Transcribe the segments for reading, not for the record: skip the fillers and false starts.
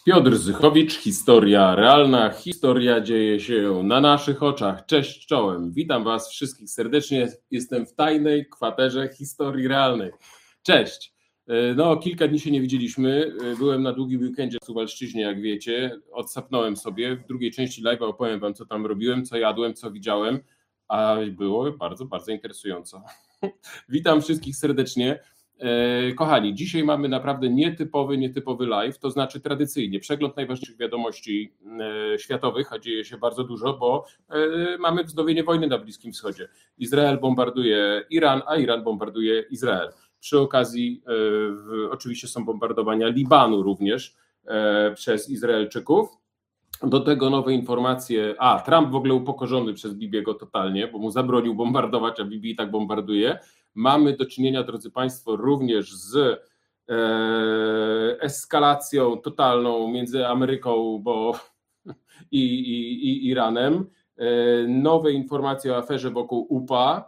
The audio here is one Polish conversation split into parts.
Piotr Zychowicz, historia realna, historia dzieje się na naszych oczach. Cześć czołem, witam Was wszystkich serdecznie, jestem w tajnej kwaterze historii realnej. Cześć, no kilka dni się nie widzieliśmy, byłem na długim weekendzie w Suwalszczyźnie, jak wiecie, odsapnąłem sobie, w drugiej części live'a opowiem Wam, co tam robiłem, co jadłem, co widziałem, a było bardzo, bardzo interesująco. Witam wszystkich serdecznie. Kochani, dzisiaj mamy naprawdę nietypowy live, to znaczy tradycyjnie przegląd najważniejszych wiadomości światowych, a dzieje się bardzo dużo, bo mamy wznowienie wojny na Bliskim Wschodzie. Izrael bombarduje Iran, a Iran bombarduje Izrael. Przy okazji oczywiście są bombardowania Libanu również przez Izraelczyków. Do tego nowe informacje, Trump w ogóle upokorzony przez Bibiego totalnie, bo mu zabronił bombardować, a Bibi i tak bombarduje. Mamy do czynienia, drodzy Państwo, również z eskalacją totalną między Ameryką i Iranem. Nowe informacje o aferze wokół UPA,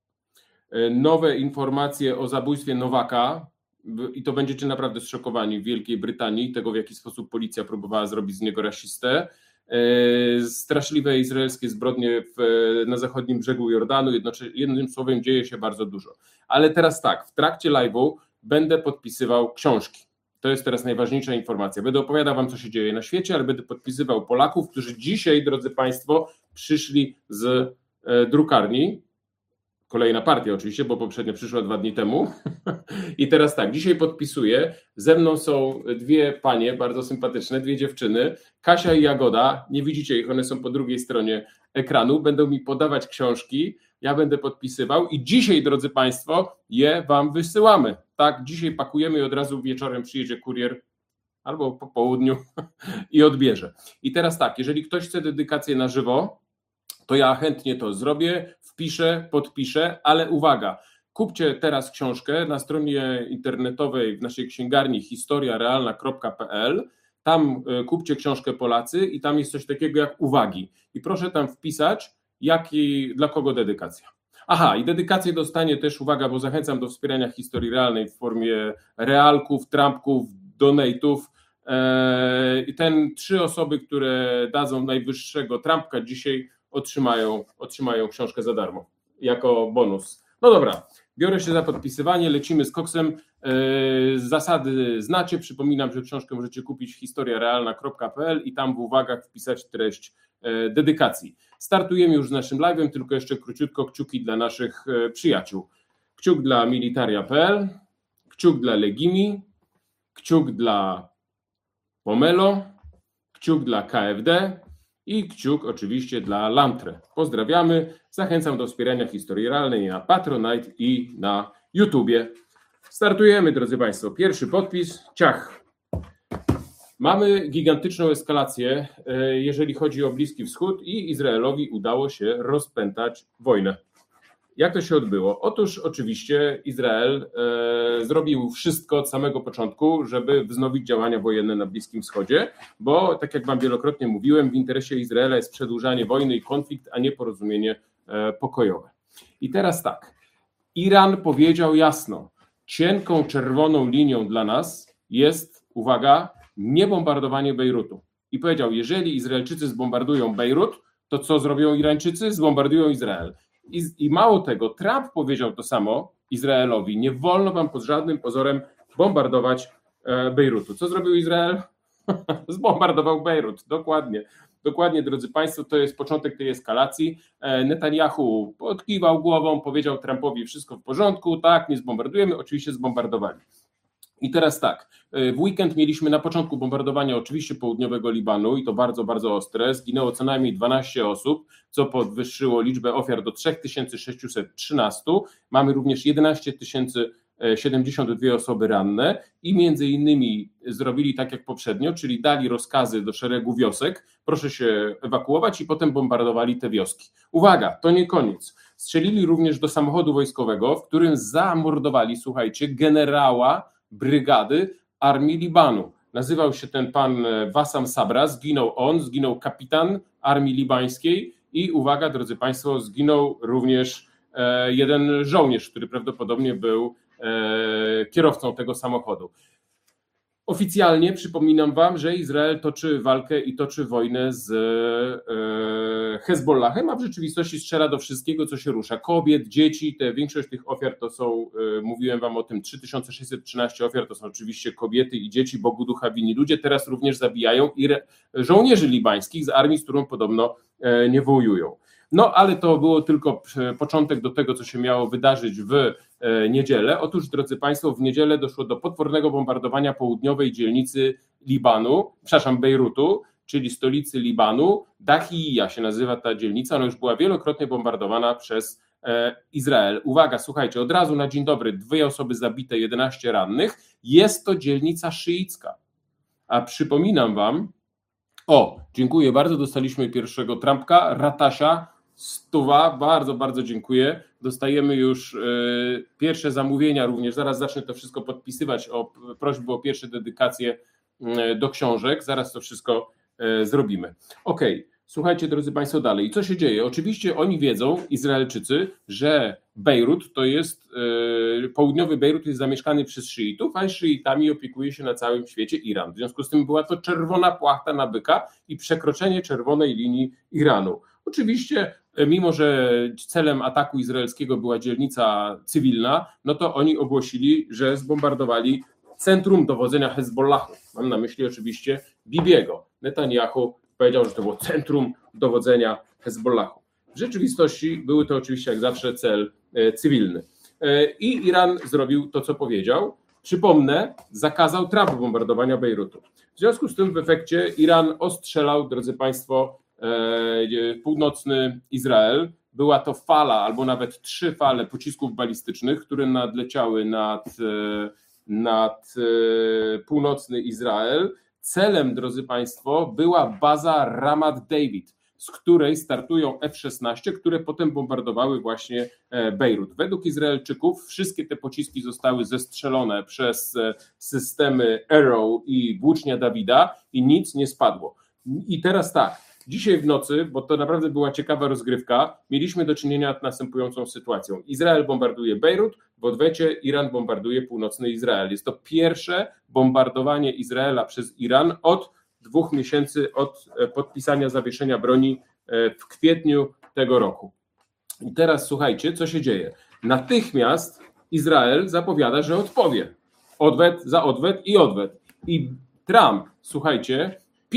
nowe informacje o zabójstwie Nowaka, i to będziecie naprawdę zszokowani w Wielkiej Brytanii, tego w jaki sposób policja próbowała zrobić z niego rasistę. Straszliwe izraelskie zbrodnie na zachodnim brzegu Jordanu, jednym słowem dzieje się bardzo dużo. Ale teraz tak, w trakcie live'u będę podpisywał książki. To jest teraz najważniejsza informacja. Będę opowiadał Wam, co się dzieje na świecie, ale będę podpisywał Polaków, którzy dzisiaj, drodzy Państwo, przyszli z drukarni. Kolejna partia oczywiście, bo poprzednio przyszła 2 dni temu. I teraz tak, dzisiaj podpisuję. Ze mną są dwie panie, bardzo sympatyczne, dwie dziewczyny, Kasia i Jagoda. Nie widzicie ich, one są po drugiej stronie ekranu. Będą mi podawać książki, ja będę podpisywał i dzisiaj, drodzy Państwo, je Wam wysyłamy. Tak, dzisiaj pakujemy i od razu wieczorem przyjedzie kurier albo po południu i odbierze. I teraz tak, jeżeli ktoś chce dedykację na żywo, to ja chętnie to zrobię, wpiszę, podpiszę, ale uwaga, kupcie teraz książkę na stronie internetowej w naszej księgarni historiarealna.pl, tam kupcie książkę Polacy i tam jest coś takiego jak uwagi i proszę tam wpisać, dla kogo dedykacja. I dedykację dostanie też, uwaga, bo zachęcam do wspierania historii realnej w formie realków, trampków, donate'ów. I 3 osoby, które dadzą najwyższego trampka dzisiaj, otrzymają książkę za darmo, jako bonus. No dobra, biorę się za podpisywanie, lecimy z koksem. Zasady znacie, przypominam, że książkę możecie kupić w historiarealna.pl i tam w uwagach wpisać treść dedykacji. Startujemy już z naszym live'em, tylko jeszcze króciutko kciuki dla naszych przyjaciół. Kciuk dla militaria.pl, kciuk dla Legimi, kciuk dla Pomelo, kciuk dla KFD, i kciuk oczywiście dla Lamtre. Pozdrawiamy, zachęcam do wspierania historii realnej na Patronite i na YouTubie. Startujemy, drodzy Państwo. Pierwszy podpis, ciach. Mamy gigantyczną eskalację, jeżeli chodzi o Bliski Wschód i Izraelowi udało się rozpętać wojnę. Jak to się odbyło? Otóż oczywiście Izrael zrobił wszystko od samego początku, żeby wznowić działania wojenne na Bliskim Wschodzie, bo tak jak Wam wielokrotnie mówiłem, w interesie Izraela jest przedłużanie wojny i konflikt, a nie porozumienie pokojowe. I teraz tak, Iran powiedział jasno, cienką czerwoną linią dla nas jest, uwaga, niebombardowanie Bejrutu. I powiedział, jeżeli Izraelczycy zbombardują Bejrut, to co zrobią Irańczycy? Zbombardują Izrael. I mało tego, Trump powiedział to samo Izraelowi, nie wolno wam pod żadnym pozorem bombardować Bejrutu. Co zrobił Izrael? Zbombardował Bejrut, dokładnie, drodzy Państwo, to jest początek tej eskalacji. Netanyahu odkiwał głową, powiedział Trumpowi, wszystko w porządku, tak, nie zbombardujemy, oczywiście zbombardowali. I teraz tak, w weekend mieliśmy na początku bombardowania oczywiście południowego Libanu i to bardzo, bardzo ostre, zginęło co najmniej 12 osób, co podwyższyło liczbę ofiar do 3613, mamy również 11 072 osoby ranne i między innymi zrobili tak jak poprzednio, czyli dali rozkazy do szeregu wiosek, proszę się ewakuować i potem bombardowali te wioski. Uwaga, to nie koniec. Strzelili również do samochodu wojskowego, w którym zamordowali, słuchajcie, generała brygady armii Libanu. Nazywał się ten pan Wassam Sabra, zginął kapitan armii libańskiej i uwaga, drodzy Państwo, zginął również jeden żołnierz, który prawdopodobnie był kierowcą tego samochodu. Oficjalnie przypominam wam, że Izrael toczy walkę i toczy wojnę z Hezbollahem, a w rzeczywistości strzela do wszystkiego, co się rusza. Kobiet, dzieci, większość tych ofiar to są, mówiłem wam o tym, 3613 ofiar to są oczywiście kobiety i dzieci, Bogu ducha winni ludzie. Teraz również zabijają i żołnierzy libańskich z armii, z którą podobno nie wojują. No ale to było tylko początek do tego, co się miało wydarzyć w niedzielę. Otóż, drodzy Państwo, w niedzielę doszło do potwornego bombardowania południowej dzielnicy Bejrutu, czyli stolicy Libanu. Dahija się nazywa ta dzielnica, ona już była wielokrotnie bombardowana przez Izrael. Uwaga, słuchajcie, od razu na dzień dobry, 2 osoby zabite, 11 rannych. Jest to dzielnica szyicka. A przypominam wam, dziękuję bardzo, dostaliśmy pierwszego trampka, Ratasia, 100, bardzo, bardzo dziękuję. Dostajemy już pierwsze zamówienia również, zaraz zacznę to wszystko podpisywać, prośbę o pierwsze dedykacje do książek, zaraz to wszystko zrobimy. Słuchajcie, drodzy Państwo, dalej. Co się dzieje? Oczywiście oni wiedzą, Izraelczycy, że Bejrut to jest, południowy Bejrut jest zamieszkany przez szyitów, a szyitami opiekuje się na całym świecie Iran. W związku z tym była to czerwona płachta na byka i przekroczenie czerwonej linii Iranu. Oczywiście, mimo że celem ataku izraelskiego była dzielnica cywilna, no to oni ogłosili, że zbombardowali centrum dowodzenia Hezbollahu. Mam na myśli oczywiście Bibiego. Netanyahu powiedział, że to było centrum dowodzenia Hezbollahu. W rzeczywistości były to oczywiście jak zawsze cel cywilny. I Iran zrobił to, co powiedział. Przypomnę, zakazał Trump bombardowania Bejrutu. W związku z tym w efekcie Iran ostrzelał, drodzy Państwo, północny Izrael. Była to fala albo nawet 3 fale pocisków balistycznych, które nadleciały nad północny Izrael. Celem, drodzy Państwo, była baza Ramat David, z której startują F-16, które potem bombardowały właśnie Bejrut. Według Izraelczyków wszystkie te pociski zostały zestrzelone przez systemy Arrow i włócznia Dawida i nic nie spadło. I teraz tak, dzisiaj w nocy, bo to naprawdę była ciekawa rozgrywka, mieliśmy do czynienia z następującą sytuacją. Izrael bombarduje Bejrut, w odwecie Iran bombarduje północny Izrael. Jest to pierwsze bombardowanie Izraela przez Iran od 2 miesięcy od podpisania zawieszenia broni w kwietniu tego roku. I teraz słuchajcie, co się dzieje. Natychmiast Izrael zapowiada, że odpowie. Odwet za odwet i odwet. I Trump, słuchajcie,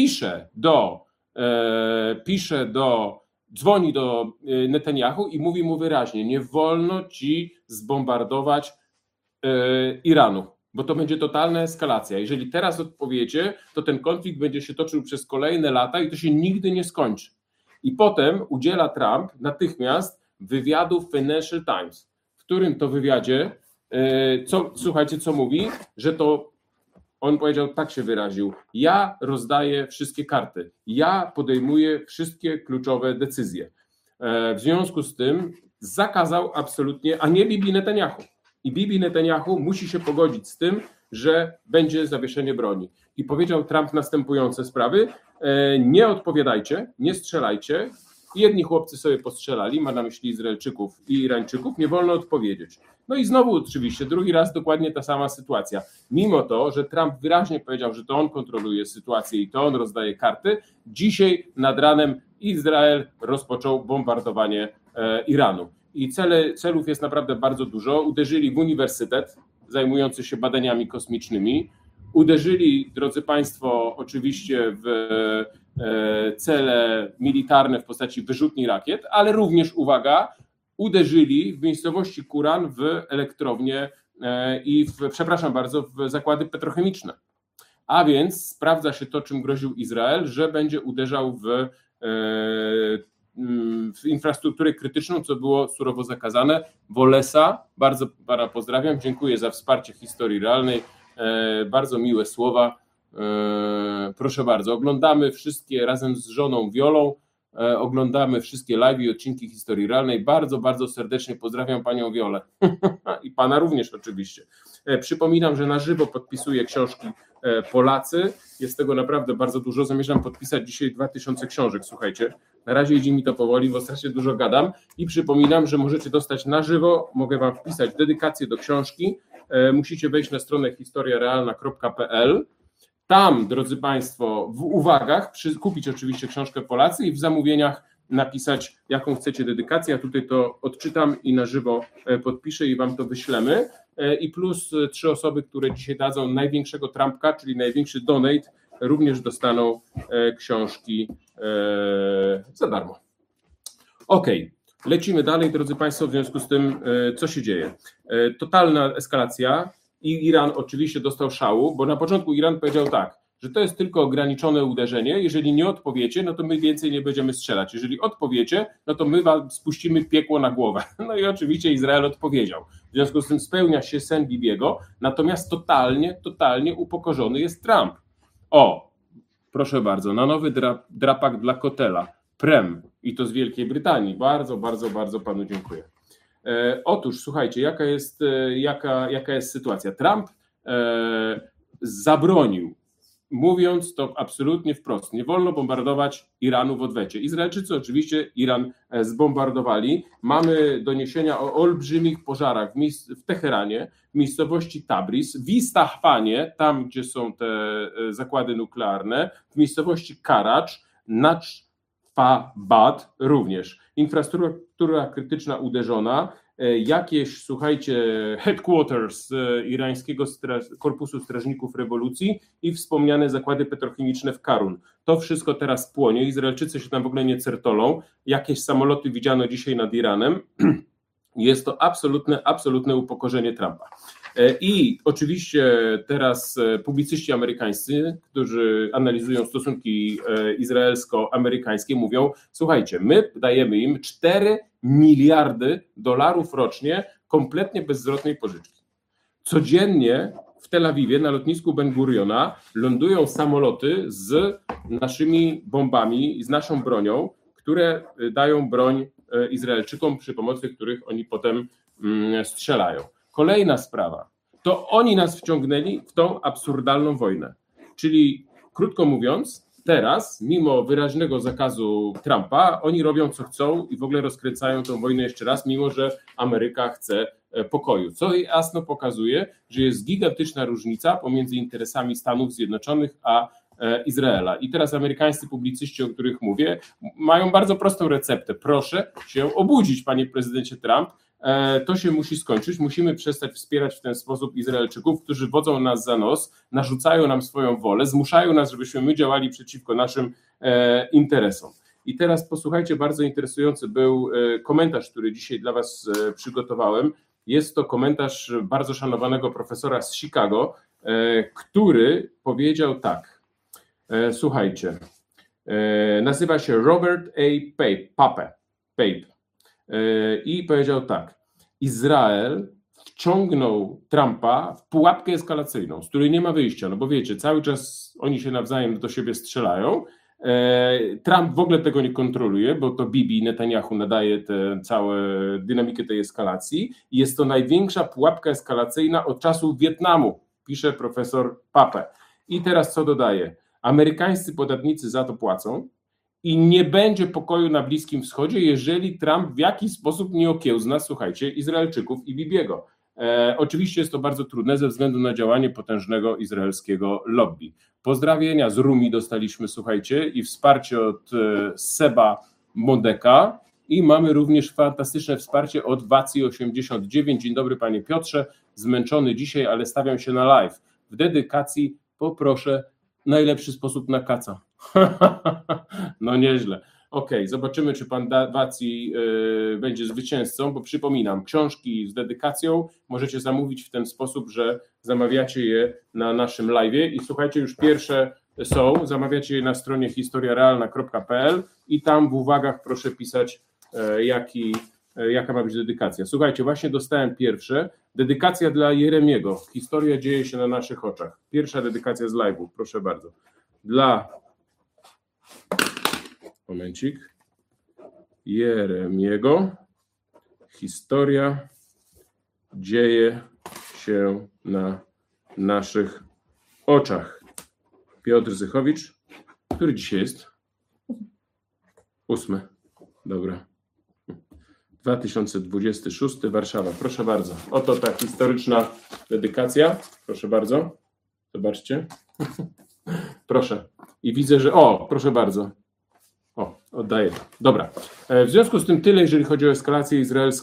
dzwoni do Netanyahu i mówi mu wyraźnie, nie wolno ci zbombardować Iranu, bo to będzie totalna eskalacja. Jeżeli teraz odpowiecie, to ten konflikt będzie się toczył przez kolejne lata i to się nigdy nie skończy. I potem udziela Trump natychmiast wywiadu w Financial Times, w którym to wywiadzie, słuchajcie, co mówi, że to on powiedział, tak się wyraził, ja rozdaję wszystkie karty, ja podejmuję wszystkie kluczowe decyzje. W związku z tym zakazał absolutnie, a nie Bibi Netanyahu. I Bibi Netanyahu musi się pogodzić z tym, że będzie zawieszenie broni. I powiedział Trump następujące sprawy, nie odpowiadajcie, nie strzelajcie. Jedni chłopcy sobie postrzelali, ma na myśli Izraelczyków i Irańczyków, nie wolno odpowiedzieć. No i znowu oczywiście, drugi raz dokładnie ta sama sytuacja. Mimo to, że Trump wyraźnie powiedział, że to on kontroluje sytuację i to on rozdaje karty, dzisiaj nad ranem Izrael rozpoczął bombardowanie Iranu. I celów jest naprawdę bardzo dużo. Uderzyli w uniwersytet zajmujący się badaniami kosmicznymi, uderzyli, drodzy Państwo, oczywiście w cele militarne w postaci wyrzutni rakiet, ale również, uwaga, uderzyli w miejscowości Kuran w elektrownię i w zakłady petrochemiczne. A więc sprawdza się to, czym groził Izrael, że będzie uderzał w infrastrukturę krytyczną, co było surowo zakazane. Wolesa, bardzo pana pozdrawiam, dziękuję za wsparcie historii realnej, bardzo miłe słowa. Proszę bardzo, oglądamy wszystkie razem z żoną Wiolą, oglądamy wszystkie live i odcinki historii realnej. Bardzo, bardzo serdecznie pozdrawiam panią Wiolę i pana również oczywiście. Przypominam, że na żywo podpisuję książki Polacy. Jest tego naprawdę bardzo dużo. Zamierzam podpisać dzisiaj 2000 książek, słuchajcie. Na razie idzie mi to powoli, bo strasznie dużo gadam. I przypominam, że możecie dostać na żywo, mogę wam wpisać dedykację do książki. Musicie wejść na stronę historiarealna.pl Tam, drodzy Państwo, w uwagach kupić oczywiście książkę Polacy i w zamówieniach napisać, jaką chcecie dedykację. Ja tutaj to odczytam i na żywo podpiszę i Wam to wyślemy. I plus 3 osoby, które dzisiaj dadzą największego trampka, czyli największy donate, również dostaną książki za darmo. Okej, lecimy dalej, drodzy Państwo, w związku z tym, co się dzieje. Totalna eskalacja i Iran oczywiście dostał szału, bo na początku Iran powiedział tak, że to jest tylko ograniczone uderzenie, jeżeli nie odpowiecie, no to my więcej nie będziemy strzelać, jeżeli odpowiecie, no to my wam spuścimy piekło na głowę. No i oczywiście Izrael odpowiedział. W związku z tym spełnia się sen Bibiego, natomiast totalnie upokorzony jest Trump. O, proszę bardzo, na nowy drapak dla Kotela, Prem, i to z Wielkiej Brytanii. Bardzo panu dziękuję. Otóż słuchajcie, jaka jest sytuacja. Trump zabronił, mówiąc to absolutnie wprost, nie wolno bombardować Iranu w odwecie. Izraelczycy oczywiście Iran zbombardowali. Mamy doniesienia o olbrzymich pożarach w Teheranie, w miejscowości Tabriz, w Istahanie, tam gdzie są te zakłady nuklearne, w miejscowości Karacz, Najafabad również. Infrastruktura krytyczna uderzona, jakieś, słuchajcie, headquarters irańskiego Korpusu Strażników Rewolucji i wspomniane zakłady petrochemiczne w Karun. To wszystko teraz płonie, Izraelczycy się tam w ogóle nie certolą, jakieś samoloty widziano dzisiaj nad Iranem. Jest to absolutne upokorzenie Trumpa. I oczywiście teraz publicyści amerykańscy, którzy analizują stosunki izraelsko-amerykańskie, mówią, słuchajcie, my dajemy im 4 miliardy dolarów rocznie kompletnie bezzwrotnej pożyczki. Codziennie w Tel Awiwie na lotnisku Ben Guriona lądują samoloty z naszymi bombami, z naszą bronią, które dają broń Izraelczykom, przy pomocy których oni potem strzelają. Kolejna sprawa, to oni nas wciągnęli w tą absurdalną wojnę. Czyli krótko mówiąc, teraz, mimo wyraźnego zakazu Trumpa, oni robią co chcą i w ogóle rozkręcają tę wojnę jeszcze raz, mimo że Ameryka chce pokoju. Co jasno pokazuje, że jest gigantyczna różnica pomiędzy interesami Stanów Zjednoczonych a Izraela. I teraz amerykańscy publicyści, o których mówię, mają bardzo prostą receptę. Proszę się obudzić, panie prezydencie Trump. To się musi skończyć. Musimy przestać wspierać w ten sposób Izraelczyków, którzy wodzą nas za nos, narzucają nam swoją wolę, zmuszają nas, żebyśmy my działali przeciwko naszym interesom. I teraz posłuchajcie, bardzo interesujący był komentarz, który dzisiaj dla was przygotowałem. Jest to komentarz bardzo szanowanego profesora z Chicago, który powiedział tak. Słuchajcie, nazywa się Robert A. Pape i powiedział tak. Izrael wciągnął Trumpa w pułapkę eskalacyjną, z której nie ma wyjścia, no bo wiecie, cały czas oni się nawzajem do siebie strzelają. Trump w ogóle tego nie kontroluje, bo to Bibi Netanyahu nadaje całą dynamikę tej eskalacji i jest to największa pułapka eskalacyjna od czasów Wietnamu, pisze profesor Pape. I teraz co dodaje? Amerykańscy podatnicy za to płacą i nie będzie pokoju na Bliskim Wschodzie, jeżeli Trump w jakiś sposób nie okiełzna, słuchajcie, Izraelczyków i Bibiego. Oczywiście jest to bardzo trudne ze względu na działanie potężnego izraelskiego lobby. Pozdrowienia z Rumi dostaliśmy, słuchajcie, i wsparcie od Seba Modeka i mamy również fantastyczne wsparcie od Wacji89. Dzień dobry panie Piotrze, zmęczony dzisiaj, ale stawiam się na live. W dedykacji poproszę najlepszy sposób na kaca. No nieźle. Okej, zobaczymy, czy pan Wacji będzie zwycięzcą, bo przypominam, książki z dedykacją możecie zamówić w ten sposób, że zamawiacie je na naszym live'ie i słuchajcie, już pierwsze są, zamawiacie je na stronie historiarealna.pl i tam w uwagach proszę pisać, jaka ma być dedykacja. Słuchajcie, właśnie dostałem pierwsze, dedykacja dla Jeremiego. Historia dzieje się na naszych oczach. Pierwsza dedykacja z live'u, proszę bardzo. Dla momencik. Jeremiego. Historia dzieje się na naszych oczach. Piotr Zychowicz. Który dzisiaj jest? 8. Dobra. 2026, Warszawa. Proszę bardzo. Oto ta historyczna dedykacja. Proszę bardzo. Zobaczcie. Proszę. I widzę, że... O, proszę bardzo. O, oddaję. Dobra. W związku z tym tyle, jeżeli chodzi o eskalację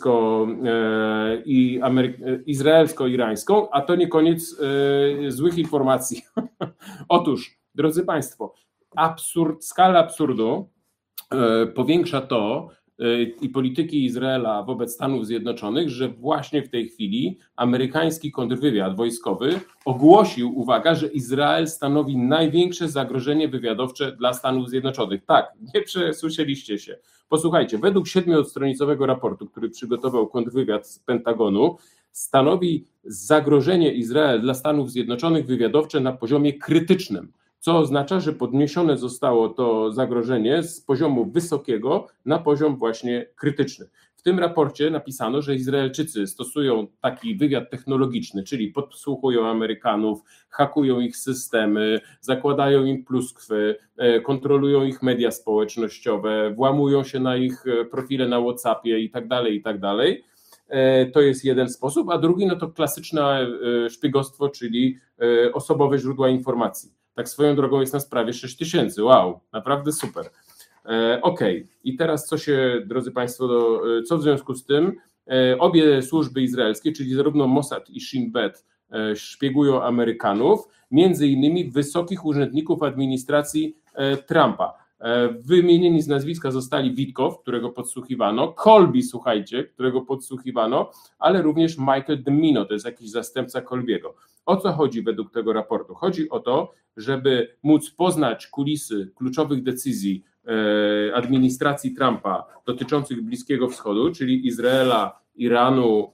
izraelsko-irańską, a to nie koniec złych informacji. Otóż, drodzy Państwo, skala absurdu powiększa to i polityki Izraela wobec Stanów Zjednoczonych, że właśnie w tej chwili amerykański kontrwywiad wojskowy ogłosił, uwaga, że Izrael stanowi największe zagrożenie wywiadowcze dla Stanów Zjednoczonych. Tak, nie przesłyszeliście się. Posłuchajcie, według 7-stronicowego raportu, który przygotował kontrwywiad z Pentagonu, stanowi zagrożenie Izrael dla Stanów Zjednoczonych wywiadowcze na poziomie krytycznym, co oznacza, że podniesione zostało to zagrożenie z poziomu wysokiego na poziom właśnie krytyczny. W tym raporcie napisano, że Izraelczycy stosują taki wywiad technologiczny, czyli podsłuchują Amerykanów, hakują ich systemy, zakładają im pluskwy, kontrolują ich media społecznościowe, włamują się na ich profile na WhatsAppie i tak dalej. To jest jeden sposób, a drugi no to klasyczne szpiegostwo, czyli osobowe źródła informacji. Tak swoją drogą jest nas prawie 6000. Wow, naprawdę super. Okej. I teraz drodzy Państwo, co w związku z tym? Obie służby izraelskie, czyli zarówno Mossad i Shin Bet, szpiegują Amerykanów, między innymi wysokich urzędników administracji Trumpa. Wymienieni z nazwiska zostali Witkow, którego podsłuchiwano, Colby, słuchajcie, którego podsłuchiwano, ale również Michael Dimino, to jest jakiś zastępca Colby'ego. O co chodzi według tego raportu? Chodzi o to, żeby móc poznać kulisy kluczowych decyzji administracji Trumpa dotyczących Bliskiego Wschodu, czyli Izraela, Iranu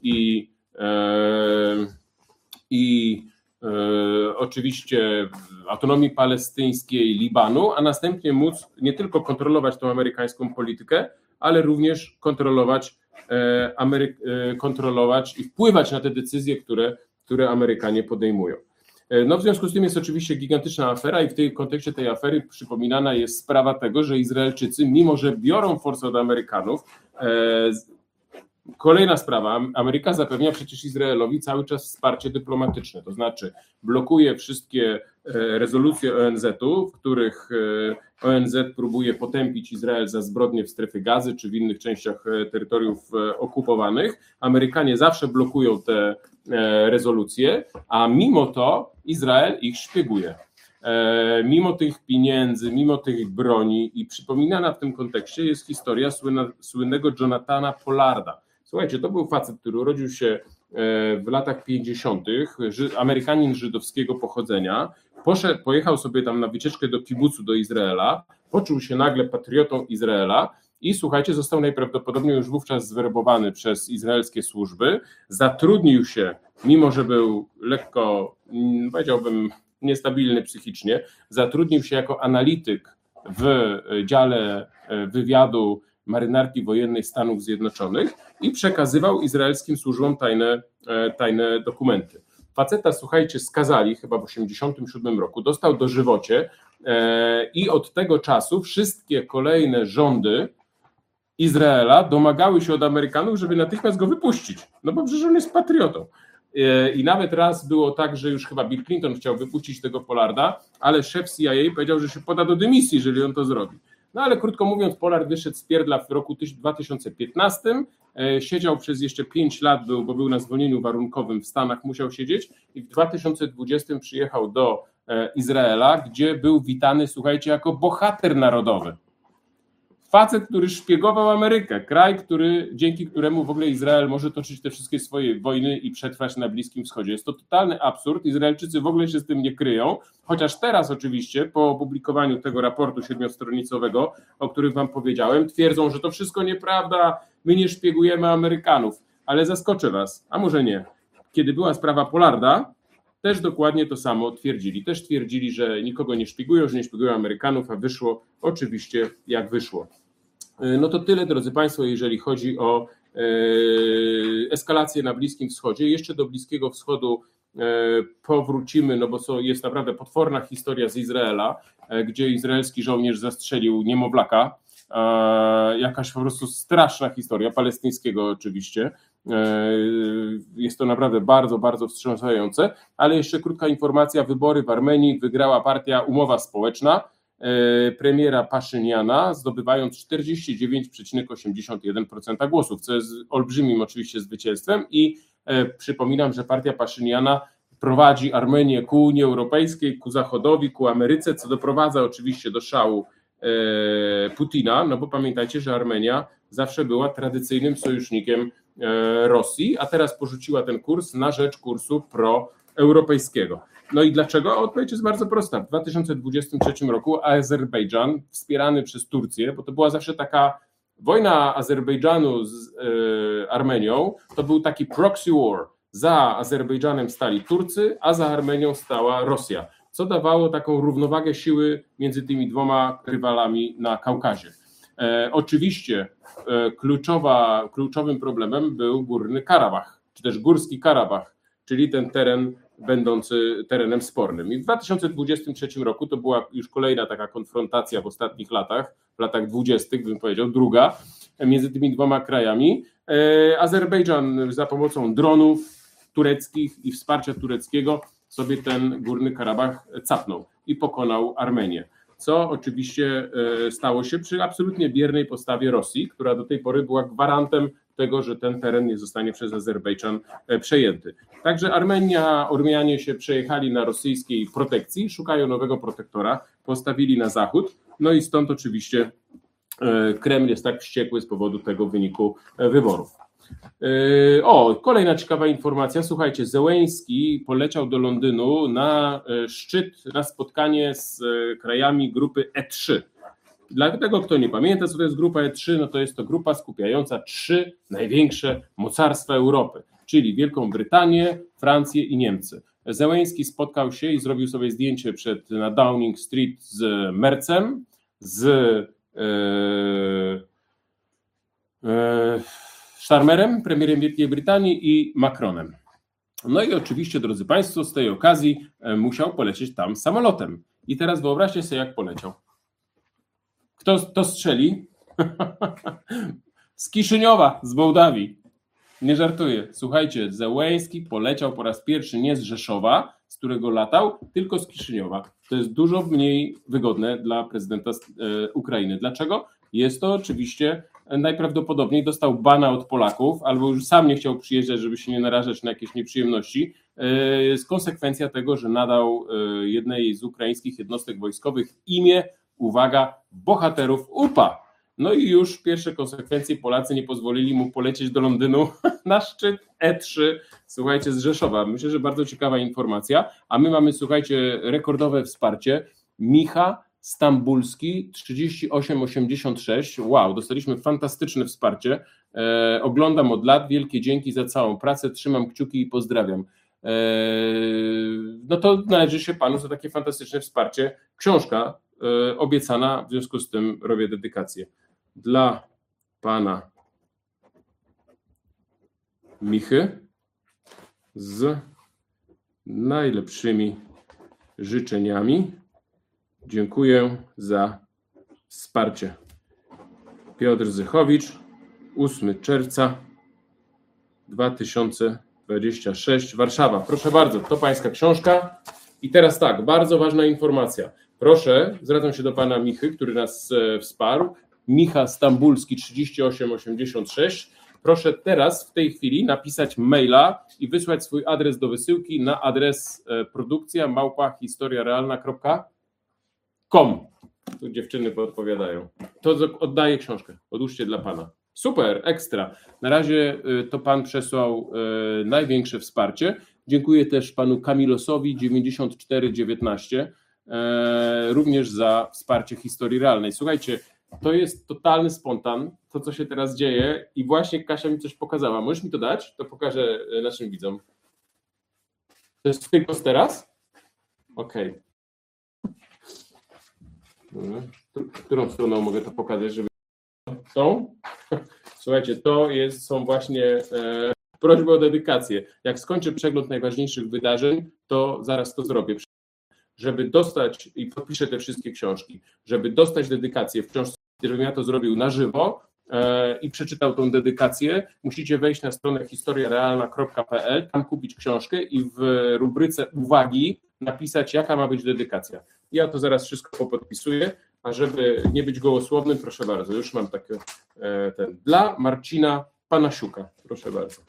i oczywiście autonomii palestyńskiej, Libanu, a następnie móc nie tylko kontrolować tą amerykańską politykę, ale również kontrolować i wpływać na te decyzje, które Amerykanie podejmują. No w związku z tym jest oczywiście gigantyczna afera i w tej kontekście tej afery przypominana jest sprawa tego, że Izraelczycy, mimo że biorą forsę od Amerykanów, kolejna sprawa, Ameryka zapewnia przecież Izraelowi cały czas wsparcie dyplomatyczne, to znaczy blokuje wszystkie rezolucje ONZ-u, w których ONZ próbuje potępić Izrael za zbrodnie w strefie Gazy czy w innych częściach terytoriów okupowanych. Amerykanie zawsze blokują te rezolucje, a mimo to Izrael ich szpieguje. Mimo tych pieniędzy, mimo tych broni i przypominana w tym kontekście jest historia słynnego Jonathana Pollarda. Słuchajcie, to był facet, który urodził się w latach 50., Amerykanin żydowskiego pochodzenia, pojechał sobie tam na wycieczkę do kibucu do Izraela, poczuł się nagle patriotą Izraela i słuchajcie, został najprawdopodobniej już wówczas zwerbowany przez izraelskie służby, zatrudnił się, mimo że był lekko, powiedziałbym, niestabilny psychicznie, zatrudnił się jako analityk w dziale wywiadu Marynarki Wojennej Stanów Zjednoczonych i przekazywał izraelskim służbom tajne dokumenty. Faceta, słuchajcie, skazali chyba w 1987 roku, dostał dożywocie i od tego czasu wszystkie kolejne rządy Izraela domagały się od Amerykanów, żeby natychmiast go wypuścić, no bo przecież on jest patriotą. I nawet raz było tak, że już chyba Bill Clinton chciał wypuścić tego Pollarda, ale szef CIA powiedział, że się poda do dymisji, jeżeli on to zrobi. No ale krótko mówiąc, Pollard wyszedł z pierdla w roku 2015, siedział przez jeszcze 5 lat, bo był na zwolnieniu warunkowym w Stanach, musiał siedzieć i w 2020 przyjechał do Izraela, gdzie był witany, słuchajcie, jako bohater narodowy. Facet, który szpiegował Amerykę, kraj, dzięki któremu w ogóle Izrael może toczyć te wszystkie swoje wojny i przetrwać na Bliskim Wschodzie. Jest to totalny absurd, Izraelczycy w ogóle się z tym nie kryją, chociaż teraz oczywiście po opublikowaniu tego raportu 7-stronicowego, o którym wam powiedziałem, twierdzą, że to wszystko nieprawda, my nie szpiegujemy Amerykanów, ale zaskoczę was, a może nie. Kiedy była sprawa Pollarda, też dokładnie to samo twierdzili. Też twierdzili, że nikogo nie szpiegują, że nie szpiegują Amerykanów, a wyszło oczywiście jak wyszło. No to tyle, drodzy Państwo, jeżeli chodzi o eskalację na Bliskim Wschodzie. Jeszcze do Bliskiego Wschodu powrócimy, no bo jest naprawdę potworna historia z Izraela, gdzie izraelski żołnierz zastrzelił niemowlaka. Jakaś po prostu straszna historia, palestyńskiego oczywiście Jest to naprawdę bardzo, bardzo wstrząsające, ale jeszcze krótka informacja, wybory w Armenii wygrała partia Umowa Społeczna premiera Paszyniana, zdobywając 49,81% głosów, co jest olbrzymim oczywiście zwycięstwem i przypominam, że partia Paszyniana prowadzi Armenię ku Unii Europejskiej, ku Zachodowi, ku Ameryce, co doprowadza oczywiście do szału Putina, no bo pamiętajcie, że Armenia zawsze była tradycyjnym sojusznikiem Rosji, a teraz porzuciła ten kurs na rzecz kursu proeuropejskiego. No i dlaczego? Odpowiedź jest bardzo prosta. W 2023 roku Azerbejdżan, wspierany przez Turcję, bo to była zawsze taka wojna Azerbejdżanu z Armenią, to był taki proxy war. Za Azerbejdżanem stali Turcy, a za Armenią stała Rosja, co dawało taką równowagę siły między tymi dwoma rywalami na Kaukazie. Oczywiście kluczowym problemem był Górny Karabach, czy też Górski Karabach, czyli ten teren będący terenem spornym. I w 2023 roku to była już kolejna taka konfrontacja w ostatnich latach, w latach 20., bym powiedział, druga, między tymi dwoma krajami. Azerbejdżan za pomocą dronów tureckich i wsparcia tureckiego sobie ten Górny Karabach capnął i pokonał Armenię, co oczywiście stało się przy absolutnie biernej postawie Rosji, która do tej pory była gwarantem tego, że ten teren nie zostanie przez Azerbejdżan przejęty. Także Ormianie się przejechali na rosyjskiej protekcji, szukają nowego protektora, postawili na zachód, no i stąd oczywiście Kreml jest tak wściekły z powodu tego wyniku wyborów. Kolejna ciekawa informacja. Słuchajcie, Zełenski poleciał do Londynu na szczyt, na spotkanie z krajami grupy E3. Dla tego, kto nie pamięta, co to jest grupa E3, no to jest to grupa skupiająca 3 największe mocarstwa Europy, czyli Wielką Brytanię, Francję i Niemcy. Zełenski spotkał się i zrobił sobie zdjęcie na Downing Street z Merzem, z Starmerem, premierem Wielkiej Brytanii i Macronem. No i oczywiście, drodzy Państwo, z tej okazji musiał polecieć tam samolotem. I teraz wyobraźcie sobie, jak poleciał. Kto to strzeli? Z Kiszyniowa, z Mołdawii. Nie żartuję. Słuchajcie, Zełenski poleciał po raz pierwszy nie z Rzeszowa, z którego latał, tylko z Kiszyniowa. To jest dużo mniej wygodne dla prezydenta Ukrainy. Dlaczego? Jest to oczywiście najprawdopodobniej dostał bana od Polaków, albo już sam nie chciał przyjeżdżać, żeby się nie narażać na jakieś nieprzyjemności. Jest konsekwencja tego, że nadał jednej z ukraińskich jednostek wojskowych imię, uwaga, bohaterów UPA. No i już pierwsze konsekwencje, Polacy nie pozwolili mu polecieć do Londynu na szczyt E3, słuchajcie, z Rzeszowa. Myślę, że bardzo ciekawa informacja, a my mamy, słuchajcie, rekordowe wsparcie. Micha Stambulski 3886, wow, dostaliśmy fantastyczne wsparcie, oglądam od lat, wielkie dzięki za całą pracę, trzymam kciuki i pozdrawiam. No to należy się Panu za takie fantastyczne wsparcie. Książka obiecana, w związku z tym robię dedykację. Dla Pana Michy z najlepszymi życzeniami. Dziękuję za wsparcie. Piotr Zychowicz, 8 czerwca 2026, Warszawa. Proszę bardzo, to Pańska książka. I teraz tak, bardzo ważna informacja. Proszę, zwracam się do Pana Michy, który nas wsparł. Micha Stambulski 3886. Proszę teraz, w tej chwili, napisać maila i wysłać swój adres do wysyłki na adres produkcja@historiarealna.com. Tu dziewczyny podpowiadają. To oddaję książkę. Odłóżcie dla Pana. Super, ekstra. Na razie to Pan przesłał największe wsparcie. Dziękuję też Panu Kamilosowi 9419 również za wsparcie historii realnej. Słuchajcie, to jest totalny spontan, to co się teraz dzieje i właśnie Kasia mi coś pokazała. Możesz mi to dać? To pokażę naszym widzom. To jest tylko teraz? Okej. Którą stroną mogę to pokazać, żeby tą? Słuchajcie, to są właśnie prośby o dedykację. Jak skończę przegląd najważniejszych wydarzeń, to zaraz to zrobię. Żeby dostać, i podpiszę te wszystkie książki, żeby dostać dedykację w książce, żebym ja to zrobił na żywo, i przeczytał tą dedykację, musicie wejść na stronę historiarealna.pl, tam kupić książkę i w rubryce uwagi napisać, jaka ma być dedykacja. Ja to zaraz wszystko popodpisuję, a żeby nie być gołosłownym, proszę bardzo, już mam takie dla Marcina Panasiuka, proszę bardzo.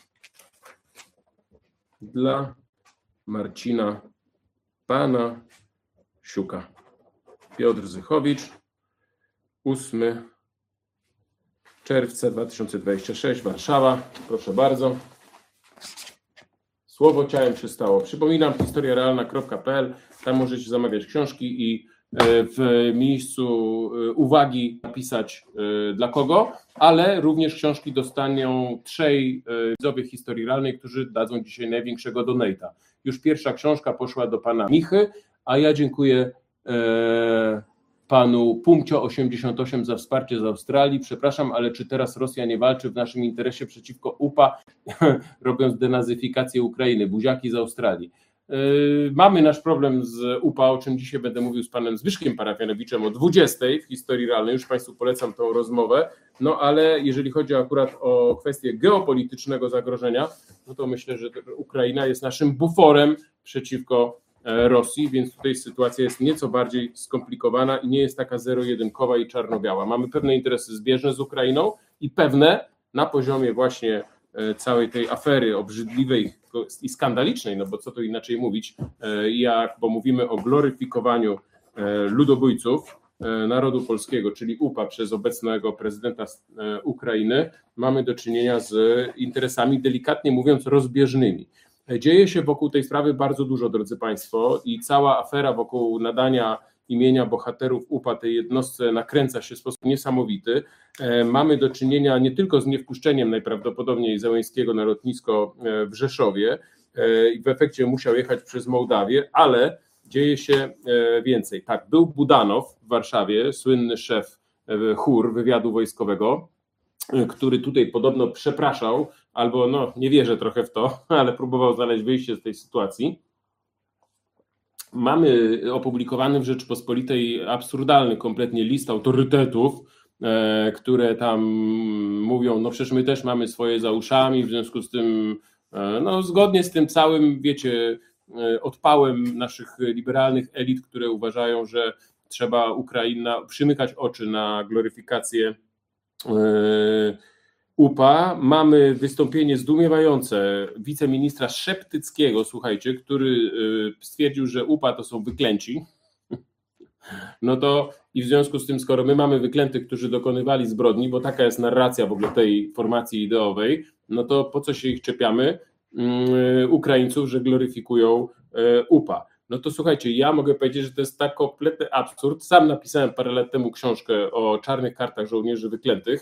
Dla Marcina Panasiuka. Piotr Zychowicz, 8 czerwca 2026, Warszawa, proszę bardzo. Słowo ciałem się stało. Przypominam, historiarealna.pl, tam możecie zamawiać książki i w miejscu uwagi napisać dla kogo, ale również książki dostaną 3 widzowie Historii Realnej, którzy dadzą dzisiaj największego donate'a. Już pierwsza książka poszła do pana Michy, a ja dziękuję panu Pumcio88 za wsparcie z Australii. Przepraszam, ale czy teraz Rosja nie walczy w naszym interesie przeciwko UPA, robiąc denazyfikację Ukrainy? Buziaki z Australii. Mamy nasz problem z UPA, o czym dzisiaj będę mówił z panem Zbyszkiem Parafianowiczem o 20 w Historii Realnej. Już państwu polecam tą rozmowę. No ale jeżeli chodzi akurat o kwestię geopolitycznego zagrożenia, no to myślę, że Ukraina jest naszym buforem przeciwko Rosji, więc tutaj sytuacja jest nieco bardziej skomplikowana i nie jest taka zero-jedynkowa i czarno-biała. Mamy pewne interesy zbieżne z Ukrainą i pewne na poziomie właśnie całej tej afery obrzydliwej i skandalicznej, no bo co tu inaczej mówić, bo mówimy o gloryfikowaniu ludobójców narodu polskiego, czyli UPA przez obecnego prezydenta Ukrainy, mamy do czynienia z interesami, delikatnie mówiąc, rozbieżnymi. Dzieje się wokół tej sprawy bardzo dużo, drodzy Państwo, i cała afera wokół nadania imienia bohaterów UPA tej jednostce nakręca się w sposób niesamowity. Mamy do czynienia nie tylko z niewpuszczeniem najprawdopodobniej Zełenskiego na lotnisko w Rzeszowie i w efekcie musiał jechać przez Mołdawię, ale dzieje się więcej. Tak, był Budanow w Warszawie, słynny szef chór wywiadu wojskowego, który tutaj podobno przepraszał, albo no nie wierzę trochę w to, ale próbował znaleźć wyjście z tej sytuacji. Mamy opublikowany w Rzeczypospolitej absurdalny kompletnie list autorytetów, które tam mówią, no przecież my też mamy swoje za uszami, w związku z tym, no zgodnie z tym całym, wiecie, odpałem naszych liberalnych elit, które uważają, że trzeba przymykać oczy na gloryfikację UPA. Mamy wystąpienie zdumiewające wiceministra Szeptyckiego, słuchajcie, który stwierdził, że UPA to są wyklęci. No to i w związku z tym, skoro my mamy wyklętych, którzy dokonywali zbrodni, bo taka jest narracja w ogóle tej formacji ideowej, no to po co się ich czepiamy, Ukraińców, że gloryfikują UPA. No to słuchajcie, ja mogę powiedzieć, że to jest tak kompletny absurd. Sam napisałem parę lat temu książkę o czarnych kartach żołnierzy wyklętych,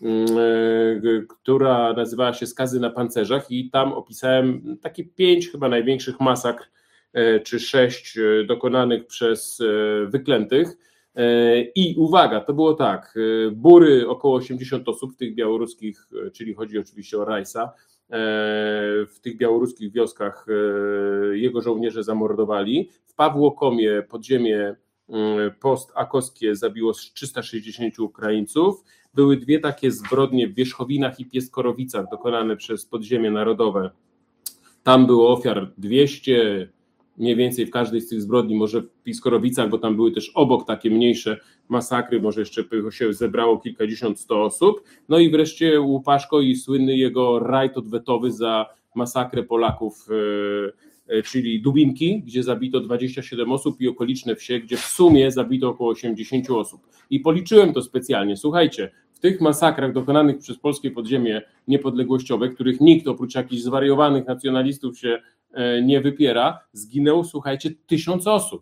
która nazywała się Skazy na pancerzach i tam opisałem takie 5 chyba największych masakr, czy 6 dokonanych przez wyklętych. I uwaga, to było tak, Bury około 80 osób w tych białoruskich, czyli chodzi oczywiście o Rajsa, w tych białoruskich wioskach jego żołnierze zamordowali. W Pawłokomie podziemie postakowskie zabiło 360 Ukraińców. Były 2 takie zbrodnie w Wierzchowinach i Pieskorowicach dokonane przez podziemie narodowe. Tam było ofiar 200, mniej więcej w każdej z tych zbrodni, może w Piskorowicach, bo tam były też obok takie mniejsze masakry, może jeszcze się zebrało kilkadziesiąt, 100 osób. No i wreszcie Łupaszko i słynny jego rajd odwetowy za masakrę Polaków, czyli Dubinki, gdzie zabito 27 osób i okoliczne wsie, gdzie w sumie zabito około 80 osób. I policzyłem to specjalnie. Słuchajcie, w tych masakrach dokonanych przez polskie podziemie niepodległościowe, których nikt oprócz jakichś zwariowanych nacjonalistów się nie wypiera, zginęło, słuchajcie, 1000 osób.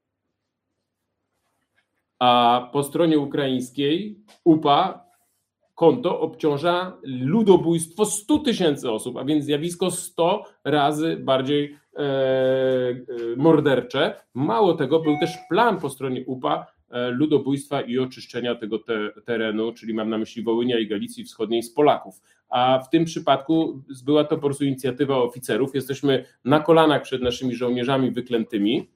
A po stronie ukraińskiej UPA konto obciąża ludobójstwo 100 000 osób, a więc zjawisko 100 razy bardziej mordercze. Mało tego, był też plan po stronie UPA ludobójstwa i oczyszczenia tego terenu, czyli mam na myśli Wołynia i Galicji Wschodniej, z Polaków. A w tym przypadku była to po prostu inicjatywa oficerów. Jesteśmy na kolanach przed naszymi żołnierzami wyklętymi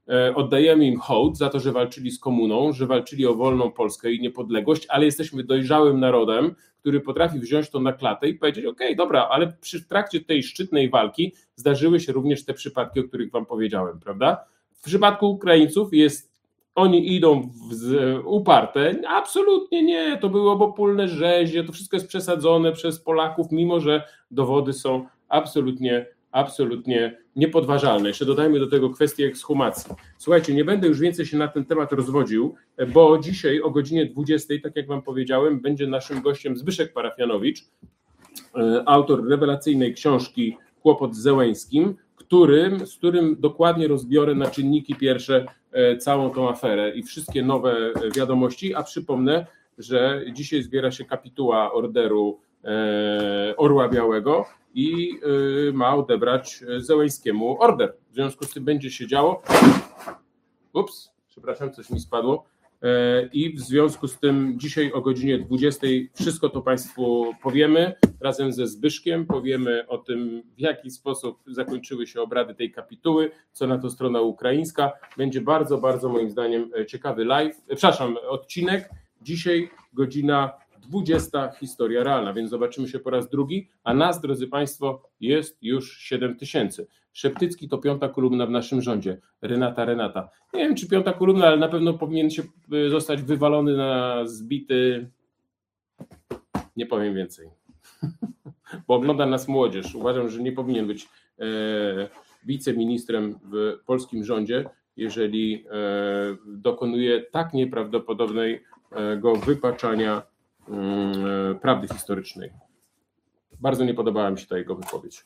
oddajemy im hołd za to, że walczyli z komuną, że walczyli o wolną Polskę i niepodległość, ale jesteśmy dojrzałym narodem, który potrafi wziąć to na klatę i powiedzieć, okej, dobra, ale w trakcie tej szczytnej walki zdarzyły się również te przypadki, o których wam powiedziałem, prawda? W przypadku Ukraińców oni idą uparte, absolutnie nie, to były obopólne rzezie, to wszystko jest przesadzone przez Polaków, mimo że dowody są absolutnie niepodważalne. Jeszcze dodajmy do tego kwestię ekshumacji. Słuchajcie, nie będę już więcej się na ten temat rozwodził, bo dzisiaj o godzinie 20, tak jak wam powiedziałem, będzie naszym gościem Zbyszek Parafianowicz, autor rewelacyjnej książki Kłopot z Zełeńskim, z którym dokładnie rozbiorę na czynniki pierwsze całą tą aferę i wszystkie nowe wiadomości, a przypomnę, że dzisiaj zbiera się kapituła orderu Orła Białego i ma odebrać Zełeńskiemu order. W związku z tym będzie się działo. Przepraszam, coś mi spadło. I w związku z tym dzisiaj o godzinie 20 wszystko to Państwu powiemy razem ze Zbyszkiem, powiemy o tym, w jaki sposób zakończyły się obrady tej kapituły, co na to strona ukraińska. Będzie bardzo, bardzo moim zdaniem ciekawy odcinek. Dzisiaj godzina 20, historia realna, więc zobaczymy się po raz drugi, a nas, drodzy Państwo, jest już 7000. Szeptycki to 5. kolumna w naszym rządzie. Renata. Nie wiem, czy 5. kolumna, ale na pewno powinien się zostać wywalony na zbity. Nie powiem więcej. Bo ogląda nas młodzież. Uważam, że nie powinien być wiceministrem w polskim rządzie, jeżeli dokonuje tak nieprawdopodobnego wypaczania prawdy historycznej. Bardzo nie podobała mi się ta jego wypowiedź.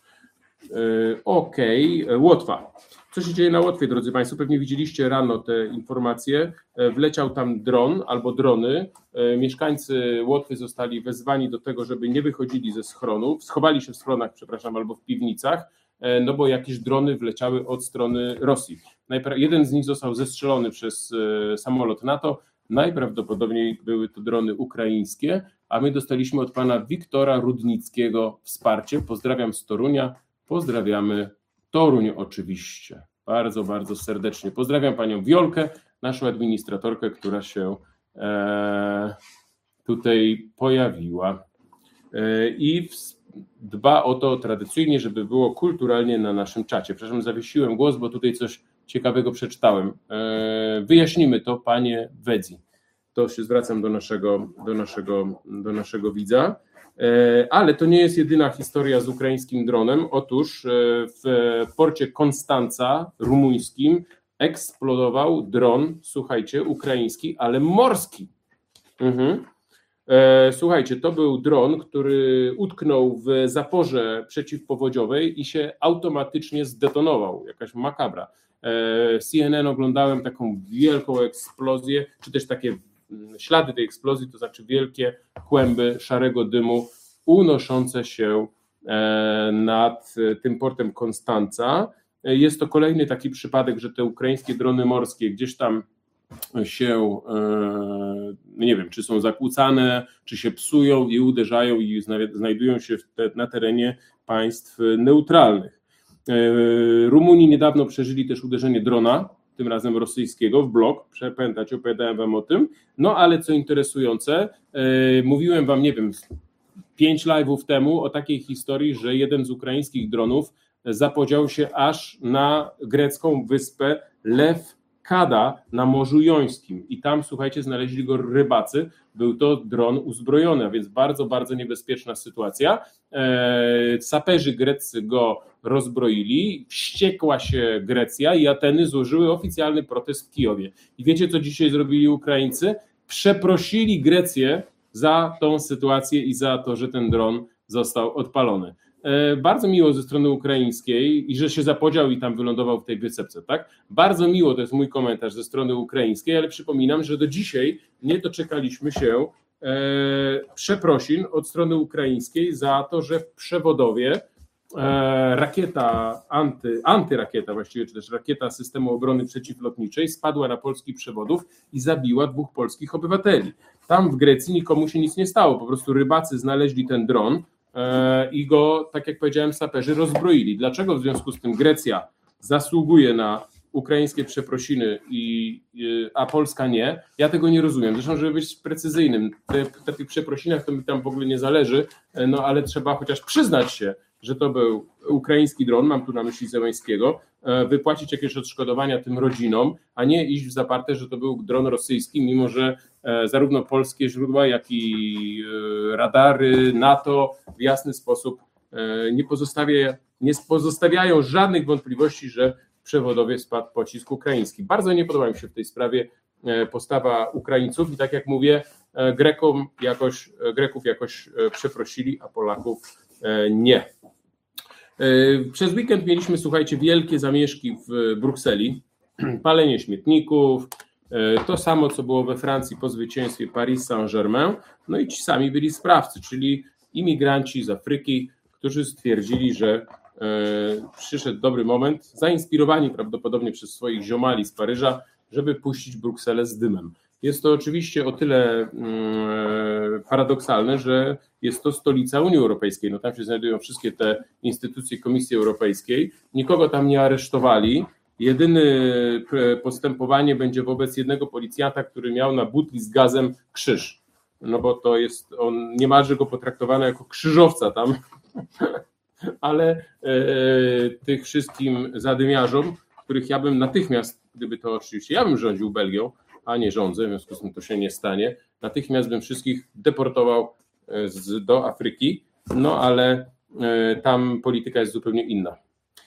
Łotwa. Co się dzieje na Łotwie, drodzy Państwo? Pewnie widzieliście rano te informacje. Wleciał tam dron albo drony. Mieszkańcy Łotwy zostali wezwani do tego, żeby nie wychodzili ze schronów. Schowali się w schronach, albo w piwnicach, no bo jakieś drony wleciały od strony Rosji. Jeden z nich został zestrzelony przez samolot NATO. Najprawdopodobniej były to drony ukraińskie, a my dostaliśmy od pana Wiktora Rudnickiego wsparcie. Pozdrawiam z Torunia, pozdrawiamy Toruń oczywiście. Bardzo, bardzo serdecznie. Pozdrawiam panią Wiolkę, naszą administratorkę, która się tutaj pojawiła i dba o to tradycyjnie, żeby było kulturalnie na naszym czacie. Przepraszam, zawiesiłem głos, bo tutaj coś ciekawego przeczytałem. Wyjaśnimy to, panie Wedzi. To się zwracam do naszego widza. Ale to nie jest jedyna historia z ukraińskim dronem. Otóż w porcie Konstanca rumuńskim eksplodował dron, słuchajcie, ukraiński, ale morski. Słuchajcie, to był dron, który utknął w zaporze przeciwpowodziowej i się automatycznie zdetonował. Jakaś makabra. CNN oglądałem taką wielką eksplozję, czy też takie ślady tej eksplozji, to znaczy wielkie kłęby szarego dymu unoszące się nad tym portem Konstanca. Jest to kolejny taki przypadek, że te ukraińskie drony morskie gdzieś tam się, nie wiem, czy są zakłócane, czy się psują i uderzają i znajdują się na terenie państw neutralnych. Rumuni niedawno przeżyli też uderzenie drona, tym razem rosyjskiego, w blok. Pamiętacie, opowiadałem wam o tym. No ale co interesujące, mówiłem wam, nie wiem, 5 live'ów temu o takiej historii, że jeden z ukraińskich dronów zapodział się aż na grecką wyspę Lewkada na Morzu Jońskim i tam, słuchajcie, znaleźli go rybacy. Był to dron uzbrojony, a więc bardzo, bardzo niebezpieczna sytuacja. Saperzy greccy go rozbroili, wściekła się Grecja i Ateny złożyły oficjalny protest w Kijowie. I wiecie, co dzisiaj zrobili Ukraińcy? Przeprosili Grecję za tą sytuację i za to, że ten dron został odpalony. Bardzo miło ze strony ukraińskiej i że się zapodział i tam wylądował w tej wysepce, tak? Bardzo miło, to jest mój komentarz ze strony ukraińskiej, ale przypominam, że do dzisiaj nie doczekaliśmy się przeprosin od strony ukraińskiej za to, że w Przewodowie rakieta, antyrakieta właściwie, czy też rakieta systemu obrony przeciwlotniczej spadła na polski Przewodów i zabiła 2 polskich obywateli. Tam w Grecji nikomu się nic nie stało, po prostu rybacy znaleźli ten dron i go, tak jak powiedziałem, saperzy rozbroili. Dlaczego w związku z tym Grecja zasługuje na ukraińskie przeprosiny, a Polska nie. Ja tego nie rozumiem. Zresztą, żeby być precyzyjnym, na tych przeprosinach to mi tam w ogóle nie zależy, no ale trzeba chociaż przyznać się, że to był ukraiński dron, mam tu na myśli Zełenskiego, wypłacić jakieś odszkodowania tym rodzinom, a nie iść w zaparte, że to był dron rosyjski, mimo że zarówno polskie źródła, jak i radary NATO w jasny sposób nie pozostawiają żadnych wątpliwości, że w Przewodowie spadł pocisk ukraiński. Bardzo nie podoba mi się w tej sprawie postawa Ukraińców i tak jak mówię, Greków jakoś przeprosili, a Polaków nie. Przez weekend mieliśmy, słuchajcie, wielkie zamieszki w Brukseli, palenie śmietników, to samo, co było we Francji po zwycięstwie Paris Saint-Germain, no i ci sami byli sprawcy, czyli imigranci z Afryki, którzy stwierdzili, że przyszedł dobry moment, zainspirowani prawdopodobnie przez swoich ziomali z Paryża, żeby puścić Brukselę z dymem. Jest to oczywiście o tyle paradoksalne, że jest to stolica Unii Europejskiej. No tam się znajdują wszystkie te instytucje Komisji Europejskiej. Nikogo tam nie aresztowali. Jedyne postępowanie będzie wobec jednego policjanta, który miał na butli z gazem krzyż. No bo to jest, on niemalże go potraktowano jako krzyżowca tam, ale tych wszystkim zadymiarzom, których ja bym natychmiast, gdyby to oczywiście ja bym rządził Belgią, a nie rządzę, w związku z tym to się nie stanie, natychmiast bym wszystkich deportował do Afryki, no ale tam polityka jest zupełnie inna.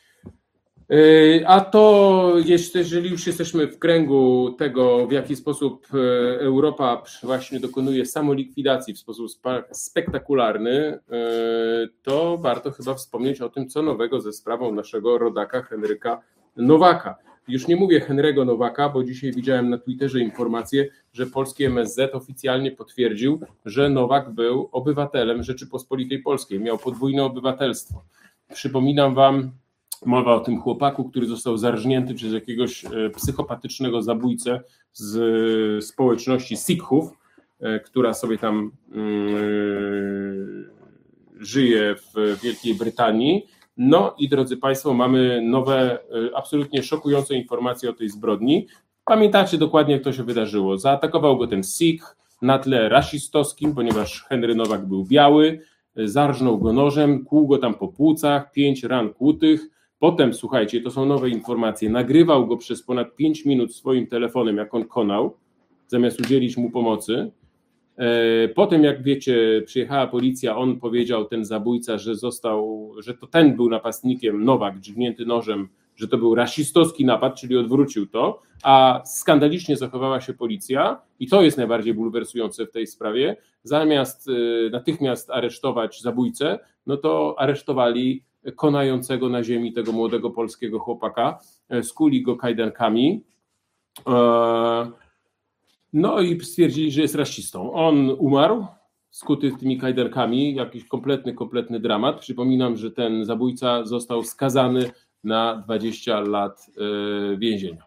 A to, jeżeli już jesteśmy w kręgu tego, w jaki sposób Europa właśnie dokonuje samolikwidacji w sposób spektakularny, to warto chyba wspomnieć o tym, co nowego ze sprawą naszego rodaka Henryka Nowaka. Już nie mówię Henry'ego Nowaka, bo dzisiaj widziałem na Twitterze informację, że polski MSZ oficjalnie potwierdził, że Nowak był obywatelem Rzeczypospolitej Polskiej, miał podwójne obywatelstwo. Przypominam wam, mowa o tym chłopaku, który został zarżnięty przez jakiegoś psychopatycznego zabójcę z społeczności Sikhów, która sobie tam żyje w Wielkiej Brytanii. No i drodzy Państwo, mamy nowe, absolutnie szokujące informacje o tej zbrodni. Pamiętacie dokładnie, jak to się wydarzyło. Zaatakował go ten Sikh na tle rasistowskim, ponieważ Henry Nowak był biały, zarżnął go nożem, kłuł go tam po płucach, 5 ran kłutych. Potem, słuchajcie, to są nowe informacje, nagrywał go przez ponad 5 minut swoim telefonem, jak on konał, zamiast udzielić mu pomocy. Potem, jak wiecie, przyjechała policja, on powiedział, ten zabójca, że to ten był napastnikiem, Nowak, dźgnięty nożem, że to był rasistowski napad, czyli odwrócił to, a skandalicznie zachowała się policja i to jest najbardziej bulwersujące w tej sprawie. Zamiast natychmiast aresztować zabójcę, no to aresztowali konającego na ziemi tego młodego polskiego chłopaka, skuli go kajdankami, no i stwierdzili, że jest rasistą. On umarł, skuty tymi kajdankami, jakiś kompletny dramat. Przypominam, że ten zabójca został skazany na 20 lat więzienia.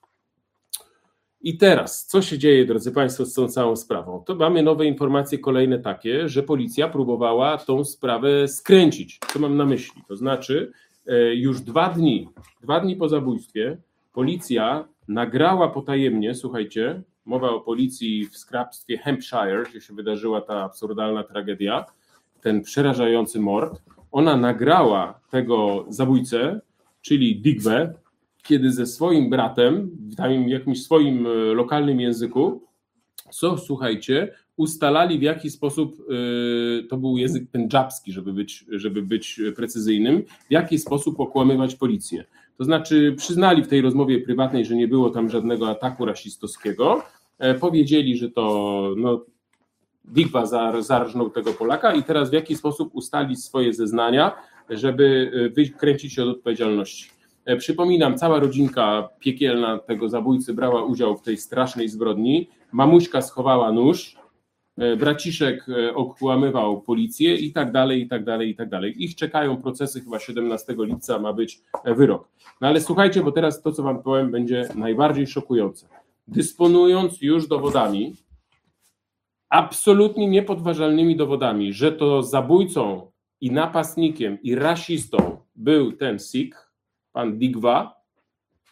I teraz, co się dzieje, drodzy Państwo, z tą całą sprawą? To mamy nowe informacje kolejne takie, że policja próbowała tą sprawę skręcić. Co mam na myśli? To znaczy, już 2 dni po zabójstwie policja nagrała potajemnie, słuchajcie, mowa o policji w hrabstwie Hampshire, gdzie się wydarzyła ta absurdalna tragedia, ten przerażający mord. Ona nagrała tego zabójcę, czyli Digwę, kiedy ze swoim bratem, w jakimś swoim lokalnym języku, słuchajcie, ustalali, w jaki sposób, to był język pendżabski, żeby być precyzyjnym, w jaki sposób okłamywać policję. To znaczy przyznali w tej rozmowie prywatnej, że nie było tam żadnego ataku rasistowskiego, powiedzieli, że to Digwa zarżnął tego Polaka i teraz w jaki sposób ustalić swoje zeznania, żeby wykręcić się od odpowiedzialności. Przypominam, cała rodzinka piekielna tego zabójcy brała udział w tej strasznej zbrodni. Mamuśka schowała nóż, braciszek okłamywał policję i tak dalej, i tak dalej, i tak dalej. Ich czekają procesy, chyba 17 lipca ma być wyrok. No ale słuchajcie, bo teraz to, co wam powiem, będzie najbardziej szokujące. Dysponując już dowodami, absolutnie niepodważalnymi dowodami, że to zabójcą i napastnikiem i rasistą był ten Sikh, pan Digwa,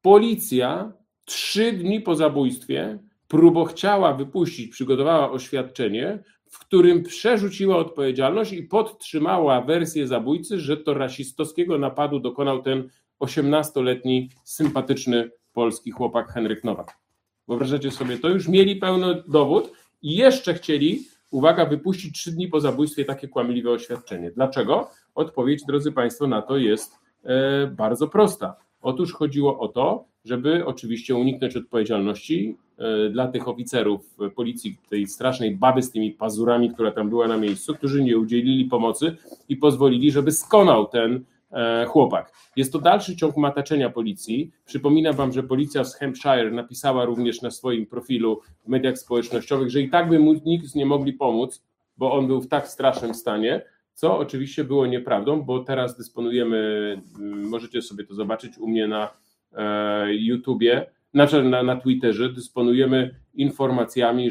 Policja 3 dni po zabójstwie chciała wypuścić, przygotowała oświadczenie, w którym przerzuciła odpowiedzialność i podtrzymała wersję zabójcy, że to rasistowskiego napadu dokonał ten 18-letni, sympatyczny polski chłopak Henryk Nowak. Wyobrażacie sobie to? Już mieli pełny dowód i jeszcze chcieli, uwaga, wypuścić 3 dni po zabójstwie takie kłamliwe oświadczenie. Dlaczego? Odpowiedź, drodzy Państwo, na to jest bardzo prosta. Otóż chodziło o to, żeby oczywiście uniknąć odpowiedzialności dla tych oficerów policji, tej strasznej baby z tymi pazurami, która tam była na miejscu, którzy nie udzielili pomocy i pozwolili, żeby skonał ten chłopak. Jest to dalszy ciąg mataczenia policji. Przypominam Wam, że policja z Hampshire napisała również na swoim profilu w mediach społecznościowych, że i tak by mu nikt nie mogli pomóc, bo on był w tak strasznym stanie, co oczywiście było nieprawdą, bo teraz dysponujemy, możecie sobie to zobaczyć u mnie na YouTubie, na Twitterze, dysponujemy informacjami,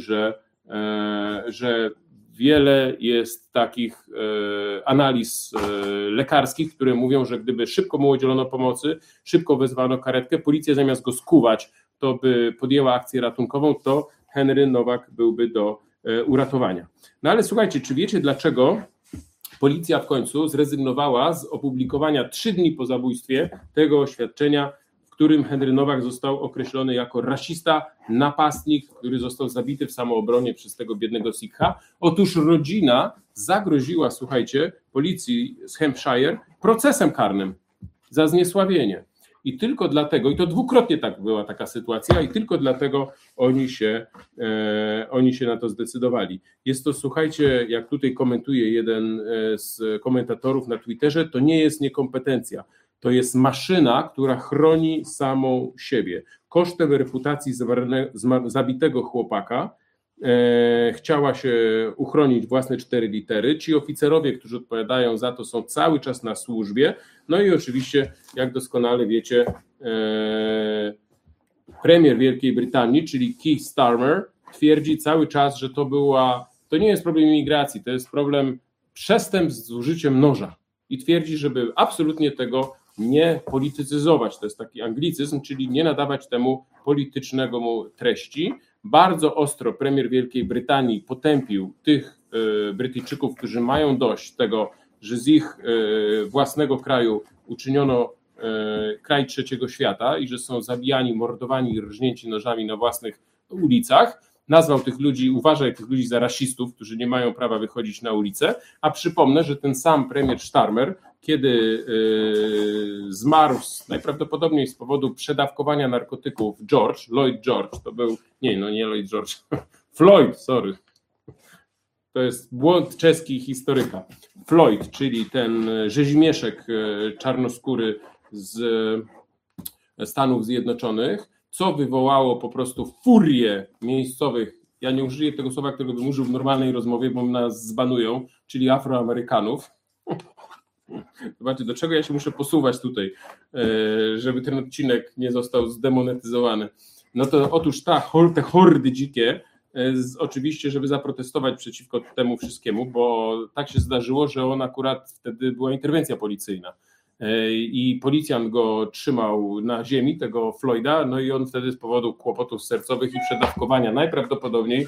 że wiele jest takich analiz lekarskich, które mówią, że gdyby szybko mu udzielono pomocy, szybko wezwano karetkę, policja zamiast go skuwać, to by podjęła akcję ratunkową, to Henry Nowak byłby do uratowania. No ale słuchajcie, czy wiecie, dlaczego policja w końcu zrezygnowała z opublikowania 3 dni po zabójstwie tego oświadczenia, w którym Henry Nowak został określony jako rasista, napastnik, który został zabity w samoobronie przez tego biednego Sikha? Otóż rodzina zagroziła, słuchajcie, policji z Hampshire procesem karnym za zniesławienie. I tylko dlatego, i to dwukrotnie tak była taka sytuacja, i tylko dlatego oni się na to zdecydowali. Jest to, słuchajcie, jak tutaj komentuje jeden z komentatorów na Twitterze, to nie jest niekompetencja. To jest maszyna, która chroni samą siebie. Kosztem reputacji zabitego chłopaka chciała się uchronić własne 4 litery. Ci oficerowie, którzy odpowiadają za to, są cały czas na służbie. No i oczywiście, jak doskonale wiecie, premier Wielkiej Brytanii, czyli Keir Starmer, twierdzi cały czas, że to nie jest problem imigracji, to jest problem przestępstw z użyciem noża. I twierdzi, żeby absolutnie tego nie politycyzować. To jest taki anglicyzm, czyli nie nadawać temu politycznego treści. Bardzo ostro premier Wielkiej Brytanii potępił tych Brytyjczyków, którzy mają dość tego, że z ich własnego kraju uczyniono kraj trzeciego świata i że są zabijani, mordowani i rżnięci nożami na własnych ulicach. Nazwał tych ludzi, uważaj tych ludzi za rasistów, którzy nie mają prawa wychodzić na ulicę, a przypomnę, że ten sam premier Starmer, kiedy zmarł najprawdopodobniej z powodu przedawkowania narkotyków Lloyd George, to był, nie Lloyd George, Floyd, sorry, to jest błąd czeski historyka, Floyd, czyli ten rzezimieszek czarnoskóry z Stanów Zjednoczonych, co wywołało po prostu furię miejscowych, ja nie użyję tego słowa, którego bym użył w normalnej rozmowie, bo nas zbanują, czyli Afroamerykanów. Zobaczcie, do czego ja się muszę posuwać tutaj, żeby ten odcinek nie został zdemonetyzowany. No to otóż te hordy dzikie, oczywiście, żeby zaprotestować przeciwko temu wszystkiemu, bo tak się zdarzyło, że on akurat wtedy była interwencja policyjna. I policjant go trzymał na ziemi, tego Floyda, no i on wtedy z powodu kłopotów sercowych i przedawkowania najprawdopodobniej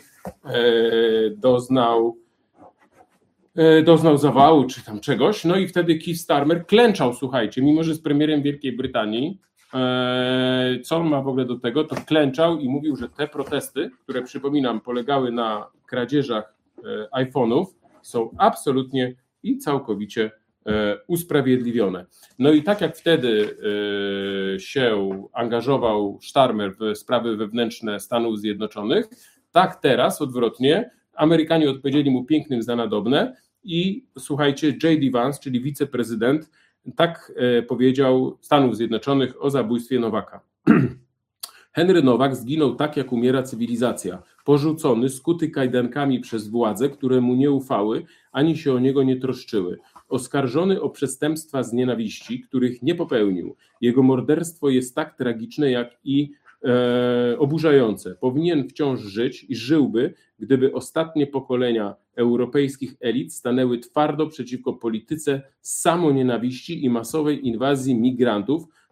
doznał zawału czy tam czegoś, no i wtedy Keir Starmer klęczał, słuchajcie, mimo że jest premierem Wielkiej Brytanii, co on ma w ogóle do tego, to klęczał i mówił, że te protesty, które przypominam polegały na kradzieżach iPhone'ów, są absolutnie i całkowicie usprawiedliwione. No i tak jak wtedy się angażował Starmer w sprawy wewnętrzne Stanów Zjednoczonych, tak teraz odwrotnie Amerykanie odpowiedzieli mu pięknym za nadobne i słuchajcie, J.D. Vance, czyli wiceprezydent, tak powiedział Stanów Zjednoczonych o zabójstwie Nowaka. Henry Nowak zginął tak, jak umiera cywilizacja, porzucony, skuty kajdankami przez władze, które mu nie ufały, ani się o niego nie troszczyły. Oskarżony o przestępstwa z nienawiści, których nie popełnił. Jego morderstwo jest tak tragiczne, jak i oburzające. Powinien wciąż żyć i żyłby, gdyby ostatnie pokolenia europejskich elit stanęły twardo przeciwko polityce samonienawiści i masowej inwazji migrantów,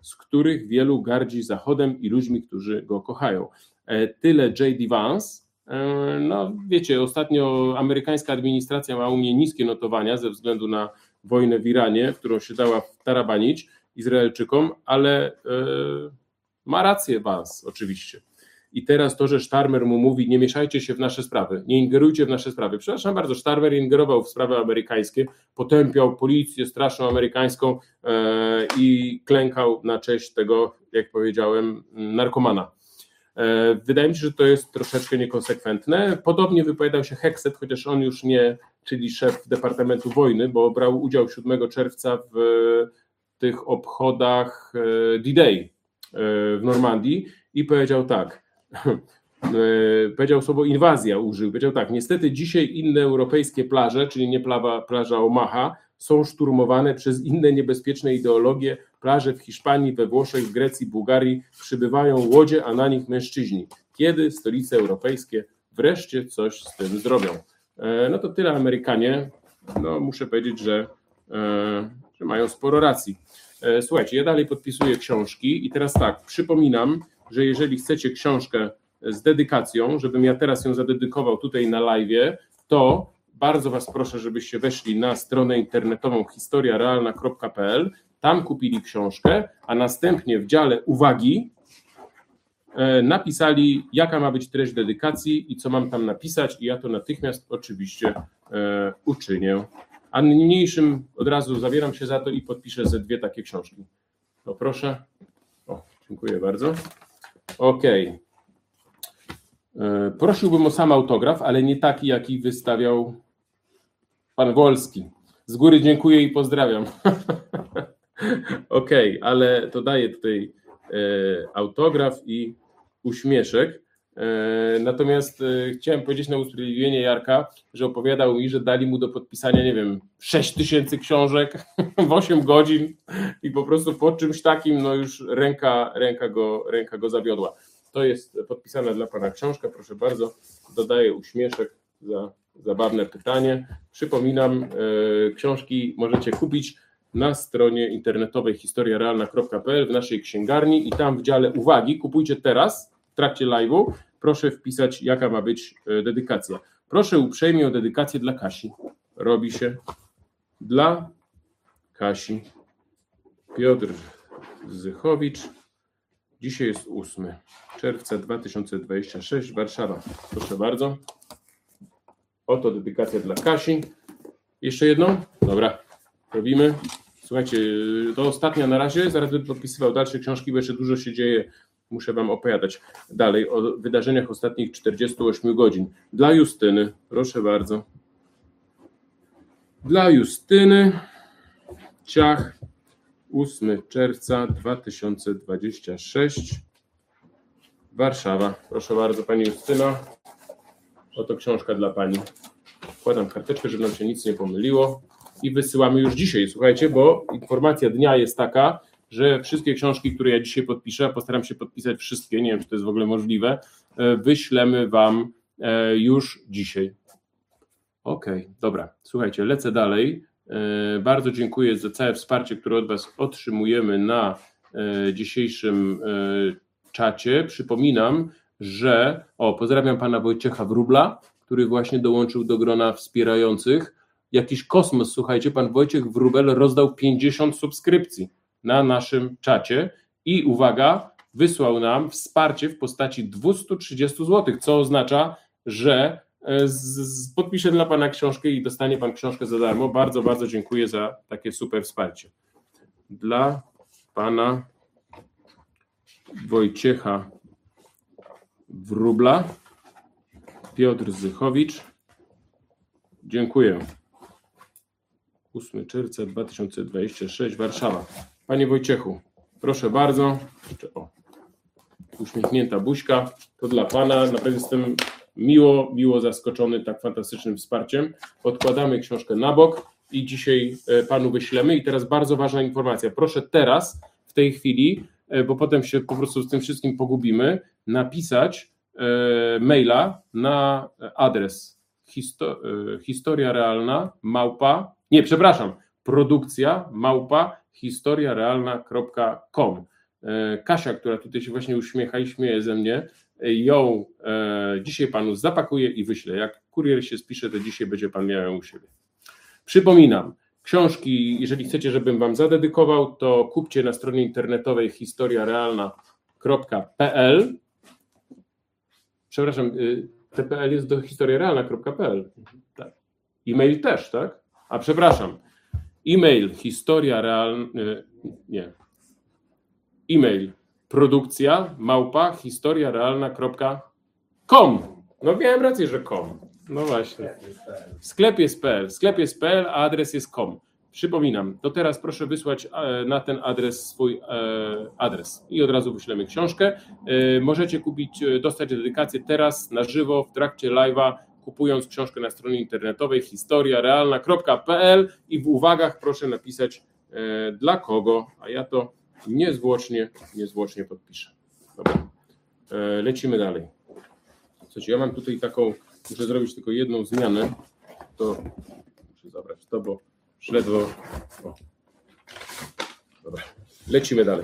z których wielu gardzi Zachodem i ludźmi, którzy go kochają. Tyle J.D. Vance. No wiecie, ostatnio amerykańska administracja ma u mnie niskie notowania ze względu na wojnę w Iranie, w którą się dała wtarabanić Izraelczykom, ale ma rację Vance oczywiście. I teraz to, że Starmer mu mówi, nie mieszajcie się w nasze sprawy, nie ingerujcie w nasze sprawy. Przepraszam bardzo, Starmer ingerował w sprawy amerykańskie, potępiał policję straszną amerykańską i klękał na cześć tego, jak powiedziałem, narkomana. Wydaje mi się, że to jest troszeczkę niekonsekwentne. Podobnie wypowiadał się Hexet, chociaż on już nie, czyli szef Departamentu Wojny, bo brał udział 7 czerwca w tych obchodach D-Day w Normandii i powiedział tak, powiedział słowo inwazja użył, powiedział tak, niestety dzisiaj inne europejskie plaże, czyli nie plaża Omaha, są szturmowane przez inne niebezpieczne ideologie, plaże w Hiszpanii, we Włoszech, w Grecji, Bułgarii przybywają łodzie, a na nich mężczyźni. Kiedy stolice europejskie wreszcie coś z tym zrobią? No to tyle Amerykanie, no muszę powiedzieć, że mają sporo racji. Słuchajcie, ja dalej podpisuję książki i teraz tak, przypominam, że jeżeli chcecie książkę z dedykacją, żebym ja teraz ją zadedykował tutaj na live'ie, to bardzo Was proszę, żebyście weszli na stronę internetową historiarealna.pl, tam kupili książkę, a następnie w dziale uwagi napisali, jaka ma być treść dedykacji i co mam tam napisać i ja to natychmiast oczywiście uczynię. A niniejszym od razu zabieram się za to i podpiszę ze 2 takie książki. No proszę. O, dziękuję bardzo. Okej. Prosiłbym o sam autograf, ale nie taki, jaki wystawiał pan Wolski. Z góry dziękuję i pozdrawiam. Okej, ale to daję tutaj autograf i uśmieszek. Natomiast chciałem powiedzieć na usprawiedliwienie Jarka, że opowiadał mi, że dali mu do podpisania, nie wiem, 6000 książek w 8 godzin i po prostu po czymś takim no już ręka go zawiodła. To jest podpisana dla pana książka, proszę bardzo, dodaję uśmieszek za zabawne pytanie. Przypominam, książki możecie kupić na stronie internetowej historiarealna.pl w naszej księgarni i tam w dziale uwagi, kupujcie teraz w trakcie live'u, proszę wpisać, jaka ma być dedykacja. Proszę uprzejmie o dedykację dla Kasi. Robi się dla Kasi. Piotr Zychowicz. Dzisiaj jest 8 czerwca 2026, Warszawa. Proszę bardzo. Oto dedykacja dla Kasi. Jeszcze jedną? Dobra, robimy. Słuchajcie, to ostatnia na razie, zaraz będę podpisywał dalsze książki, bo jeszcze dużo się dzieje. Muszę wam opowiadać dalej o wydarzeniach ostatnich 48 godzin. Dla Justyny, proszę bardzo. Dla Justyny, ciach, 8 czerwca 2026, Warszawa. Proszę bardzo, pani Justyna. Oto książka dla pani. Wkładam karteczkę, żeby nam się nic nie pomyliło i wysyłamy już dzisiaj, słuchajcie, bo informacja dnia jest taka, że wszystkie książki, które ja dzisiaj podpiszę, a postaram się podpisać wszystkie, nie wiem, czy to jest w ogóle możliwe, wyślemy wam już dzisiaj. Okej, dobra, słuchajcie, lecę dalej. Bardzo dziękuję za całe wsparcie, które od was otrzymujemy na dzisiejszym czacie. Przypominam, że pozdrawiam pana Wojciecha Wróbla, który właśnie dołączył do grona wspierających. Jakiś kosmos, słuchajcie, pan Wojciech Wróbel rozdał 50 subskrypcji na naszym czacie i uwaga, wysłał nam wsparcie w postaci 230 zł, co oznacza, że podpiszę dla pana książkę i dostanie pan książkę za darmo. Bardzo, bardzo dziękuję za takie super wsparcie. Dla pana Wojciecha Wróbla, Piotr Zychowicz. Dziękuję. 8 czerwca 2026, Warszawa. Panie Wojciechu, proszę bardzo. Uśmiechnięta buźka. To dla pana. Naprawdę jestem miło zaskoczony tak fantastycznym wsparciem. Odkładamy książkę na bok i dzisiaj panu wyślemy. I teraz bardzo ważna informacja. Proszę teraz, w tej chwili, bo potem się po prostu z tym wszystkim pogubimy, napisać maila na adres produkcja @historiarealna.com. Kasia, która tutaj się właśnie uśmiecha i śmieje ze mnie, ją dzisiaj panu zapakuje i wyślę. Jak kurier się spisze, to dzisiaj będzie pan miał ją u siebie. Przypominam, książki, jeżeli chcecie, żebym wam zadedykował, to kupcie na stronie internetowej historiarealna.pl. Przepraszam, TPL jest do historiarealna.pl. Tak. E-mail też, tak? A przepraszam, e-mail e-mail produkcja@historiarealna.com. No miałem rację, że com. No właśnie. Sklep jest PL, a adres jest com. Przypominam, to teraz proszę wysłać na ten adres swój adres i od razu wyślemy książkę. Możecie dostać dedykację teraz na żywo w trakcie live'a, kupując książkę na stronie internetowej historiarealna.pl i w uwagach proszę napisać dla kogo, a ja to niezwłocznie podpiszę. Dobra. Lecimy dalej. Słuchajcie, ja mam tutaj taką, muszę zrobić tylko jedną zmianę, to muszę zabrać to, bo ledwo. Dobra, lecimy dalej.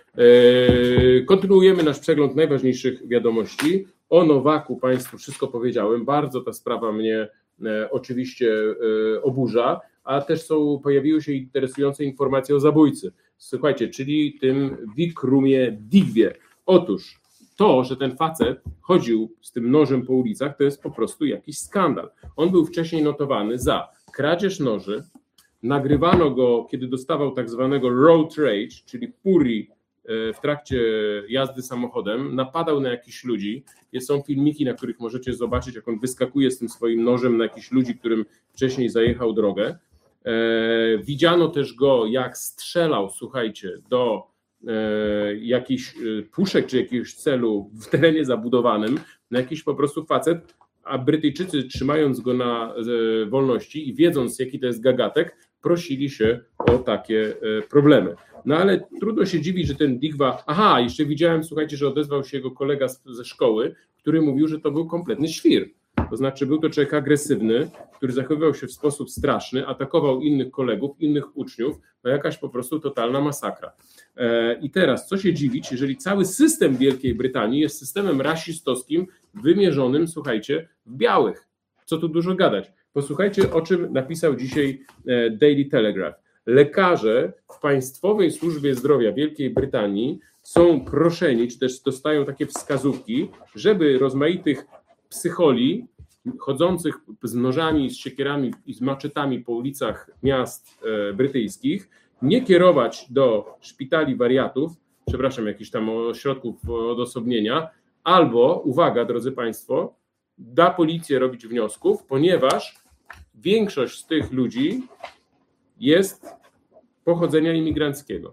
Kontynuujemy nasz przegląd najważniejszych wiadomości. O Nowaku Państwu wszystko powiedziałem, bardzo ta sprawa mnie oczywiście oburza, a też pojawiły się interesujące informacje o zabójcy. Słuchajcie, czyli tym Wikrumie Digwie. Otóż to, że ten facet chodził z tym nożem po ulicach, to jest po prostu jakiś skandal. On był wcześniej notowany za kradzież noży, nagrywano go, kiedy dostawał tak zwanego road rage, czyli furii w trakcie jazdy samochodem, napadał na jakichś ludzi. Są filmiki, na których możecie zobaczyć, jak on wyskakuje z tym swoim nożem na jakichś ludzi, którym wcześniej zajechał drogę. Widziano też go, jak strzelał, słuchajcie, do jakichś puszek czy jakiegoś celu w terenie zabudowanym, na jakiś po prostu facet, a Brytyjczycy, trzymając go na wolności i wiedząc, jaki to jest gagatek, prosili się o takie problemy. No ale trudno się dziwić, że ten Digwa... Aha, jeszcze widziałem, słuchajcie, że odezwał się jego kolega ze szkoły, który mówił, że to był kompletny świr. To znaczy był to człowiek agresywny, który zachowywał się w sposób straszny, atakował innych kolegów, innych uczniów, no jakaś po prostu totalna masakra. I teraz, co się dziwić, jeżeli cały system Wielkiej Brytanii jest systemem rasistowskim wymierzonym, słuchajcie, w białych. Co tu dużo gadać. Posłuchajcie, o czym napisał dzisiaj Daily Telegraph. Lekarze w Państwowej Służbie Zdrowia Wielkiej Brytanii są proszeni, czy też dostają takie wskazówki, żeby rozmaitych psycholi chodzących z nożami, z siekierami i z maczetami po ulicach miast brytyjskich nie kierować do szpitali wariatów, przepraszam, jakichś tam ośrodków odosobnienia, albo, uwaga drodzy Państwo, da policję robić wniosków, ponieważ większość z tych ludzi jest pochodzenia imigranckiego.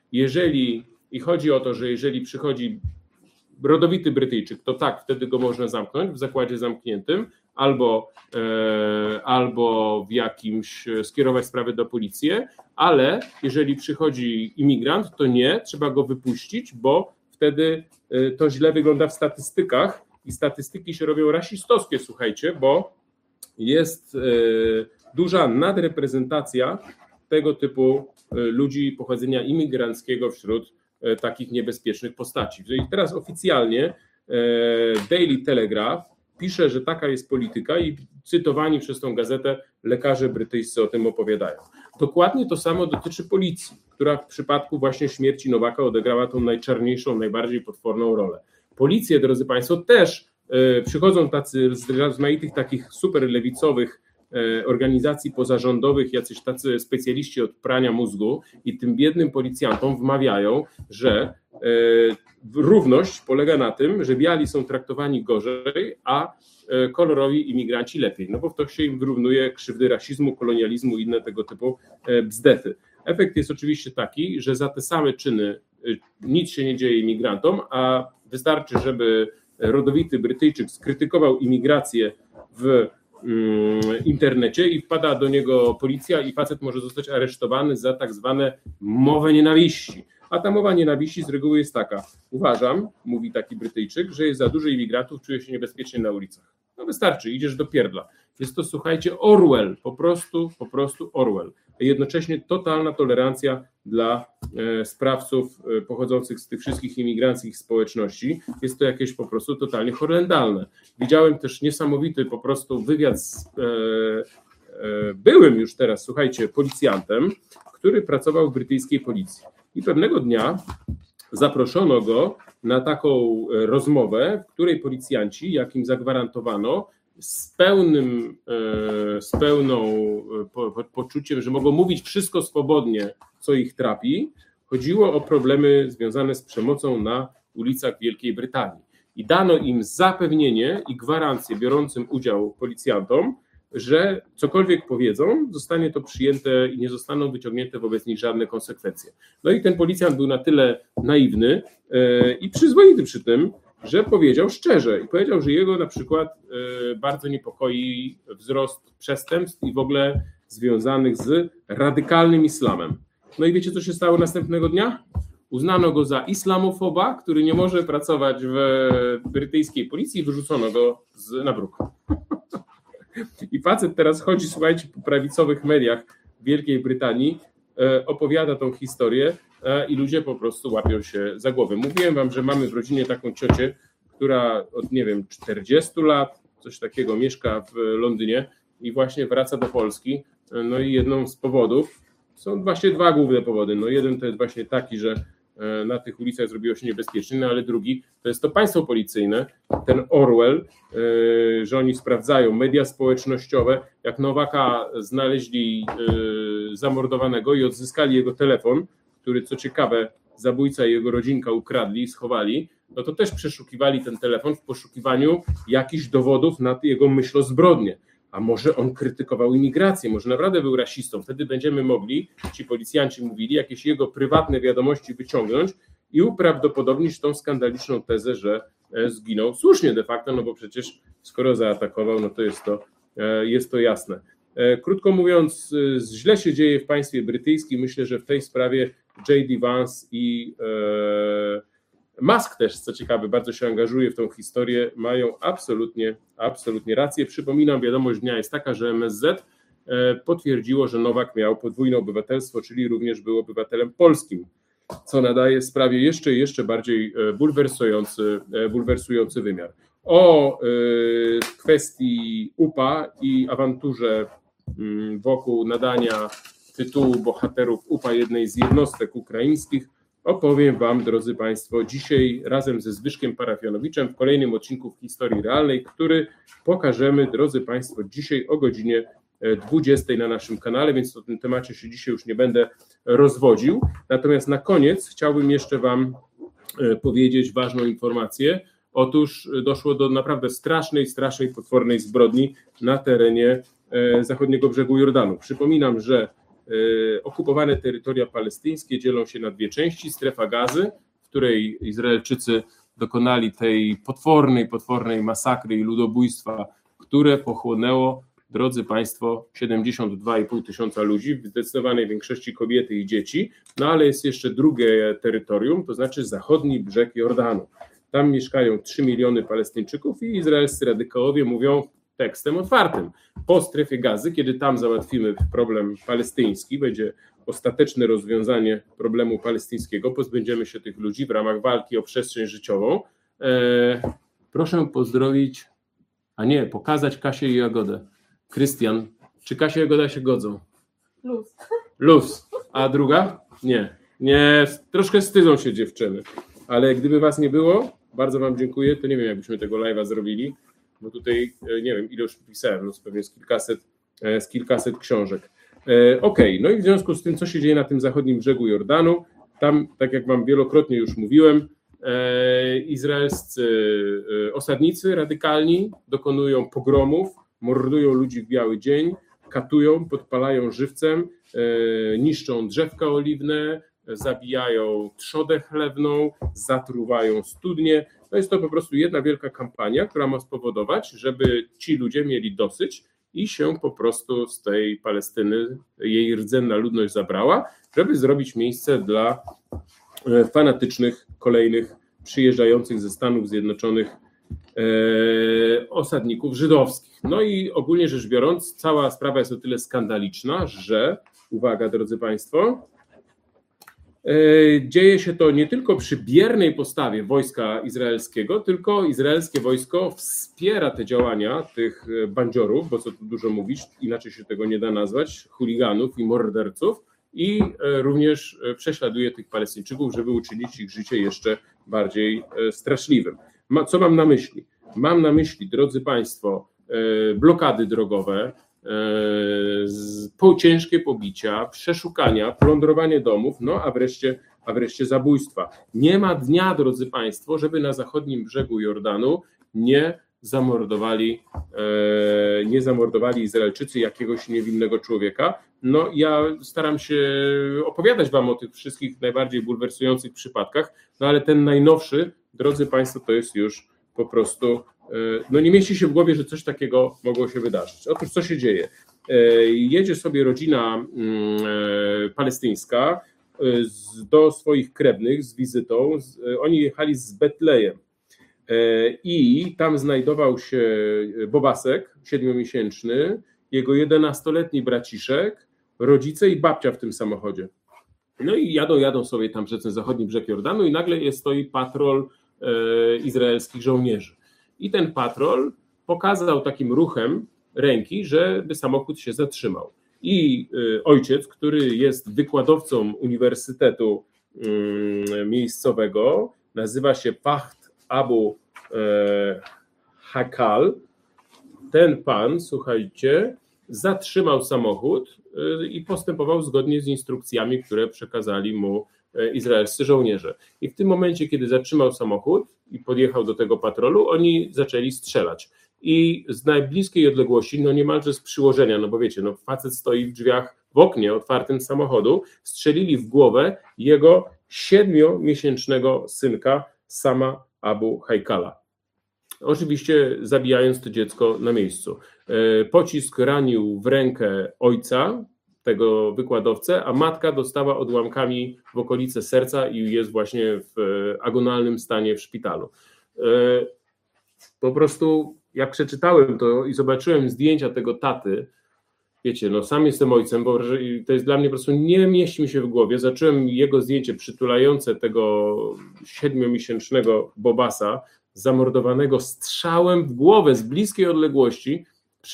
I chodzi o to, że jeżeli przychodzi rodowity Brytyjczyk, to tak, wtedy go można zamknąć w zakładzie zamkniętym albo w jakimś skierować sprawę do policji, ale jeżeli przychodzi imigrant, to nie, trzeba go wypuścić, bo wtedy to źle wygląda w statystykach i statystyki się robią rasistowskie, słuchajcie, bo jest duża nadreprezentacja tego typu ludzi pochodzenia imigranckiego wśród takich niebezpiecznych postaci. I teraz oficjalnie Daily Telegraph pisze, że taka jest polityka i cytowani przez tą gazetę lekarze brytyjscy o tym opowiadają. Dokładnie to samo dotyczy policji, która w przypadku właśnie śmierci Nowaka odegrała tą najczarniejszą, najbardziej potworną rolę. Policje, drodzy Państwo, też przychodzą tacy z rozmaitych takich super lewicowych organizacji pozarządowych, jacyś tacy specjaliści od prania mózgu i tym biednym policjantom wmawiają, że równość polega na tym, że biali są traktowani gorzej, a kolorowi imigranci lepiej, no bo w to się im wyrównuje krzywdy rasizmu, kolonializmu i inne tego typu bzdety. Efekt jest oczywiście taki, że za te same czyny nic się nie dzieje imigrantom, a wystarczy, żeby rodowity Brytyjczyk skrytykował imigrację w internecie i wpada do niego policja i facet może zostać aresztowany za tak zwane mowę nienawiści. A ta mowa nienawiści z reguły jest taka: uważam, mówi taki Brytyjczyk, że jest za dużo imigrantów, czuję się niebezpiecznie na ulicach. No wystarczy, idziesz do pierdla. Jest to, słuchajcie, Orwell, po prostu Orwell. jednocześnie totalna tolerancja dla sprawców pochodzących z tych wszystkich imigranckich społeczności. Jest to jakieś po prostu totalnie horrendalne. Widziałem też niesamowity po prostu wywiad z byłym już teraz, słuchajcie, policjantem, który pracował w brytyjskiej policji. I pewnego dnia zaproszono go na taką rozmowę, w której policjanci, jak im zagwarantowano, z pełną poczuciem, że mogą mówić wszystko swobodnie, co ich trapi, chodziło o problemy związane z przemocą na ulicach Wielkiej Brytanii. I dano im zapewnienie i gwarancję biorącym udział policjantom, że cokolwiek powiedzą, zostanie to przyjęte i nie zostaną wyciągnięte wobec nich żadne konsekwencje. No i ten policjant był na tyle naiwny i przyzwoity przy tym, że powiedział szczerze i powiedział, że jego na przykład bardzo niepokoi wzrost przestępstw i w ogóle związanych z radykalnym islamem. No i wiecie, co się stało następnego dnia? Uznano go za islamofoba, który nie może pracować w brytyjskiej policji i wyrzucono go na bruk. I facet teraz chodzi, słuchajcie, po prawicowych mediach w Wielkiej Brytanii, opowiada tą historię i ludzie po prostu łapią się za głowę. Mówiłem wam, że mamy w rodzinie taką ciocię, która od, nie wiem, 40 lat, coś takiego, mieszka w Londynie i właśnie wraca do Polski. No i jedną z powodów, są właśnie dwa główne powody. No jeden to jest właśnie taki, że na tych ulicach zrobiło się niebezpiecznie, no ale drugi to jest to państwo policyjne, ten Orwell, że oni sprawdzają media społecznościowe. Jak Nowaka znaleźli zamordowanego i odzyskali jego telefon, który co ciekawe zabójca i jego rodzinka ukradli i schowali, no to też przeszukiwali ten telefon w poszukiwaniu jakichś dowodów na jego myślozbrodnię. A może on krytykował imigrację, może naprawdę był rasistą. Wtedy będziemy mogli, ci policjanci mówili, jakieś jego prywatne wiadomości wyciągnąć i uprawdopodobnić tą skandaliczną tezę, że zginął słusznie de facto, no bo przecież skoro zaatakował, no to jest to jasne. Krótko mówiąc, źle się dzieje w państwie brytyjskim. Myślę, że w tej sprawie J.D. Vance i Musk też, co ciekawe, bardzo się angażuje w tą historię, mają absolutnie rację. Przypominam, wiadomość dnia jest taka, że MSZ potwierdziło, że Nowak miał podwójne obywatelstwo, czyli również był obywatelem polskim, co nadaje sprawie jeszcze bardziej bulwersujący wymiar. O kwestii UPA i awanturze wokół nadania tytułu bohaterów UPA jednej z jednostek ukraińskich opowiem wam, drodzy Państwo, dzisiaj razem ze Zbyszkiem Parafianowiczem w kolejnym odcinku w Historii Realnej, który pokażemy, drodzy Państwo, dzisiaj o godzinie 20 na naszym kanale, więc o tym temacie się dzisiaj już nie będę rozwodził. Natomiast na koniec chciałbym jeszcze wam powiedzieć ważną informację. Otóż doszło do naprawdę strasznej, potwornej zbrodni na terenie zachodniego brzegu Jordanu. Przypominam, że okupowane terytoria palestyńskie dzielą się na dwie części. Strefa Gazy, w której Izraelczycy dokonali tej potwornej masakry i ludobójstwa, które pochłonęło, drodzy Państwo, 72,5 tysiąca ludzi, w zdecydowanej większości kobiety i dzieci. No ale jest jeszcze drugie terytorium, to znaczy zachodni brzeg Jordanu. Tam mieszkają 3 miliony Palestyńczyków i izraelscy radykałowie mówią tekstem otwartym: po strefie Gazy, kiedy tam załatwimy problem palestyński, będzie ostateczne rozwiązanie problemu palestyńskiego, pozbędziemy się tych ludzi w ramach walki o przestrzeń życiową. Proszę pozdrowić, pokazać Kasię i Jagodę. Krystian, czy Kasia i Jagoda się godzą? Luz. A druga? Nie, troszkę wstydzą się dziewczyny, ale gdyby was nie było, bardzo wam dziękuję, to nie wiem, jakbyśmy tego live'a zrobili, bo tutaj nie wiem, ile już pisałem, no pewnie z kilkaset książek. Okej, no i w związku z tym, co się dzieje na tym zachodnim brzegu Jordanu, tam, tak jak wam wielokrotnie już mówiłem, izraelscy osadnicy radykalni dokonują pogromów, mordują ludzi w biały dzień, katują, podpalają żywcem, niszczą drzewka oliwne, zabijają trzodę chlewną, zatruwają studnie. No jest to po prostu jedna wielka kampania, która ma spowodować, żeby ci ludzie mieli dosyć i się po prostu z tej Palestyny jej rdzenna ludność zabrała, żeby zrobić miejsce dla fanatycznych, kolejnych przyjeżdżających ze Stanów Zjednoczonych osadników żydowskich. No i ogólnie rzecz biorąc, cała sprawa jest o tyle skandaliczna, że uwaga, drodzy Państwo, dzieje się to nie tylko przy biernej postawie wojska izraelskiego, tylko izraelskie wojsko wspiera te działania tych bandziorów, bo co tu dużo mówić, inaczej się tego nie da nazwać, chuliganów i morderców, i również prześladuje tych Palestyńczyków, żeby uczynić ich życie jeszcze bardziej straszliwym. Co mam na myśli? Mam na myśli, drodzy Państwo, blokady drogowe, ciężkie pobicia, przeszukania, plądrowanie domów, no a wreszcie zabójstwa. Nie ma dnia, drodzy Państwo, żeby na zachodnim brzegu Jordanu nie zamordowali Izraelczycy jakiegoś niewinnego człowieka. No ja staram się opowiadać Wam o tych wszystkich najbardziej bulwersujących przypadkach, no ale ten najnowszy, drodzy Państwo, to jest już po prostu, no nie mieści się w głowie, że coś takiego mogło się wydarzyć. Otóż co się dzieje? Jedzie sobie rodzina palestyńska do swoich krewnych z wizytą. Oni jechali z Betlejem i tam znajdował się Bobasek, 7-miesięczny, jego 11-letni braciszek, rodzice i babcia w tym samochodzie. No i jadą sobie tam przez ten zachodni brzeg Jordanu i nagle stoi patrol izraelskich żołnierzy. I ten patrol pokazał takim ruchem ręki, żeby samochód się zatrzymał. I ojciec, który jest wykładowcą uniwersytetu miejscowego, nazywa się Facht Abu Hakal, ten pan, słuchajcie, zatrzymał samochód i postępował zgodnie z instrukcjami, które przekazali mu izraelscy żołnierze. I w tym momencie, kiedy zatrzymał samochód i podjechał do tego patrolu, oni zaczęli strzelać. I z najbliskiej odległości, no niemalże z przyłożenia, no bo wiecie, no facet stoi w drzwiach, w oknie otwartym samochodu, strzelili w głowę jego 7-miesięcznego synka Sama Abu Haikala. Oczywiście zabijając to dziecko na miejscu. Pocisk ranił w rękę ojca, tego wykładowcę, a matka dostała odłamkami w okolice serca i jest właśnie w agonalnym stanie w szpitalu. Po prostu jak przeczytałem to i zobaczyłem zdjęcia tego taty, wiecie, no sam jestem ojcem, bo to jest dla mnie po prostu nie mieści mi się w głowie. Zacząłem jego zdjęcie przytulające tego 7-miesięcznego Bobasa, zamordowanego strzałem w głowę z bliskiej odległości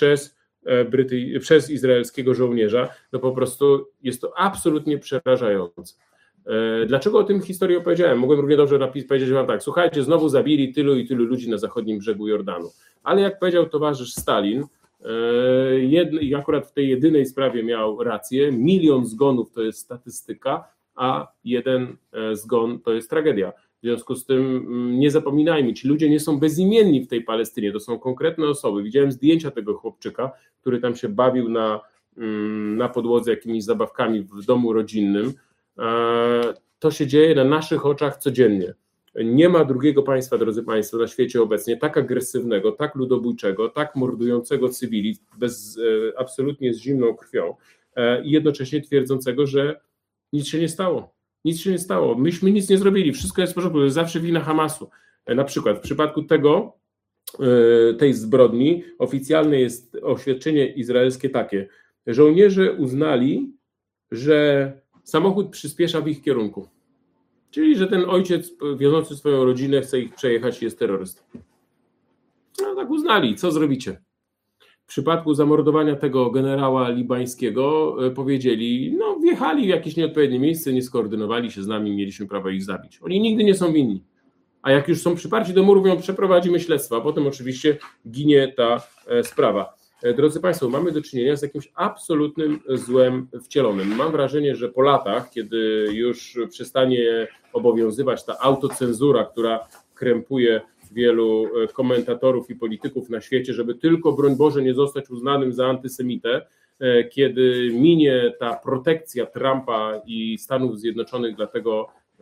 przez izraelskiego żołnierza. No po prostu jest to absolutnie przerażające. Dlaczego o tym historii opowiedziałem? Mogłem równie dobrze powiedzieć Wam tak, słuchajcie, znowu zabili tylu i tylu ludzi na zachodnim brzegu Jordanu. Ale jak powiedział towarzysz Stalin, i akurat w tej jedynej sprawie miał rację, 1 milion zgonów to jest statystyka, a 1 zgon to jest tragedia. W związku z tym nie zapominajmy, ci ludzie nie są bezimienni w tej Palestynie, to są konkretne osoby. Widziałem zdjęcia tego chłopczyka, który tam się bawił na podłodze jakimiś zabawkami w domu rodzinnym. To się dzieje na naszych oczach codziennie. Nie ma drugiego państwa, drodzy Państwo, na świecie obecnie tak agresywnego, tak ludobójczego, tak mordującego cywili, absolutnie z zimną krwią i jednocześnie twierdzącego, że nic się nie stało. Nic się nie stało. Myśmy nic nie zrobili. Wszystko jest w porządku. To jest zawsze wina Hamasu. Na przykład w przypadku tej zbrodni oficjalne jest oświadczenie izraelskie takie. Żołnierze uznali, że samochód przyspiesza w ich kierunku. Czyli, że ten ojciec wiozący swoją rodzinę chce ich przejechać i jest terrorystą. No tak uznali. Co zrobicie? W przypadku zamordowania tego generała libańskiego powiedzieli, no wjechali w jakieś nieodpowiednie miejsce, nie skoordynowali się z nami, mieliśmy prawo ich zabić. Oni nigdy nie są winni. A jak już są przyparci do muru, mówią, przeprowadzimy śledztwo, a potem oczywiście ginie ta sprawa. Drodzy Państwo, mamy do czynienia z jakimś absolutnym złem wcielonym. Mam wrażenie, że po latach, kiedy już przestanie obowiązywać ta autocenzura, która krępuje wielu komentatorów i polityków na świecie, żeby tylko, broń Boże, nie zostać uznanym za antysemitę, kiedy minie ta protekcja Trumpa i Stanów Zjednoczonych dla tego,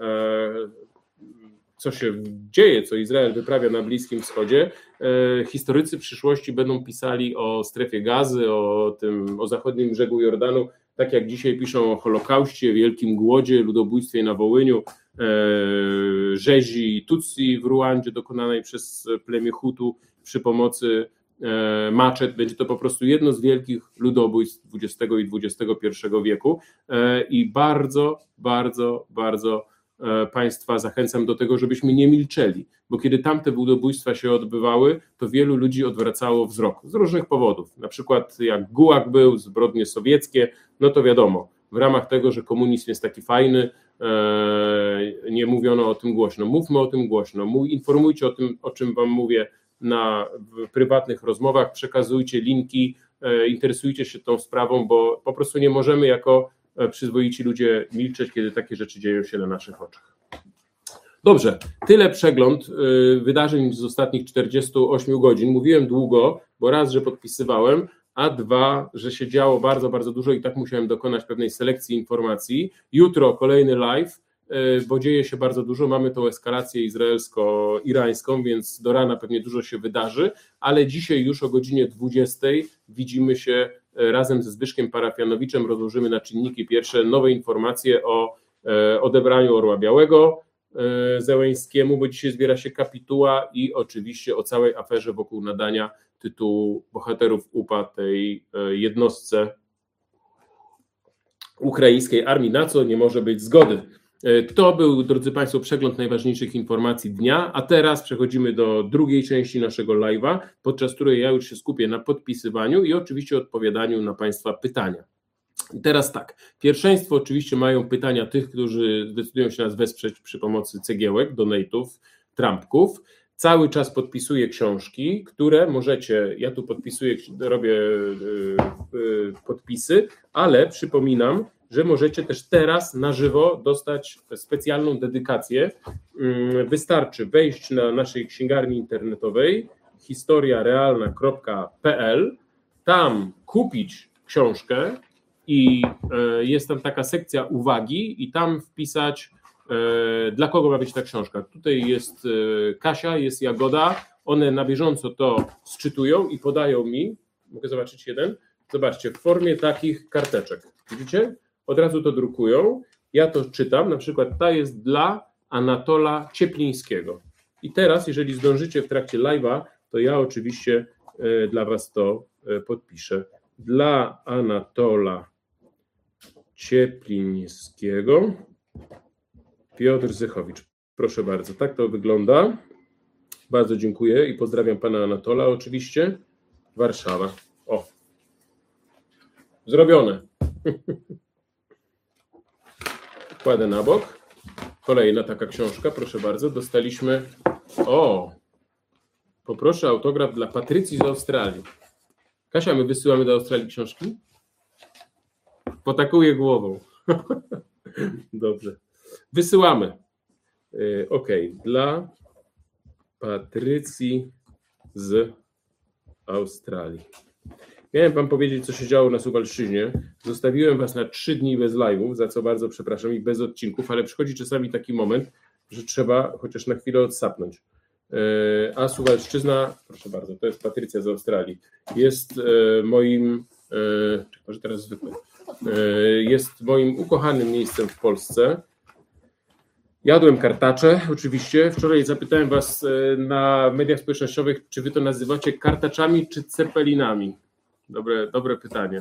co się dzieje, co Izrael wyprawia na Bliskim Wschodzie, historycy przyszłości będą pisali o strefie Gazy, o zachodnim brzegu Jordanu, tak jak dzisiaj piszą o Holokauście, wielkim głodzie, ludobójstwie na Wołyniu, rzezi Tutsi w Ruandzie dokonanej przez plemię Hutu przy pomocy maczet, będzie to po prostu jedno z wielkich ludobójstw XX i XXI wieku i bardzo, bardzo, bardzo Państwa zachęcam do tego, żebyśmy nie milczeli, bo kiedy tamte ludobójstwa się odbywały, to wielu ludzi odwracało wzrok z różnych powodów, na przykład jak Gułag był, zbrodnie sowieckie, no to wiadomo, w ramach tego, że komunizm jest taki fajny, nie mówiono o tym głośno. Mówmy o tym głośno, informujcie o tym, o czym Wam mówię w prywatnych rozmowach, przekazujcie linki, interesujcie się tą sprawą, bo po prostu nie możemy jako przyzwoici ludzie milczeć, kiedy takie rzeczy dzieją się na naszych oczach. Dobrze, tyle przegląd wydarzeń z ostatnich 48 godzin. Mówiłem długo, bo raz, że podpisywałem, a dwa, że się działo bardzo, bardzo dużo i tak musiałem dokonać pewnej selekcji informacji. Jutro kolejny live, bo dzieje się bardzo dużo, mamy tą eskalację izraelsko-irańską, więc do rana pewnie dużo się wydarzy, ale dzisiaj już o godzinie 20 widzimy się razem ze Zbyszkiem Parafianowiczem, rozłożymy na czynniki pierwsze nowe informacje o odebraniu Orła Białego Zełeńskiemu, bo dzisiaj zbiera się kapituła i oczywiście o całej aferze wokół nadania tytułu bohaterów UPA tej jednostce ukraińskiej armii, na co nie może być zgody. To był, drodzy Państwo, przegląd najważniejszych informacji dnia, a teraz przechodzimy do drugiej części naszego live'a, podczas której ja już się skupię na podpisywaniu i oczywiście odpowiadaniu na Państwa pytania. I teraz tak, pierwszeństwo oczywiście mają pytania tych, którzy zdecydują się nas wesprzeć przy pomocy cegiełek, donate'ów, trampków. Cały czas podpisuję książki, które możecie, ja tu podpisuję, robię podpisy, ale przypominam, że możecie też teraz na żywo dostać specjalną dedykację. Wystarczy wejść na naszej księgarni internetowej historiarealna.pl, tam kupić książkę i jest tam taka sekcja uwagi i tam wpisać, dla kogo ma być ta książka. Tutaj jest Kasia, jest Jagoda, one na bieżąco to sczytują i podają mi, mogę zobaczyć jeden, zobaczcie, w formie takich karteczek, widzicie? Od razu to drukują, ja to czytam, na przykład ta jest dla Anatola Cieplińskiego. I teraz, jeżeli zdążycie w trakcie live'a, to ja oczywiście dla Was to podpiszę. Dla Anatola Cieplińskiego, Piotr Zychowicz. Proszę bardzo, tak to wygląda. Bardzo dziękuję i pozdrawiam pana Anatola oczywiście. Warszawa. O, zrobione. Kładę na bok. Kolejna taka książka, proszę bardzo. Dostaliśmy, poproszę autograf dla Patrycji z Australii. Kasia, my wysyłamy do Australii książki? Potakuję głową. Dobrze. Wysyłamy. Ok, dla Patrycji z Australii. Miałem Wam powiedzieć, co się działo na Suwalszczyźnie. Zostawiłem Was na 3 dni bez live'ów, za co bardzo przepraszam i bez odcinków, ale przychodzi czasami taki moment, że trzeba chociaż na chwilę odsapnąć. A Suwalszczyzna, proszę bardzo, to jest Patrycja z Australii, jest moim, może teraz zwykle, jest moim ukochanym miejscem w Polsce. Jadłem kartacze, oczywiście. Wczoraj zapytałem Was na mediach społecznościowych, czy Wy to nazywacie kartaczami czy cepelinami. Dobre pytanie.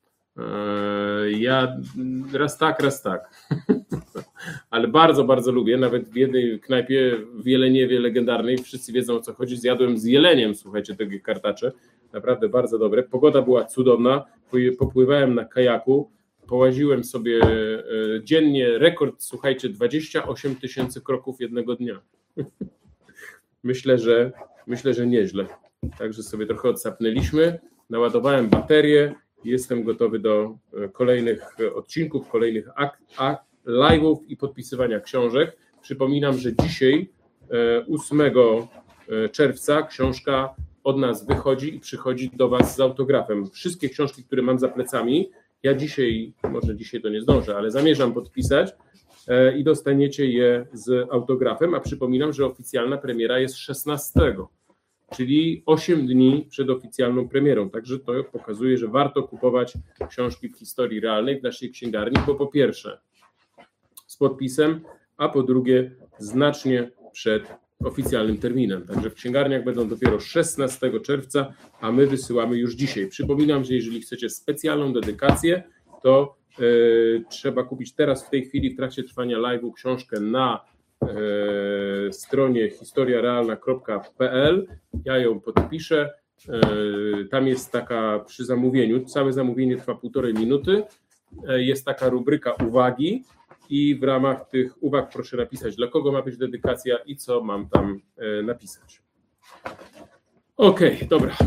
Ja raz tak. Ale bardzo, bardzo lubię. Nawet w jednej knajpie w Jeleniewie legendarnej, wszyscy wiedzą, o co chodzi, zjadłem z jeleniem, słuchajcie, takie kartacze. Naprawdę bardzo dobre. Pogoda była cudowna. Popływałem na kajaku. Połaziłem sobie dziennie rekord, słuchajcie, 28 000 kroków jednego dnia. Myślę, że nieźle. Także sobie trochę odsapnęliśmy. Naładowałem baterię i jestem gotowy do kolejnych odcinków, kolejnych live'ów i podpisywania książek. Przypominam, że dzisiaj, 8 czerwca, książka od nas wychodzi i przychodzi do Was z autografem. Wszystkie książki, które mam za plecami, ja dzisiaj, może dzisiaj to nie zdążę, ale zamierzam podpisać i dostaniecie je z autografem, a przypominam, że oficjalna premiera jest 16, czyli 8 dni przed oficjalną premierą, także to pokazuje, że warto kupować książki w historii realnej w naszej księgarni, bo po pierwsze z podpisem, a po drugie znacznie przed oficjalnym terminem. Także w księgarniach będą dopiero 16 czerwca, a my wysyłamy już dzisiaj. Przypominam, że jeżeli chcecie specjalną dedykację, to trzeba kupić teraz w tej chwili w trakcie trwania live'u książkę na stronie historiarealna.pl. Ja ją podpiszę. Tam jest taka przy zamówieniu, całe zamówienie trwa 1,5 minuty. Jest taka rubryka uwagi i w ramach tych uwag proszę napisać, dla kogo ma być dedykacja i co mam tam napisać. Okej, dobra.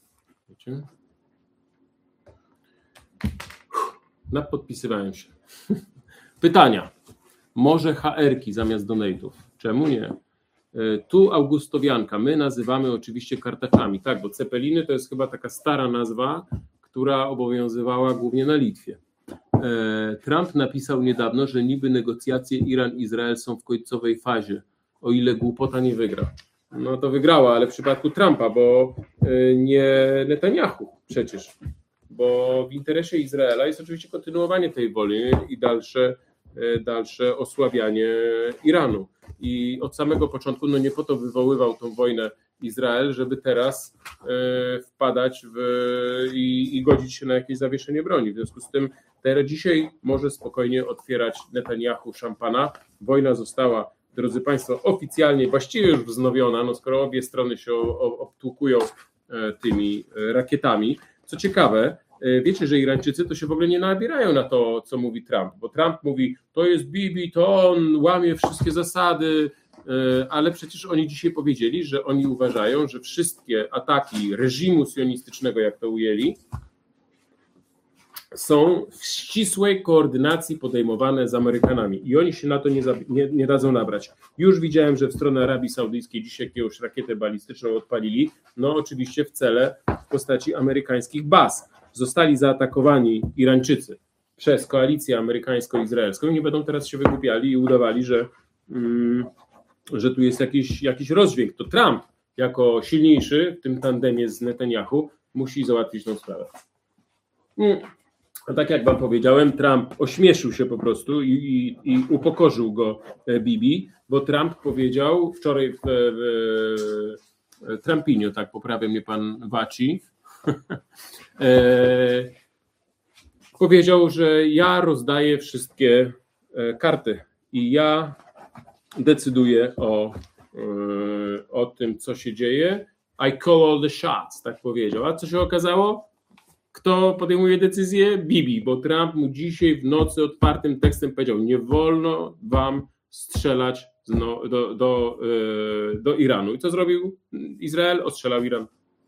Napodpisywałem się. Pytania. Może HR-ki zamiast donate'ów? Czemu nie? Tu Augustowianka. My nazywamy oczywiście kartaczami, tak, bo cepeliny to jest chyba taka stara nazwa, która obowiązywała głównie na Litwie. Trump napisał niedawno, że niby negocjacje Iran-Izrael są w końcowej fazie, o ile głupota nie wygra. No to wygrała, ale w przypadku Trumpa, bo nie Netanyahu przecież, bo w interesie Izraela jest oczywiście kontynuowanie tej wojny i dalsze osłabianie Iranu. I od samego początku, no nie po to wywoływał tą wojnę Izrael, żeby teraz wpadać i godzić się na jakieś zawieszenie broni. W związku z tym dzisiaj może spokojnie otwierać Netanyahu szampana. Wojna została, drodzy Państwo, oficjalnie właściwie już wznowiona, no skoro obie strony się obtłukują tymi rakietami. Co ciekawe, wiecie, że Irańczycy to się w ogóle nie nabierają na to, co mówi Trump, bo Trump mówi, to jest Bibi, to on łamie wszystkie zasady, ale przecież oni dzisiaj powiedzieli, że oni uważają, że wszystkie ataki reżimu sionistycznego, jak to ujęli, są w ścisłej koordynacji podejmowane z Amerykanami i oni się na to nie dadzą nabrać. Już widziałem, że w stronę Arabii Saudyjskiej dzisiaj jakąś rakietę balistyczną odpalili, no oczywiście w cele w postaci amerykańskich baz. Zostali zaatakowani Irańczycy przez koalicję amerykańsko-izraelską i nie będą teraz się wygłupiali i udawali, że tu jest jakiś rozdźwięk. To Trump jako silniejszy w tym tandemie z Netanyahu musi załatwić tą sprawę. A tak jak wam powiedziałem, Trump ośmieszył się po prostu i upokorzył go Bibi, bo Trump powiedział wczoraj w Trumpinio, tak poprawia mnie pan Waci, powiedział, że ja rozdaję wszystkie karty i ja decyduję o tym, co się dzieje. I call all the shots, tak powiedział. A co się okazało? Kto podejmuje decyzję? Bibi, bo Trump mu dzisiaj w nocy otwartym tekstem powiedział, nie wolno wam strzelać do Iranu. I co zrobił Izrael? Ostrzelał Iran.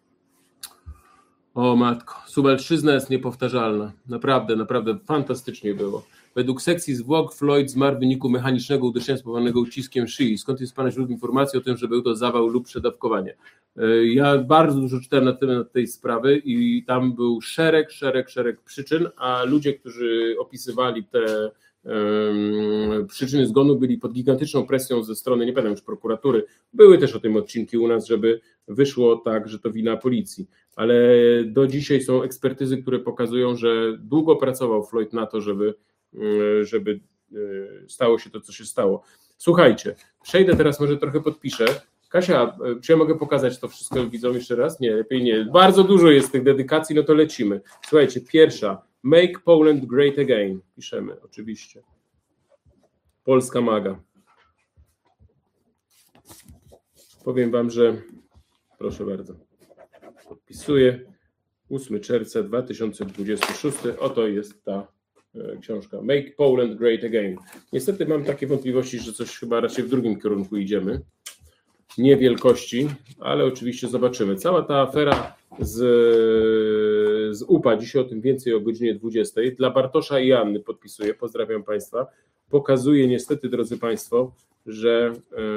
O matko, subalczyzna jest niepowtarzalna. Naprawdę fantastycznie było. Według sekcji zwłok Floyd zmarł w wyniku mechanicznego uderzenia spowodowanego uciskiem szyi. Skąd jest pana źródło informacji o tym, że był to zawał lub przedawkowanie? Ja bardzo dużo czytałem na temat tej sprawy i tam był szereg przyczyn, a ludzie, którzy opisywali te przyczyny zgonu, byli pod gigantyczną presją ze strony, nie pamiętam już, prokuratury. Były też o tym odcinki u nas, żeby wyszło tak, że to wina policji. Ale do dzisiaj są ekspertyzy, które pokazują, że długo pracował Floyd na to, żeby stało się to, co się stało. Słuchajcie, przejdę teraz, może trochę podpiszę. Kasia, czy ja mogę pokazać to wszystko widzom jeszcze raz? Nie, lepiej nie. Bardzo dużo jest tych dedykacji, no to lecimy. Słuchajcie, pierwsza. Make Poland Great Again. Piszemy, oczywiście. Polska Maga. Powiem wam, że proszę bardzo. Podpisuję. 8 czerwca 2026. Oto jest ta książka. Make Poland Great Again. Niestety mam takie wątpliwości, że coś chyba raczej w drugim kierunku idziemy. Nie wielkości, ale oczywiście zobaczymy. Cała ta afera z UPA, dzisiaj o tym więcej o godzinie 20. Dla Bartosza i Anny podpisuję, pozdrawiam Państwa. Pokazuje niestety, drodzy Państwo, że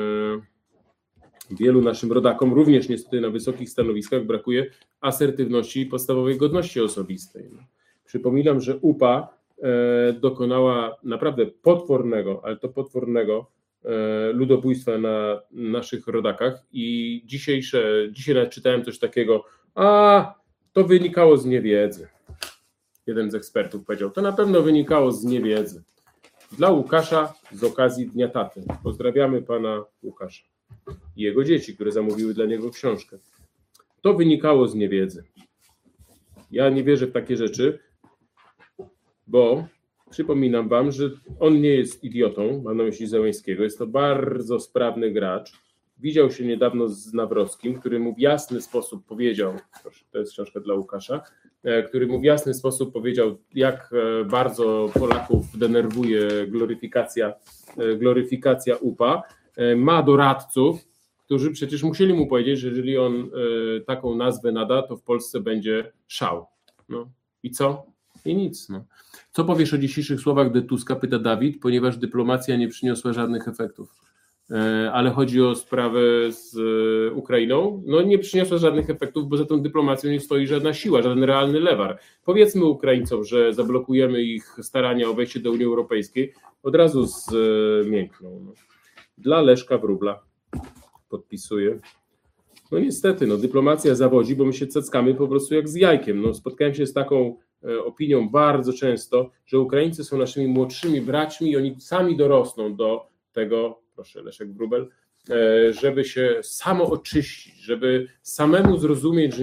wielu naszym rodakom, również niestety na wysokich stanowiskach, brakuje asertywności i podstawowej godności osobistej. Przypominam, że UPA dokonała naprawdę potwornego ludobójstwa na naszych rodakach i dzisiaj nawet czytałem coś takiego, to wynikało z niewiedzy. Jeden z ekspertów powiedział, to na pewno wynikało z niewiedzy. Dla Łukasza z okazji Dnia Taty. Pozdrawiamy pana Łukasza. i jego dzieci, które zamówiły dla niego książkę. To wynikało z niewiedzy. Ja nie wierzę w takie rzeczy, bo przypominam wam, że on nie jest idiotą, mam na myśli Zełenskiego, jest to bardzo sprawny gracz. Widział się niedawno z Nawrockim, który mu w jasny sposób powiedział, proszę, to jest książka dla Łukasza, który mu w jasny sposób powiedział, jak bardzo Polaków denerwuje gloryfikacja UPA. Ma doradców, którzy przecież musieli mu powiedzieć, że jeżeli on taką nazwę nada, to w Polsce będzie szał. No i co? I nic. No. Co powiesz o dzisiejszych słowach de Tuska, pyta Dawid, ponieważ dyplomacja nie przyniosła żadnych efektów. Ale chodzi o sprawę z Ukrainą, no nie przyniosła żadnych efektów, bo za tą dyplomacją nie stoi żadna siła, żaden realny lewar. Powiedzmy Ukraińcom, że zablokujemy ich starania o wejście do Unii Europejskiej, od razu zmiękną. No. Dla Leszka Wróbla podpisuję. No niestety, no dyplomacja zawodzi, bo my się cackamy po prostu jak z jajkiem. No, spotkałem się z taką opinią bardzo często, że Ukraińcy są naszymi młodszymi braćmi i oni sami dorosną do tego, proszę Leszek Wróbel, żeby się samo oczyścić, żeby samemu zrozumieć,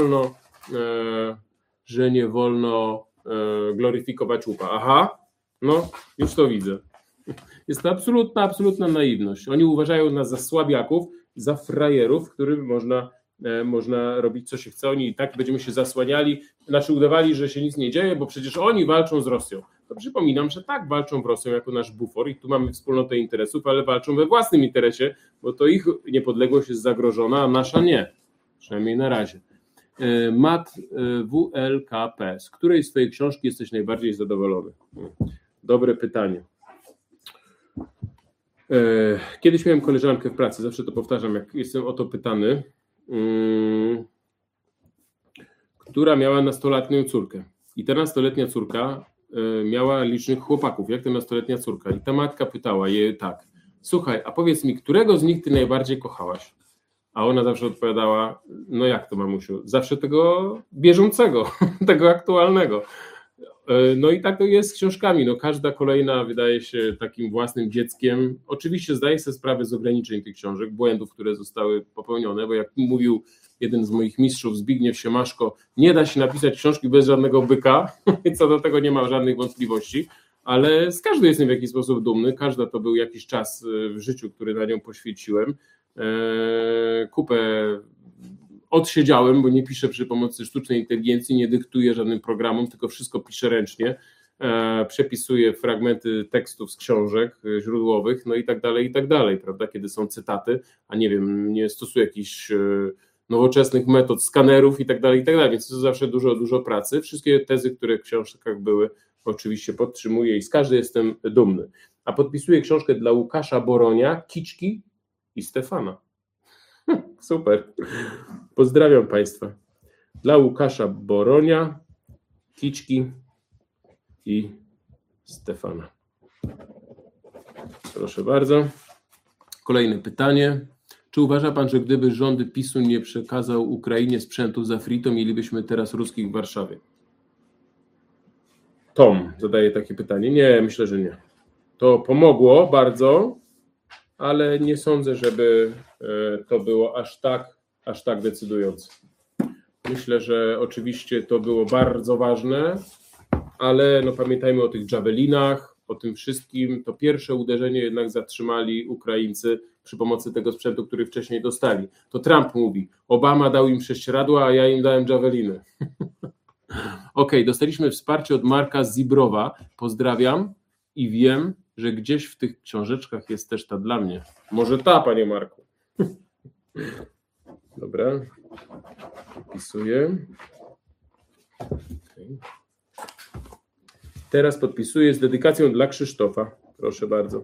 że nie wolno gloryfikować łupa. Aha, no już to widzę. Jest to absolutna naiwność. Oni uważają nas za słabiaków, za frajerów, którym można robić co się chce. Oni i tak będziemy się zasłaniali, znaczy udawali, że się nic nie dzieje, bo przecież oni walczą z Rosją. To przypominam, że tak, walczą w Rosją jako nasz bufor i tu mamy wspólnotę interesów, ale walczą we własnym interesie, bo to ich niepodległość jest zagrożona, a nasza nie. Przynajmniej na razie. Matt WLKP. Z której z twojej książki jesteś najbardziej zadowolony? Dobre pytanie. Kiedyś miałem koleżankę w pracy, zawsze to powtarzam, jak jestem o to pytany, która miała nastoletnią córkę. I ta nastoletnia córka miała licznych chłopaków, jak ta nastoletnia córka. I ta matka pytała jej tak, słuchaj, a powiedz mi, którego z nich ty najbardziej kochałaś? A ona zawsze odpowiadała, no jak to mamusiu, zawsze tego bieżącego, tego aktualnego. No i tak to jest z książkami. No każda kolejna wydaje się takim własnym dzieckiem. Oczywiście zdaję sobie sprawę z ograniczeń tych książek, błędów, które zostały popełnione, bo jak mówił jeden z moich mistrzów, Zbigniew Siemaszko, nie da się napisać książki bez żadnego byka, co do tego nie ma żadnych wątpliwości, ale z każdej jestem w jakiś sposób dumny. Każda to był jakiś czas w życiu, który na nią poświęciłem. Kupę odsiedziałem, bo nie piszę przy pomocy sztucznej inteligencji, nie dyktuję żadnym programom, tylko wszystko piszę ręcznie, przepisuję fragmenty tekstów z książek źródłowych, no i tak dalej, prawda, kiedy są cytaty, a nie wiem, nie stosuję jakichś nowoczesnych metod, skanerów i tak dalej, więc to zawsze dużo pracy. Wszystkie tezy, które w książkach były, oczywiście podtrzymuję i z każdej jestem dumny. A podpisuję książkę dla Łukasza Boronia, Kiczki i Stefana. Super. Pozdrawiam Państwa. Dla Łukasza Boronia, Kiczki i Stefana. Proszę bardzo. Kolejne pytanie. Czy uważa Pan, że gdyby rządy PiS-u nie przekazał Ukrainie sprzętu za free, to mielibyśmy teraz ruskich w Warszawie? Tom zadaje takie pytanie. Nie, myślę, że nie. To pomogło bardzo, ale nie sądzę, żeby to było aż tak decydujące. Myślę, że oczywiście to było bardzo ważne, ale no pamiętajmy o tych javelinach, o tym wszystkim. To pierwsze uderzenie jednak zatrzymali Ukraińcy przy pomocy tego sprzętu, który wcześniej dostali. To Trump mówi, Obama dał im prześcieradła, a ja im dałem javeliny. Okej, dostaliśmy wsparcie od Marka Zibrowa. Pozdrawiam i wiem, że gdzieś w tych książeczkach jest też ta dla mnie. Może ta, panie Marku. Dobra. Podpisuję. Okay. Teraz podpisuję z dedykacją dla Krzysztofa. Proszę bardzo.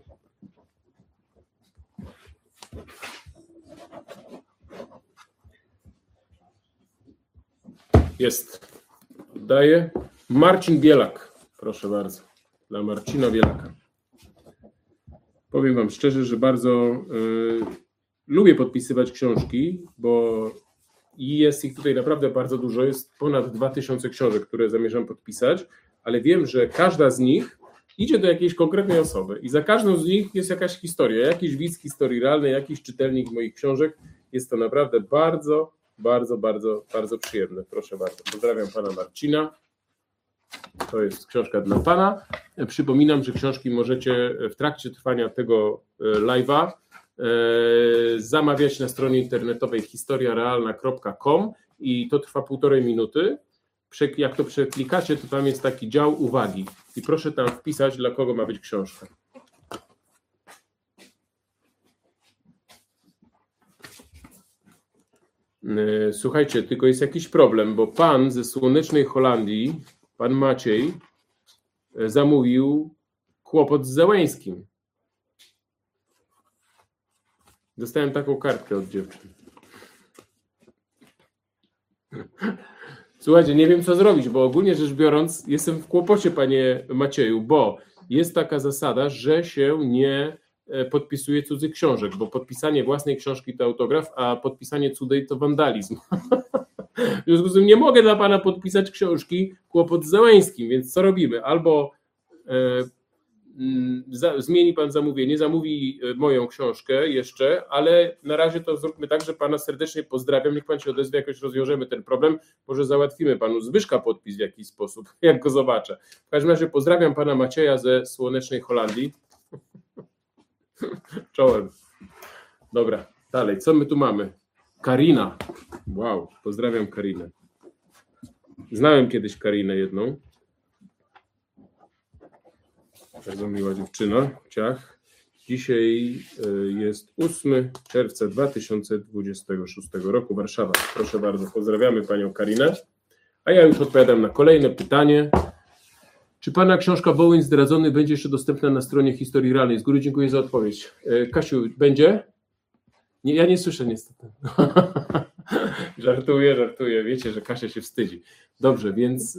Jest. Daję. Marcin Bielak. Proszę bardzo. Dla Marcina Bielaka. Powiem Wam szczerze, że bardzo lubię podpisywać książki, bo jest ich tutaj naprawdę bardzo dużo. Jest ponad 2000 książek, które zamierzam podpisać, ale wiem, że każda z nich idzie do jakiejś konkretnej osoby i za każdą z nich jest jakaś historia, jakiś widz historii realnej, jakiś czytelnik moich książek. Jest to naprawdę bardzo, bardzo, bardzo, bardzo przyjemne. Proszę bardzo. Pozdrawiam pana Marcina. To jest książka dla pana. Przypominam, że książki możecie w trakcie trwania tego live'a zamawiać na stronie internetowej historiarealna.com i to trwa 1,5 minuty. Jak to przeklikacie, to tam jest taki dział uwagi i proszę tam wpisać, dla kogo ma być książka. Słuchajcie, tylko jest jakiś problem, bo pan ze słonecznej Holandii, pan Maciej, zamówił kłopot z Zełeńskim. Dostałem taką kartkę od dziewczyn. Słuchajcie, nie wiem co zrobić, bo ogólnie rzecz biorąc jestem w kłopocie, panie Macieju, bo jest taka zasada, że się nie podpisuje cudzych książek, bo podpisanie własnej książki to autograf, a podpisanie cudzej to wandalizm. W związku z tym nie mogę dla pana podpisać książki Kłopot z Zełeńskim, więc co robimy? Albo zmieni pan zamówienie, zamówi moją książkę jeszcze, ale na razie to zróbmy tak, że pana serdecznie pozdrawiam, niech pan się odezwie, jakoś rozwiążemy ten problem, może załatwimy panu Zbyszka podpis w jakiś sposób, jak go zobaczę. W każdym razie pozdrawiam pana Macieja ze słonecznej Holandii. Czołem. Dobra, dalej, co my tu mamy? Karina. Wow, pozdrawiam Karinę. Znałem kiedyś Karinę jedną. Bardzo miła dziewczyna, ciach. Dzisiaj jest 8 czerwca 2026 roku, Warszawa. Proszę bardzo, pozdrawiamy panią Karinę. A ja już odpowiadam na kolejne pytanie. Czy pana książka Wołyń zdradzony będzie jeszcze dostępna na stronie Historii Realnej? Z góry dziękuję za odpowiedź. Kasiu, będzie? Nie, ja nie słyszę niestety. Żartuję. Wiecie, że Kasia się wstydzi. Dobrze, więc...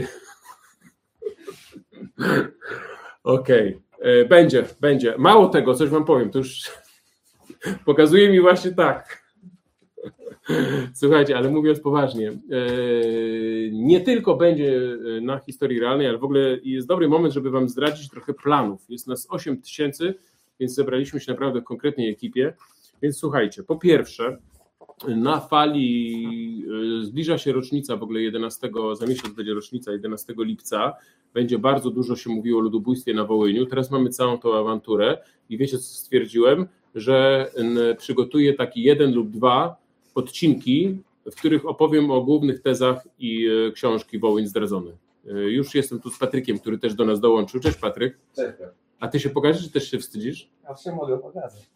Okej. Będzie. Mało tego, coś wam powiem, to już pokazuje mi właśnie tak. Słuchajcie, ale mówiąc poważnie, nie tylko będzie na Historii Realnej, ale w ogóle jest dobry moment, żeby wam zdradzić trochę planów. Jest nas 8 000, więc zebraliśmy się naprawdę w konkretnej ekipie. Więc słuchajcie, po pierwsze, na fali zbliża się rocznica w ogóle 11, za miesiąc będzie rocznica 11 lipca, będzie bardzo dużo się mówiło o ludobójstwie na Wołyniu, teraz mamy całą tą awanturę i wiecie co stwierdziłem, że przygotuję taki 1 lub 2 odcinki, w których opowiem o głównych tezach i książki Wołyń zdradzony. Już jestem tu z Patrykiem, który też do nas dołączył. Cześć Patryk. Cześć. A ty się pokażesz, czy też się wstydzisz? Ja się mogę pokazać.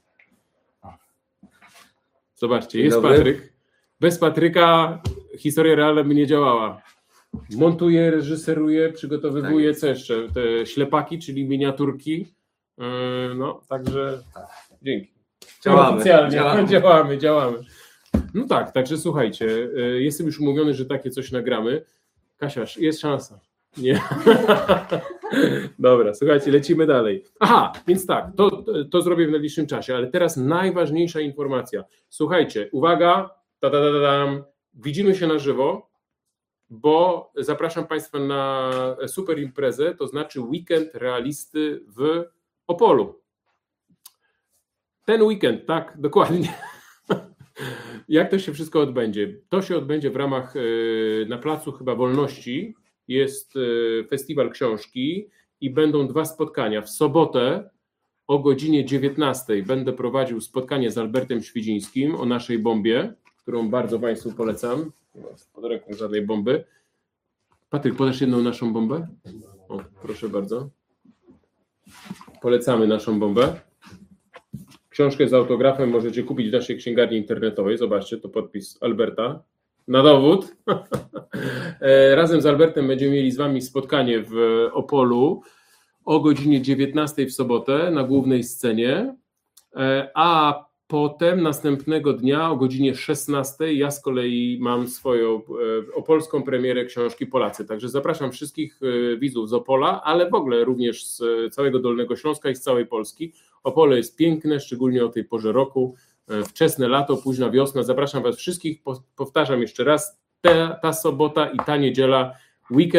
Zobaczcie, jest Patryk. Bez Patryka Historia Realna by nie działała. Montuje, reżyseruje, przygotowywuje, co jeszcze? Te ślepaki, czyli miniaturki. No, także dzięki. Działamy. No tak, także słuchajcie, jestem już umówiony, że takie coś nagramy. Kasia, jest szansa. Nie. Dobra, słuchajcie, lecimy dalej. Aha, więc tak, to zrobię w najbliższym czasie, ale teraz najważniejsza informacja. Słuchajcie, uwaga, widzimy się na żywo, bo zapraszam Państwa na super imprezę, to znaczy weekend realisty w Opolu. Ten weekend, tak, dokładnie. Jak to się wszystko odbędzie? To się odbędzie w ramach, na Placu chyba Wolności, jest festiwal książki i będą 2 spotkania. W sobotę o godzinie 19 będę prowadził spotkanie z Albertem Świdzińskim o naszej bombie, którą bardzo Państwu polecam. Nie mam pod ręką żadnej bomby. Patryk, podasz jedną naszą bombę? O, proszę bardzo. Polecamy naszą bombę. Książkę z autografem możecie kupić w naszej księgarni internetowej. Zobaczcie, to podpis Alberta. Na dowód. Razem z Albertem będziemy mieli z Wami spotkanie w Opolu o godzinie 19 w sobotę na głównej scenie, a potem następnego dnia o godzinie 16 ja z kolei mam swoją opolską premierę książki Polacy. Także zapraszam wszystkich widzów z Opola, ale w ogóle również z całego Dolnego Śląska i z całej Polski. Opole jest piękne, szczególnie o tej porze roku. Wczesne lato, późna wiosna. Zapraszam Was wszystkich. Powtarzam jeszcze raz, ta sobota i ta niedziela, weekend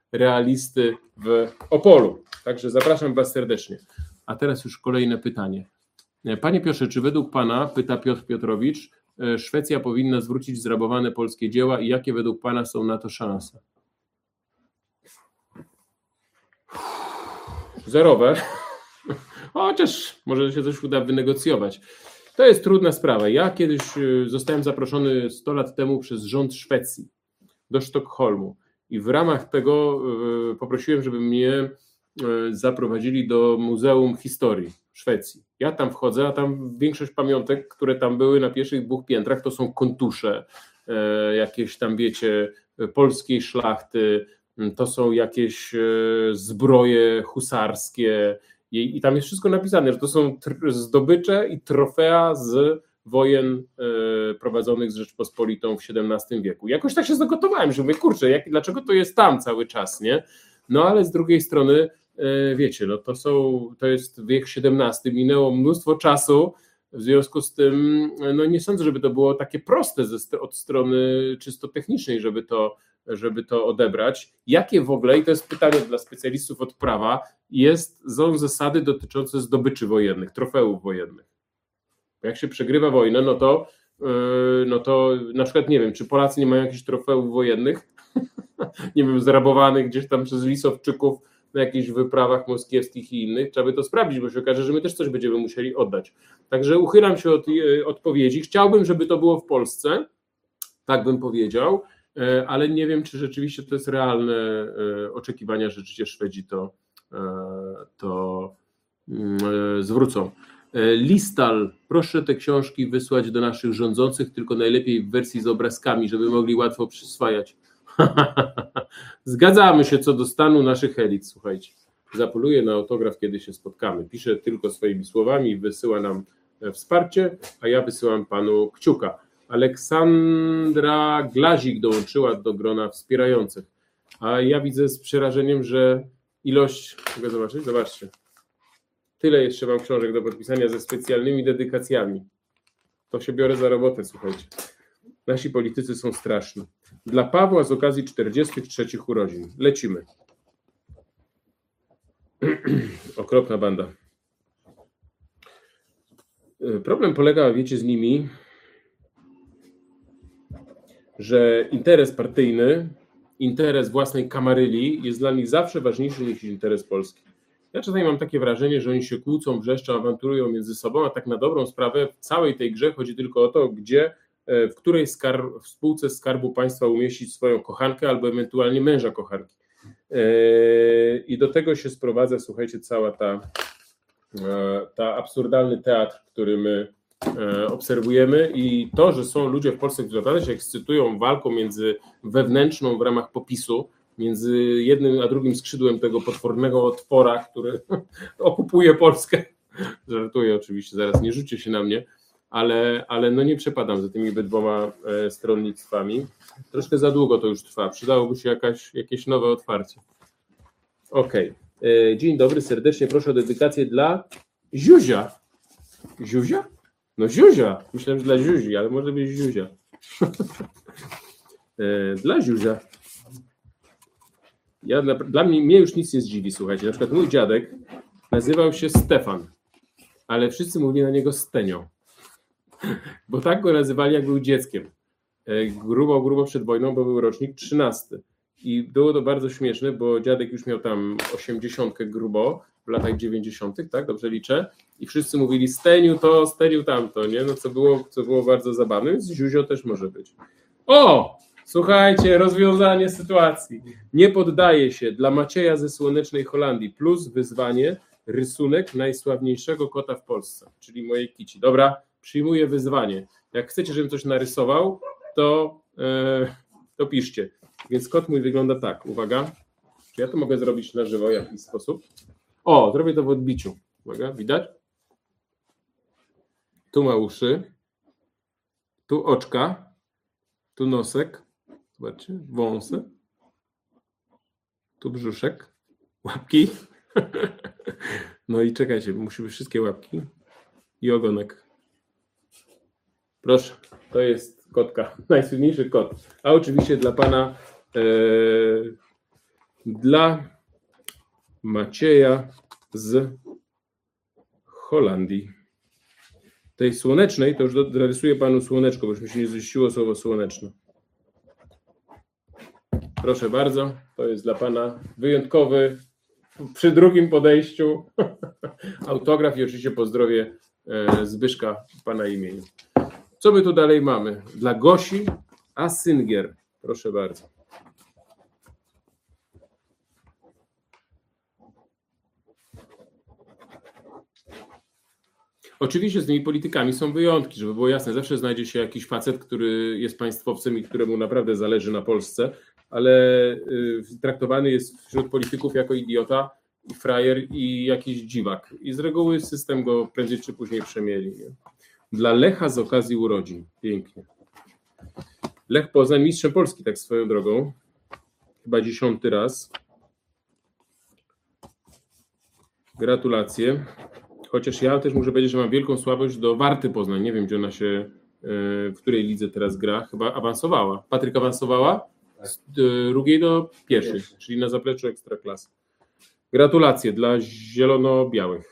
realisty w Opolu. Także zapraszam Was serdecznie. A teraz już kolejne pytanie. Panie Piotrze, czy według Pana, pyta Piotr Piotrowicz, Szwecja powinna zwrócić zrabowane polskie dzieła i jakie według Pana są na to szanse? Zerowe. Chociaż może się coś uda wynegocjować. To jest trudna sprawa. Ja kiedyś zostałem zaproszony 100 lat temu przez rząd Szwecji do Sztokholmu i w ramach tego poprosiłem, żeby mnie zaprowadzili do Muzeum Historii Szwecji. Ja tam wchodzę, a tam większość pamiątek, które tam były na pierwszych 2 piętrach, to są kontusze, jakieś tam wiecie, polskiej szlachty, to są jakieś zbroje husarskie i tam jest wszystko napisane, że to są zdobycze i trofea z wojen prowadzonych z Rzeczpospolitą w XVII wieku. Jakoś tak się zagotowałem, że mówię, kurczę, dlaczego to jest tam cały czas, nie? No ale z drugiej strony, wiecie, no to jest wiek XVII, minęło mnóstwo czasu, w związku z tym no nie sądzę, żeby to było takie proste od strony czysto technicznej, żeby to odebrać. Jakie w ogóle, i to jest pytanie dla specjalistów od prawa, są zasady dotyczące zdobyczy wojennych, trofeów wojennych? Jak się przegrywa wojnę, no to na przykład nie wiem, czy Polacy nie mają jakichś trofeów wojennych, nie wiem, zrabowanych gdzieś tam przez Lisowczyków na jakichś wyprawach moskiewskich i innych. Trzeba by to sprawdzić, bo się okaże, że my też coś będziemy musieli oddać. Także uchylam się od odpowiedzi. Chciałbym, żeby to było w Polsce, tak bym powiedział, ale nie wiem, czy rzeczywiście to jest realne oczekiwania, że rzeczywiście Szwedzi to zwrócą. Listal, proszę te książki wysłać do naszych rządzących, tylko najlepiej w wersji z obrazkami, żeby mogli łatwo przyswajać. Zgadzamy się co do stanu naszych elit, słuchajcie. Zapoluję na autograf, kiedy się spotkamy. Pisze tylko swoimi słowami, wysyła nam wsparcie, a ja wysyłam panu kciuka. Aleksandra Glazik dołączyła do grona wspierających. A ja widzę z przerażeniem, że ilość... Mogę zobaczyć? Zobaczcie. Tyle jeszcze mam książek do podpisania ze specjalnymi dedykacjami. To się biorę za robotę, słuchajcie. Nasi politycy są straszni. Dla Pawła z okazji 43 urodzin. Lecimy. Okropna banda. Problem polega, wiecie, z nimi, że interes partyjny, interes własnej kamaryli jest dla nich zawsze ważniejszy niż interes Polski. Ja czasami mam takie wrażenie, że oni się kłócą, wrzeszczą, awanturują między sobą, a tak na dobrą sprawę w całej tej grze chodzi tylko o to, w której spółce Skarbu Państwa umieścić swoją kochankę albo ewentualnie męża kochanki. I do tego się sprowadza, słuchajcie, cała ta absurdalny teatr, który my obserwujemy i to, że są ludzie w Polsce, którzy naprawdę się ekscytują walką wewnętrzną w ramach PiS-u, między jednym a drugim skrzydłem tego potwornego otwora, który okupuje Polskę. Żartuję oczywiście, zaraz nie rzućcie się na mnie, ale no nie przepadam za tymi obydwoma stronnictwami. Troszkę za długo to już trwa, przydałoby się jakieś nowe otwarcie. Okej. Dzień dobry, serdecznie proszę o dedykację dla Ziuzia. Ziuzia? No Ziuzia. Myślałem, że dla Ziuzi, ale może być Ziuzia. Dla Ziuzia. Dla mnie już nic nie zdziwi, słuchajcie. Na przykład mój dziadek nazywał się Stefan, ale wszyscy mówili na niego Stenio, bo tak go nazywali, jak był dzieckiem. Grubo przed wojną, bo był rocznik 13. I było to bardzo śmieszne, bo dziadek już miał tam 80 grubo w latach 90., tak? Dobrze liczę? I wszyscy mówili Steniu to, Steniu tamto, nie? No co było bardzo zabawne, więc Ziuzio też może być. O! Słuchajcie, rozwiązanie sytuacji. Nie poddaje się dla Macieja ze słonecznej Holandii plus wyzwanie rysunek najsławniejszego kota w Polsce, czyli mojej kici. Dobra, przyjmuję wyzwanie. Jak chcecie, żebym coś narysował, to piszcie. Więc kot mój wygląda tak. Uwaga. Czy ja to mogę zrobić na żywo w jakiś sposób? O, zrobię to w odbiciu. Uwaga, widać? Tu ma uszy. Tu oczka. Tu nosek. Zobaczcie, wąsy. Tu brzuszek. Łapki. No i czekajcie, musi być wszystkie łapki. I ogonek. Proszę, to jest kotka. Najsłynniejszy kot. A oczywiście dla pana Dla Macieja z Holandii. Tej słonecznej, to już narysuję panu słoneczko, bo już mi się nie zmieściło słowo słoneczne. Proszę bardzo, to jest dla pana wyjątkowy, przy drugim podejściu, autograf i oczywiście pozdrowie Zbyszka w pana imieniu. Co my tu dalej mamy? Dla Gosi Asyngier. Proszę bardzo. Oczywiście z tymi politykami są wyjątki, żeby było jasne. Zawsze znajdzie się jakiś facet, który jest państwowcem i któremu naprawdę zależy na Polsce, ale traktowany jest wśród polityków jako idiota i frajer i jakiś dziwak. I z reguły system go prędzej czy później przemieli. Nie? Dla Lecha z okazji urodzin. Pięknie. Lech Poznań, mistrzem Polski, tak swoją drogą. Chyba 10. raz. Gratulacje. Chociaż ja też muszę powiedzieć, że mam wielką słabość do Warty Poznań. Nie wiem, gdzie ona się, w której lidze teraz gra. Chyba awansowała. Patryk awansowała? Z drugiej do pierwszej, czyli na zapleczu Ekstraklasy. Gratulacje dla zielono-białych.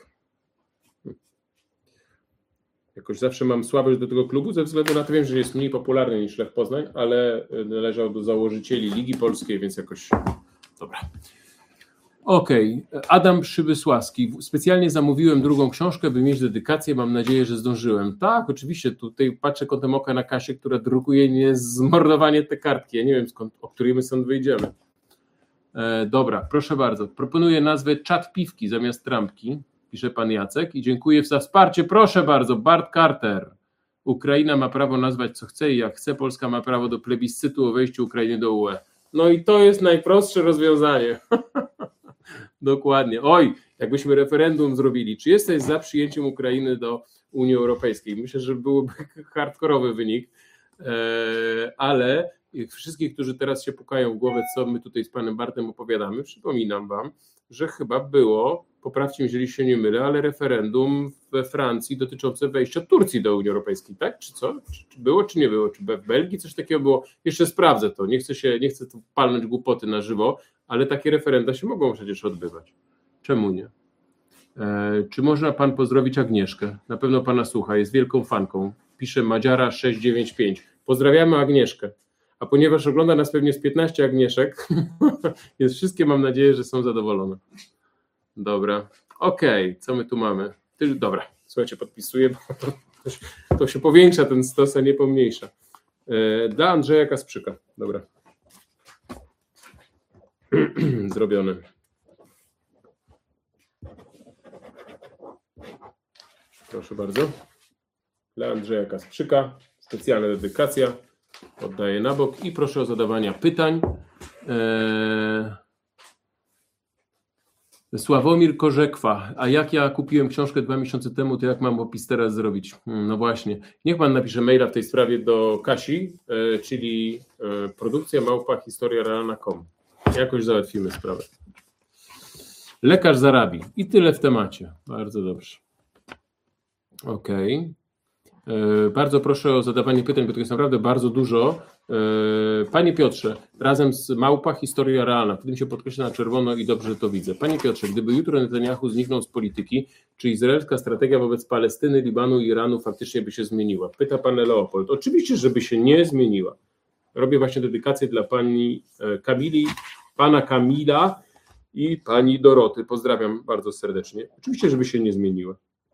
Jakoś zawsze mam słabość do tego klubu, ze względu na to, wiem, że jest mniej popularny niż Lech Poznań, ale należał do założycieli Ligi Polskiej, więc jakoś dobra. Okej. Adam Przybysławski. Specjalnie zamówiłem drugą książkę, by mieć dedykację. Mam nadzieję, że zdążyłem. Tak, oczywiście. Tutaj patrzę kątem oka na Kasię, która drukuje niezmordowanie te kartki. Ja nie wiem, o której my stąd wyjdziemy. Dobra, proszę bardzo. Proponuję nazwę Czat Piwki zamiast trampki, pisze pan Jacek i dziękuję za wsparcie. Proszę bardzo, Bart Carter. Ukraina ma prawo nazwać co chce i jak chce. Polska ma prawo do plebiscytu o wejściu Ukrainy do UE. No i to jest najprostsze rozwiązanie. Dokładnie. Oj, jakbyśmy referendum zrobili, czy jesteś za przyjęciem Ukrainy do Unii Europejskiej? Myślę, że byłby hardkorowy wynik, ale wszystkich, którzy teraz się pukają w głowę, co my tutaj z panem Bartem opowiadamy, przypominam wam, że chyba było, poprawcie mnie, jeżeli się nie mylę, ale referendum we Francji dotyczące wejścia Turcji do Unii Europejskiej, tak? Czy co? Czy było, czy nie było? Czy w Belgii coś takiego było? Jeszcze sprawdzę to. Nie chcę tu palnąć głupoty na żywo, ale takie referenda się mogą przecież odbywać. Czemu nie? Czy można pan pozdrowić Agnieszkę? Na pewno pana słucha, jest wielką fanką. Pisze Madziara 695. Pozdrawiamy Agnieszkę. A ponieważ ogląda nas pewnie z 15 Agnieszek, więc wszystkie mam nadzieję, że są zadowolone. Dobra. Okej, co my tu mamy? Dobra, słuchajcie, podpisuję, bo to się powiększa ten stos, a nie pomniejsza. Dla Andrzeja Kasprzyka. Dobra. Zrobione. Proszę bardzo. Dla Andrzeja Kasprzyka. Specjalna dedykacja. Oddaję na bok i proszę o zadawanie pytań. Sławomir Korzekwa. A jak ja kupiłem książkę 2 miesiące temu, to jak mam opis teraz zrobić? No właśnie. Niech pan napisze maila w tej sprawie do Kasi, czyli produkcja@historiarealna.com. Jakoś załatwimy sprawę. Lekarz zarabi. I tyle w temacie. Bardzo dobrze. Okej. Bardzo proszę o zadawanie pytań, bo to jest naprawdę bardzo dużo. Panie Piotrze, razem z Małpa Historia Realna, w tym się podkreśla na czerwono i dobrze to widzę. Panie Piotrze, gdyby jutro Netanyahu zniknął z polityki, czy izraelska strategia wobec Palestyny, Libanu i Iranu faktycznie by się zmieniła? Pyta pan Leopold. Oczywiście, żeby się nie zmieniła. Robię właśnie dedykację dla pani Kamili, pana Kamila i pani Doroty. Pozdrawiam bardzo serdecznie. Oczywiście, żeby się nie zmieniła.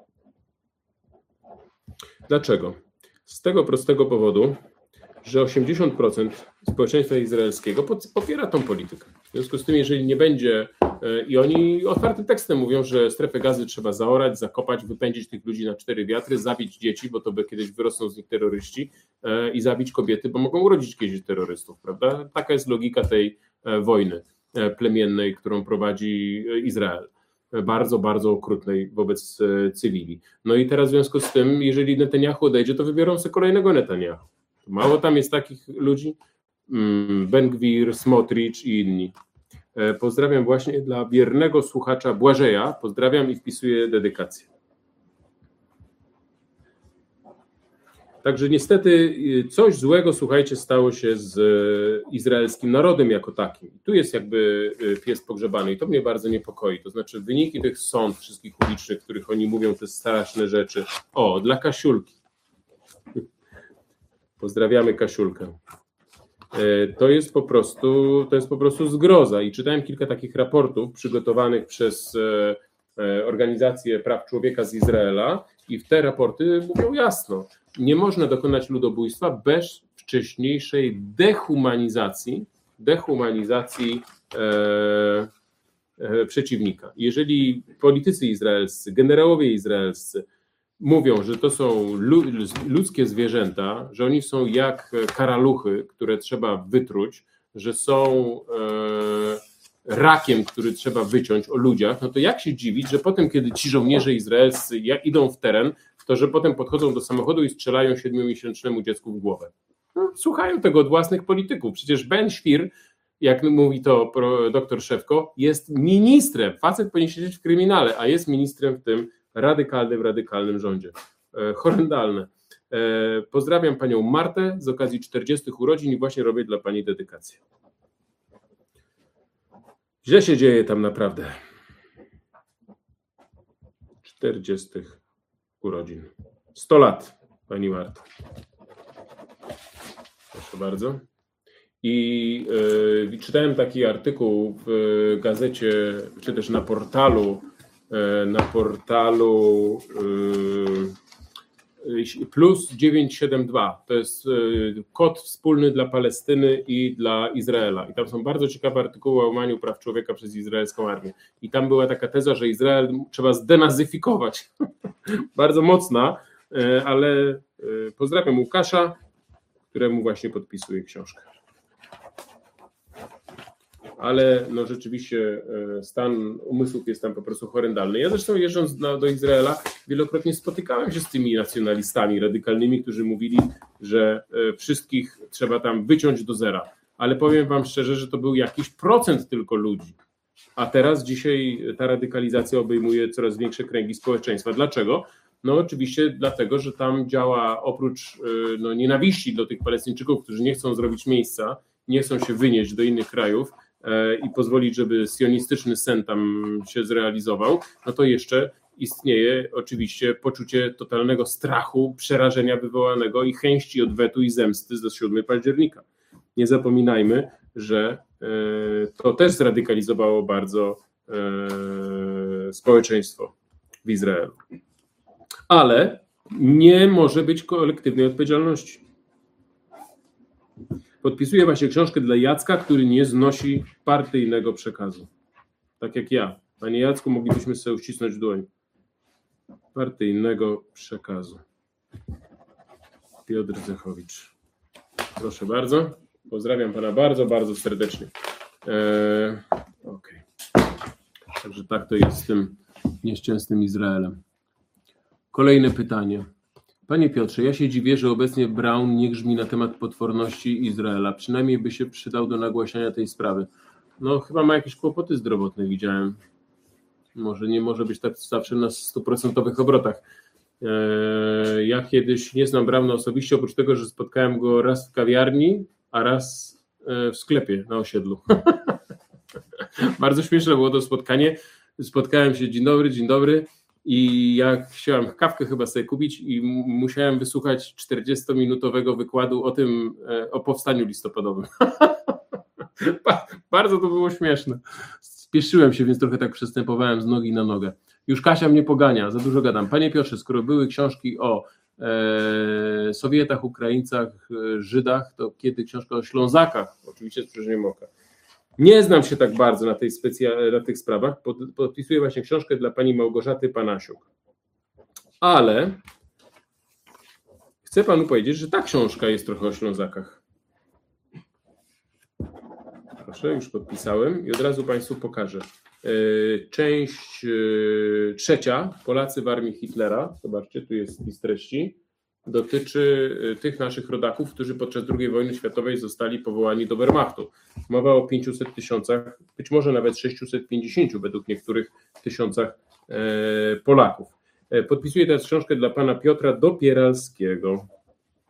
Dlaczego? Z tego prostego powodu, że 80% społeczeństwa izraelskiego popiera tą politykę. W związku z tym, jeżeli nie będzie, i oni otwartym tekstem mówią, że strefę Gazy trzeba zaorać, zakopać, wypędzić tych ludzi na 4 wiatry, zabić dzieci, bo to by kiedyś wyrosną z nich terroryści, i zabić kobiety, bo mogą urodzić kiedyś terrorystów, prawda? Taka jest logika tej wojny plemiennej, którą prowadzi Izrael. Bardzo, bardzo okrutnej wobec cywili. No i teraz w związku z tym, jeżeli Netanyahu odejdzie, to wybiorą sobie kolejnego Netanyahu. Mało tam jest takich ludzi, Ben-Gwir, Smotrich i inni. Pozdrawiam właśnie dla wiernego słuchacza Błażeja. Pozdrawiam i wpisuję dedykację. Także niestety coś złego, słuchajcie, stało się z izraelskim narodem jako takim. Tu jest jakby pies pogrzebany i to mnie bardzo niepokoi. To znaczy wyniki tych sąd wszystkich ulicznych, w których oni mówią te straszne rzeczy. O, dla Kasiulki. Pozdrawiamy Kasiulkę. To jest po prostu zgroza i czytałem kilka takich raportów przygotowanych przez Organizację Praw Człowieka z Izraela i w te raporty mówią jasno, nie można dokonać ludobójstwa bez wcześniejszej dehumanizacji przeciwnika. Jeżeli politycy izraelscy, generałowie izraelscy mówią, że to są ludzkie zwierzęta, że oni są jak karaluchy, które trzeba wytruć, że są rakiem, który trzeba wyciąć o ludziach, no to jak się dziwić, że potem, kiedy ci żołnierze izraelscy idą w teren, to że potem podchodzą do samochodu i strzelają 7-miesięcznemu dziecku w głowę. No, słuchają tego od własnych polityków. Przecież Ben Shvir, jak mówi to doktor Szewko, jest ministrem. Facet powinien siedzieć w kryminale, a jest ministrem w tym radykalnym rządzie. Horrendalne. Pozdrawiam panią Martę z okazji 40 urodzin i właśnie robię dla pani dedykację. Źle się dzieje tam naprawdę. 40 urodzin. 100 lat, pani Marto. Proszę bardzo. I czytałem taki artykuł w gazecie, czy też na portalu Plus 972. To jest kod wspólny dla Palestyny i dla Izraela. I tam są bardzo ciekawe artykuły o łamaniu praw człowieka przez izraelską armię. I tam była taka teza, że Izrael trzeba zdenazyfikować. Bardzo mocna, ale pozdrawiam Łukasza, któremu właśnie podpisuję książkę. Ale no rzeczywiście stan umysłów jest tam po prostu horrendalny. Ja zresztą jeżdżąc do Izraela wielokrotnie spotykałem się z tymi nacjonalistami radykalnymi, którzy mówili, że wszystkich trzeba tam wyciąć do zera. Ale powiem wam szczerze, że to był jakiś procent tylko ludzi. A teraz dzisiaj ta radykalizacja obejmuje coraz większe kręgi społeczeństwa. Dlaczego? No oczywiście dlatego, że tam działa oprócz nienawiści do tych Palestyńczyków, którzy nie chcą zrobić miejsca, nie chcą się wynieść do innych krajów, i pozwolić, żeby sionistyczny sen tam się zrealizował, no to jeszcze istnieje oczywiście poczucie totalnego strachu, przerażenia wywołanego i chęci odwetu i zemsty ze 7 października. Nie zapominajmy, że to też zradykalizowało bardzo społeczeństwo w Izraelu. Ale nie może być kolektywnej odpowiedzialności. Podpisuję właśnie książkę dla Jacka, który nie znosi partyjnego przekazu. Tak jak ja. Panie Jacku, moglibyśmy sobie uścisnąć dłoń. Partyjnego przekazu. Piotr Zechowicz. Proszę bardzo. Pozdrawiam pana bardzo, bardzo serdecznie. Okej. Także tak to jest z tym nieszczęsnym Izraelem. Kolejne pytanie. Panie Piotrze, ja się dziwię, że obecnie Braun nie grzmi na temat potworności Izraela. Przynajmniej by się przydał do nagłaśniania tej sprawy. No chyba ma jakieś kłopoty zdrowotne, widziałem. Może nie może być tak zawsze na 100% obrotach. Ja kiedyś nie znam Brauna osobiście, oprócz tego, że spotkałem go raz w kawiarni, a raz w sklepie na osiedlu. Bardzo śmieszne było to spotkanie. Spotkałem się, dzień dobry. I ja chciałem kawkę chyba sobie kupić i musiałem wysłuchać 40-minutowego wykładu o powstaniu listopadowym. Bardzo to było śmieszne. Spieszyłem się, więc trochę tak przestępowałem z nogi na nogę. Już Kasia mnie pogania, za dużo gadam. Panie Piotrze, skoro były książki o Sowietach, Ukraińcach, Żydach, to kiedy książka o Ślązakach? Oczywiście z przymrużeniem oka. Nie znam się tak bardzo na tych sprawach. Podpisuję właśnie książkę dla pani Małgorzaty Panasiuk. Ale chcę panu powiedzieć, że ta książka jest trochę o Ślązakach. Proszę, już podpisałem i od razu państwu pokażę. Część 3. Polacy w armii Hitlera. Zobaczcie, tu jest list treści. Dotyczy tych naszych rodaków, którzy podczas II wojny światowej zostali powołani do Wehrmachtu. Mowa o 500 000, być może nawet 650 według niektórych tysiącach Polaków. Podpisuję teraz książkę dla pana Piotra Dopieralskiego.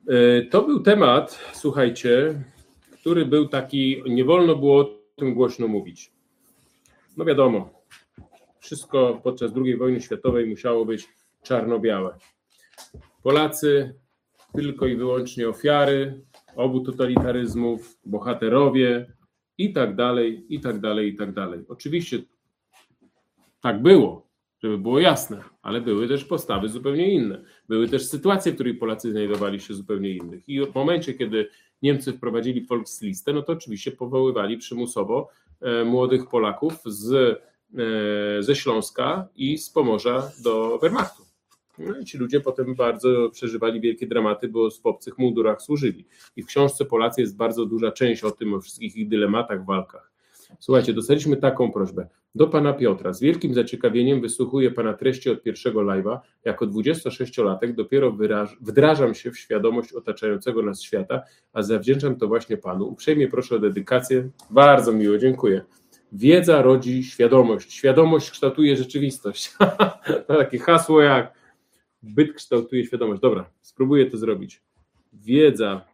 To był temat, słuchajcie, który był taki, nie wolno było o tym głośno mówić. No wiadomo, wszystko podczas II wojny światowej musiało być czarno-białe. Polacy tylko i wyłącznie ofiary obu totalitaryzmów, bohaterowie i tak dalej, i tak dalej, i tak dalej. Oczywiście tak było, żeby było jasne, ale były też postawy zupełnie inne. Były też sytuacje, w których Polacy znajdowali się zupełnie innych. I w momencie, kiedy Niemcy wprowadzili Volkslistę, no to oczywiście powoływali przymusowo młodych Polaków ze Śląska i z Pomorza do Wehrmachtu. No i ci ludzie potem bardzo przeżywali wielkie dramaty, bo w obcych mundurach służyli. I w książce Polacy jest bardzo duża część o tym, o wszystkich ich dylematach, walkach. Słuchajcie, dostaliśmy taką prośbę. Do pana Piotra. Z wielkim zaciekawieniem wysłuchuję pana treści od pierwszego live'a. Jako 26-latek dopiero wdrażam się w świadomość otaczającego nas świata, a zawdzięczam to właśnie panu. Uprzejmie proszę o dedykację. Bardzo miło, dziękuję. Wiedza rodzi świadomość. Świadomość kształtuje rzeczywistość. To takie hasło jak byt kształtuje świadomość. Dobra, spróbuję to zrobić. Wiedza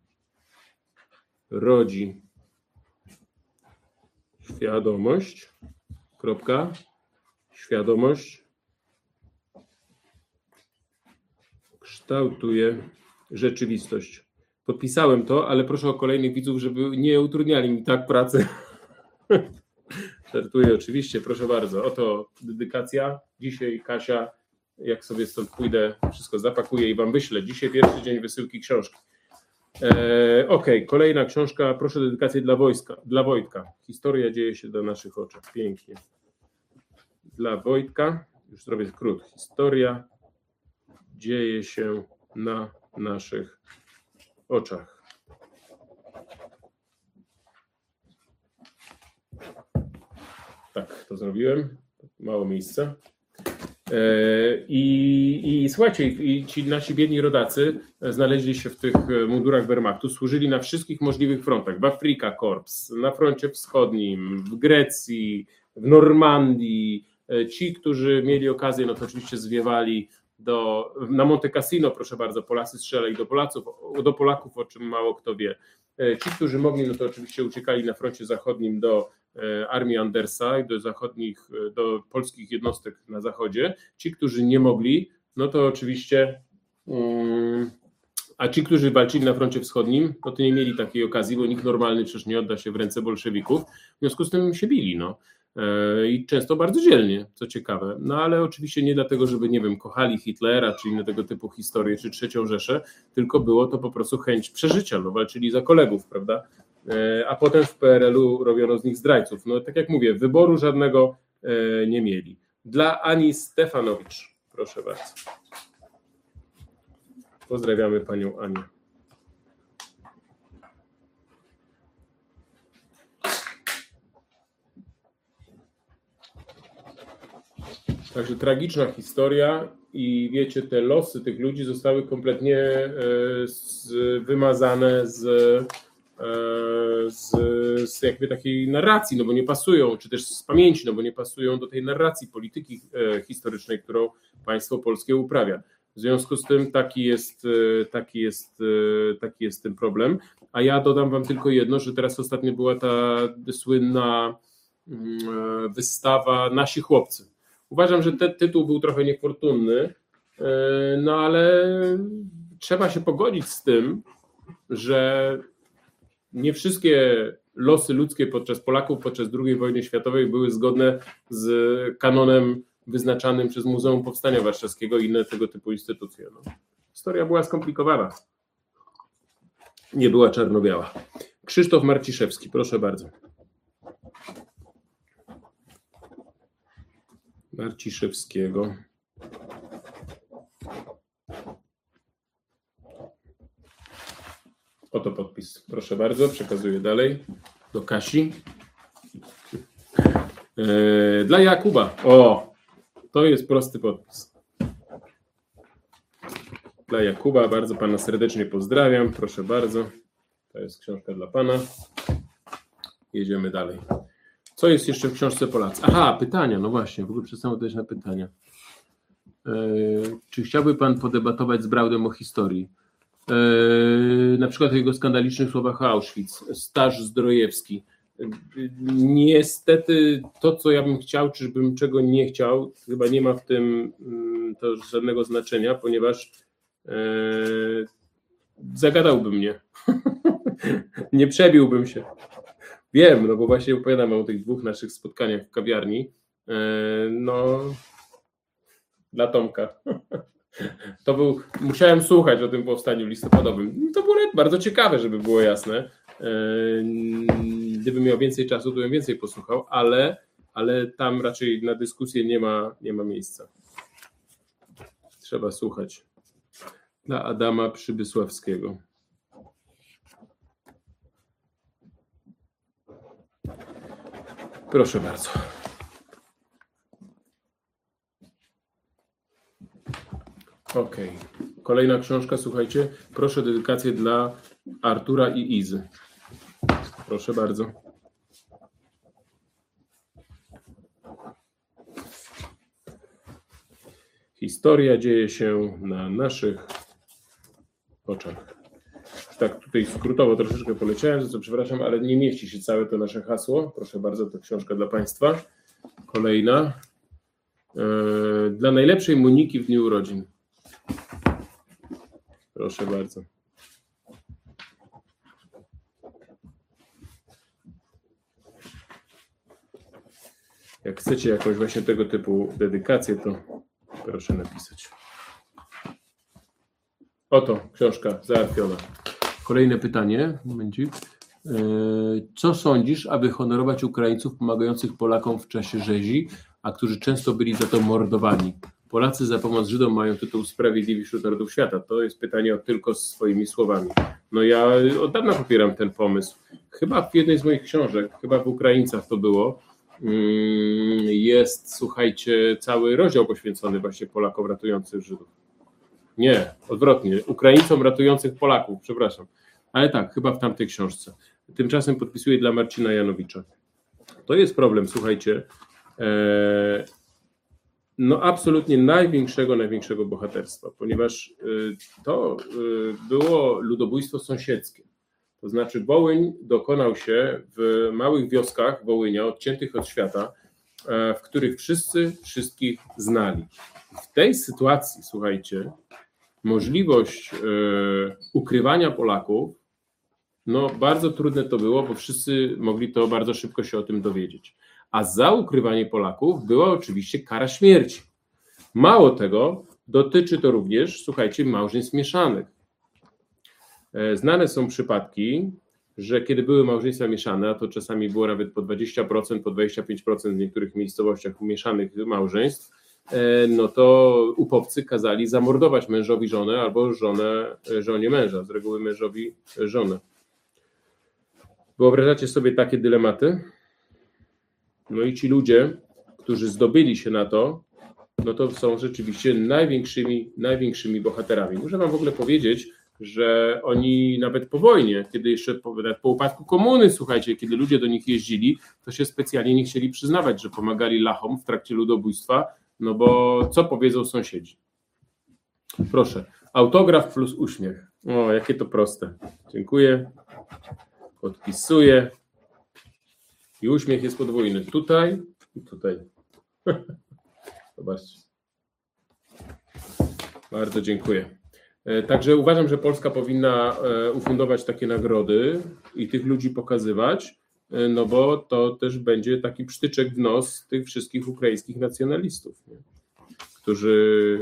rodzi świadomość. Kropka. Świadomość kształtuje rzeczywistość. Podpisałem to, ale proszę o kolejnych widzów, żeby nie utrudniali mi tak pracy. Żartuję oczywiście, proszę bardzo. Oto dedykacja. Dzisiaj Kasia, jak sobie stąd pójdę, wszystko zapakuję i wam wyślę. Dzisiaj pierwszy dzień wysyłki książki. Okej, kolejna książka. Proszę dedykację dla Wojtka. Historia dzieje się na naszych oczach. Pięknie. Dla Wojtka, już zrobię skrót. Historia dzieje się na naszych oczach. Tak, to zrobiłem. Mało miejsca. I słuchajcie, ci nasi biedni rodacy znaleźli się w tych mundurach Wehrmachtu, służyli na wszystkich możliwych frontach, w Afrika Korps, na froncie wschodnim, w Grecji, w Normandii. Ci, którzy mieli okazję, no to oczywiście zwiewali na Monte Cassino, proszę bardzo, Polacy strzelali do Polaków, o czym mało kto wie. Ci, którzy mogli, no to oczywiście uciekali na froncie zachodnim do armii Andersa i do polskich jednostek na zachodzie. Ci, którzy nie mogli, no to oczywiście, a ci, którzy walczyli na froncie wschodnim, no to nie mieli takiej okazji, bo nikt normalny przecież nie odda się w ręce bolszewików, w związku z tym się bili, no. I często bardzo dzielnie, co ciekawe. No ale oczywiście nie dlatego, żeby, nie wiem, kochali Hitlera, czy inne tego typu historie, czy III Rzeszę, tylko było to po prostu chęć przeżycia, no walczyli za kolegów, prawda? A potem w PRL-u robiono z nich zdrajców. No tak jak mówię, wyboru żadnego nie mieli. Dla Ani Stefanowicz, proszę bardzo. Pozdrawiamy panią Anię. Także tragiczna historia i wiecie, te losy tych ludzi zostały kompletnie wymazane z jakby takiej narracji, no bo nie pasują, czy też z pamięci, no bo nie pasują do tej narracji polityki historycznej, którą państwo polskie uprawia. W związku z tym taki jest ten problem. A ja dodam wam tylko jedno, że teraz ostatnio była ta słynna wystawa Nasi chłopcy. Uważam, że ten tytuł był trochę niefortunny, no ale trzeba się pogodzić z tym, że nie wszystkie losy ludzkie Polaków podczas II wojny światowej były zgodne z kanonem wyznaczanym przez Muzeum Powstania Warszawskiego i inne tego typu instytucje. No. Historia była skomplikowana. Nie była czarno-biała. Krzysztof Marciszewski, proszę bardzo. Marciszewskiego. Oto podpis. Proszę bardzo, przekazuję dalej do Kasi. Dla Jakuba. O, to jest prosty podpis. Dla Jakuba, bardzo pana serdecznie pozdrawiam. Proszę bardzo. To jest książka dla pana. Jedziemy dalej. Co jest jeszcze w książce Polacy? Aha, pytania. No właśnie, w ogóle przestałem odpowiedzieć na pytania. Czy chciałby pan podebatować z Braudem o historii? na przykład o jego skandalicznych słowach o Auschwitz, Staż Zdrojewski. Niestety to, co ja bym chciał, czy bym czego nie chciał, chyba nie ma w tym to żadnego znaczenia, ponieważ zagadałby mnie. Nie przebiłbym się. Wiem, no bo właśnie opowiadam o tych 2 naszych spotkaniach w kawiarni. No, dla Tomka. Musiałem słuchać o tym powstaniu listopadowym. To było bardzo ciekawe, żeby było jasne. Gdybym miał więcej czasu, to bym więcej posłuchał, ale tam raczej na dyskusję nie ma miejsca. Trzeba słuchać. Dla Adama Przybysławskiego. Proszę bardzo. Okej. Kolejna książka, słuchajcie. Proszę dedykację dla Artura i Izy. Proszę bardzo. Historia dzieje się na naszych oczach. Tak, tutaj skrótowo troszeczkę poleciałem, za co przepraszam, ale nie mieści się całe to nasze hasło. Proszę bardzo, to książka dla Państwa. Kolejna. Dla najlepszej Moniki w dniu urodzin. Proszę bardzo. Jak chcecie jakąś właśnie tego typu dedykację, to proszę napisać. Oto książka załatwiona. Kolejne pytanie. Momencik. Co sądzisz, aby honorować Ukraińców pomagających Polakom w czasie rzezi, a którzy często byli za to mordowani? Polacy za pomoc Żydom mają tytuł Sprawiedliwi wśród Narodów Świata. To jest pytanie tylko swoimi słowami. No ja od dawna popieram ten pomysł. Chyba w jednej z moich książek, chyba w Ukraińcach to było, jest, słuchajcie, cały rozdział poświęcony właśnie Polakom ratujących Żydów. Nie, odwrotnie, Ukraińcom ratujących Polaków, przepraszam. Ale tak, chyba w tamtej książce. Tymczasem podpisuję dla Marcina Janowicza. To jest problem, słuchajcie, no absolutnie największego bohaterstwa, ponieważ to było ludobójstwo sąsiedzkie. To znaczy Wołyń dokonał się w małych wioskach Wołynia, odciętych od świata, w których wszyscy wszystkich znali. W tej sytuacji, słuchajcie, możliwość ukrywania Polaków, no bardzo trudne to było, bo wszyscy mogli to bardzo szybko się o tym dowiedzieć. A za ukrywanie Polaków była oczywiście kara śmierci. Mało tego, dotyczy to również, słuchajcie, małżeństw mieszanych. Znane są przypadki, że kiedy były małżeństwa mieszane, a to czasami było nawet po 20%, po 25% w niektórych miejscowościach mieszanych małżeństw, no to upowcy kazali zamordować mężowi żonę albo żonie męża, z reguły mężowi żonę. Wyobrażacie sobie takie dylematy? No i ci ludzie, którzy zdobyli się na to, no to są rzeczywiście największymi bohaterami. Muszę wam w ogóle powiedzieć, że oni nawet po wojnie, kiedy jeszcze po upadku komuny, słuchajcie, kiedy ludzie do nich jeździli, to się specjalnie nie chcieli przyznawać, że pomagali Lachom w trakcie ludobójstwa, no bo co powiedzą sąsiedzi? Proszę, autograf plus uśmiech. O, jakie to proste. Dziękuję. Podpisuję. I uśmiech jest podwójny. Tutaj i tutaj. Zobaczcie. Bardzo dziękuję. Także uważam, że Polska powinna ufundować takie nagrody i tych ludzi pokazywać, no bo to też będzie taki psztyczek w nos tych wszystkich ukraińskich nacjonalistów, nie? Którzy...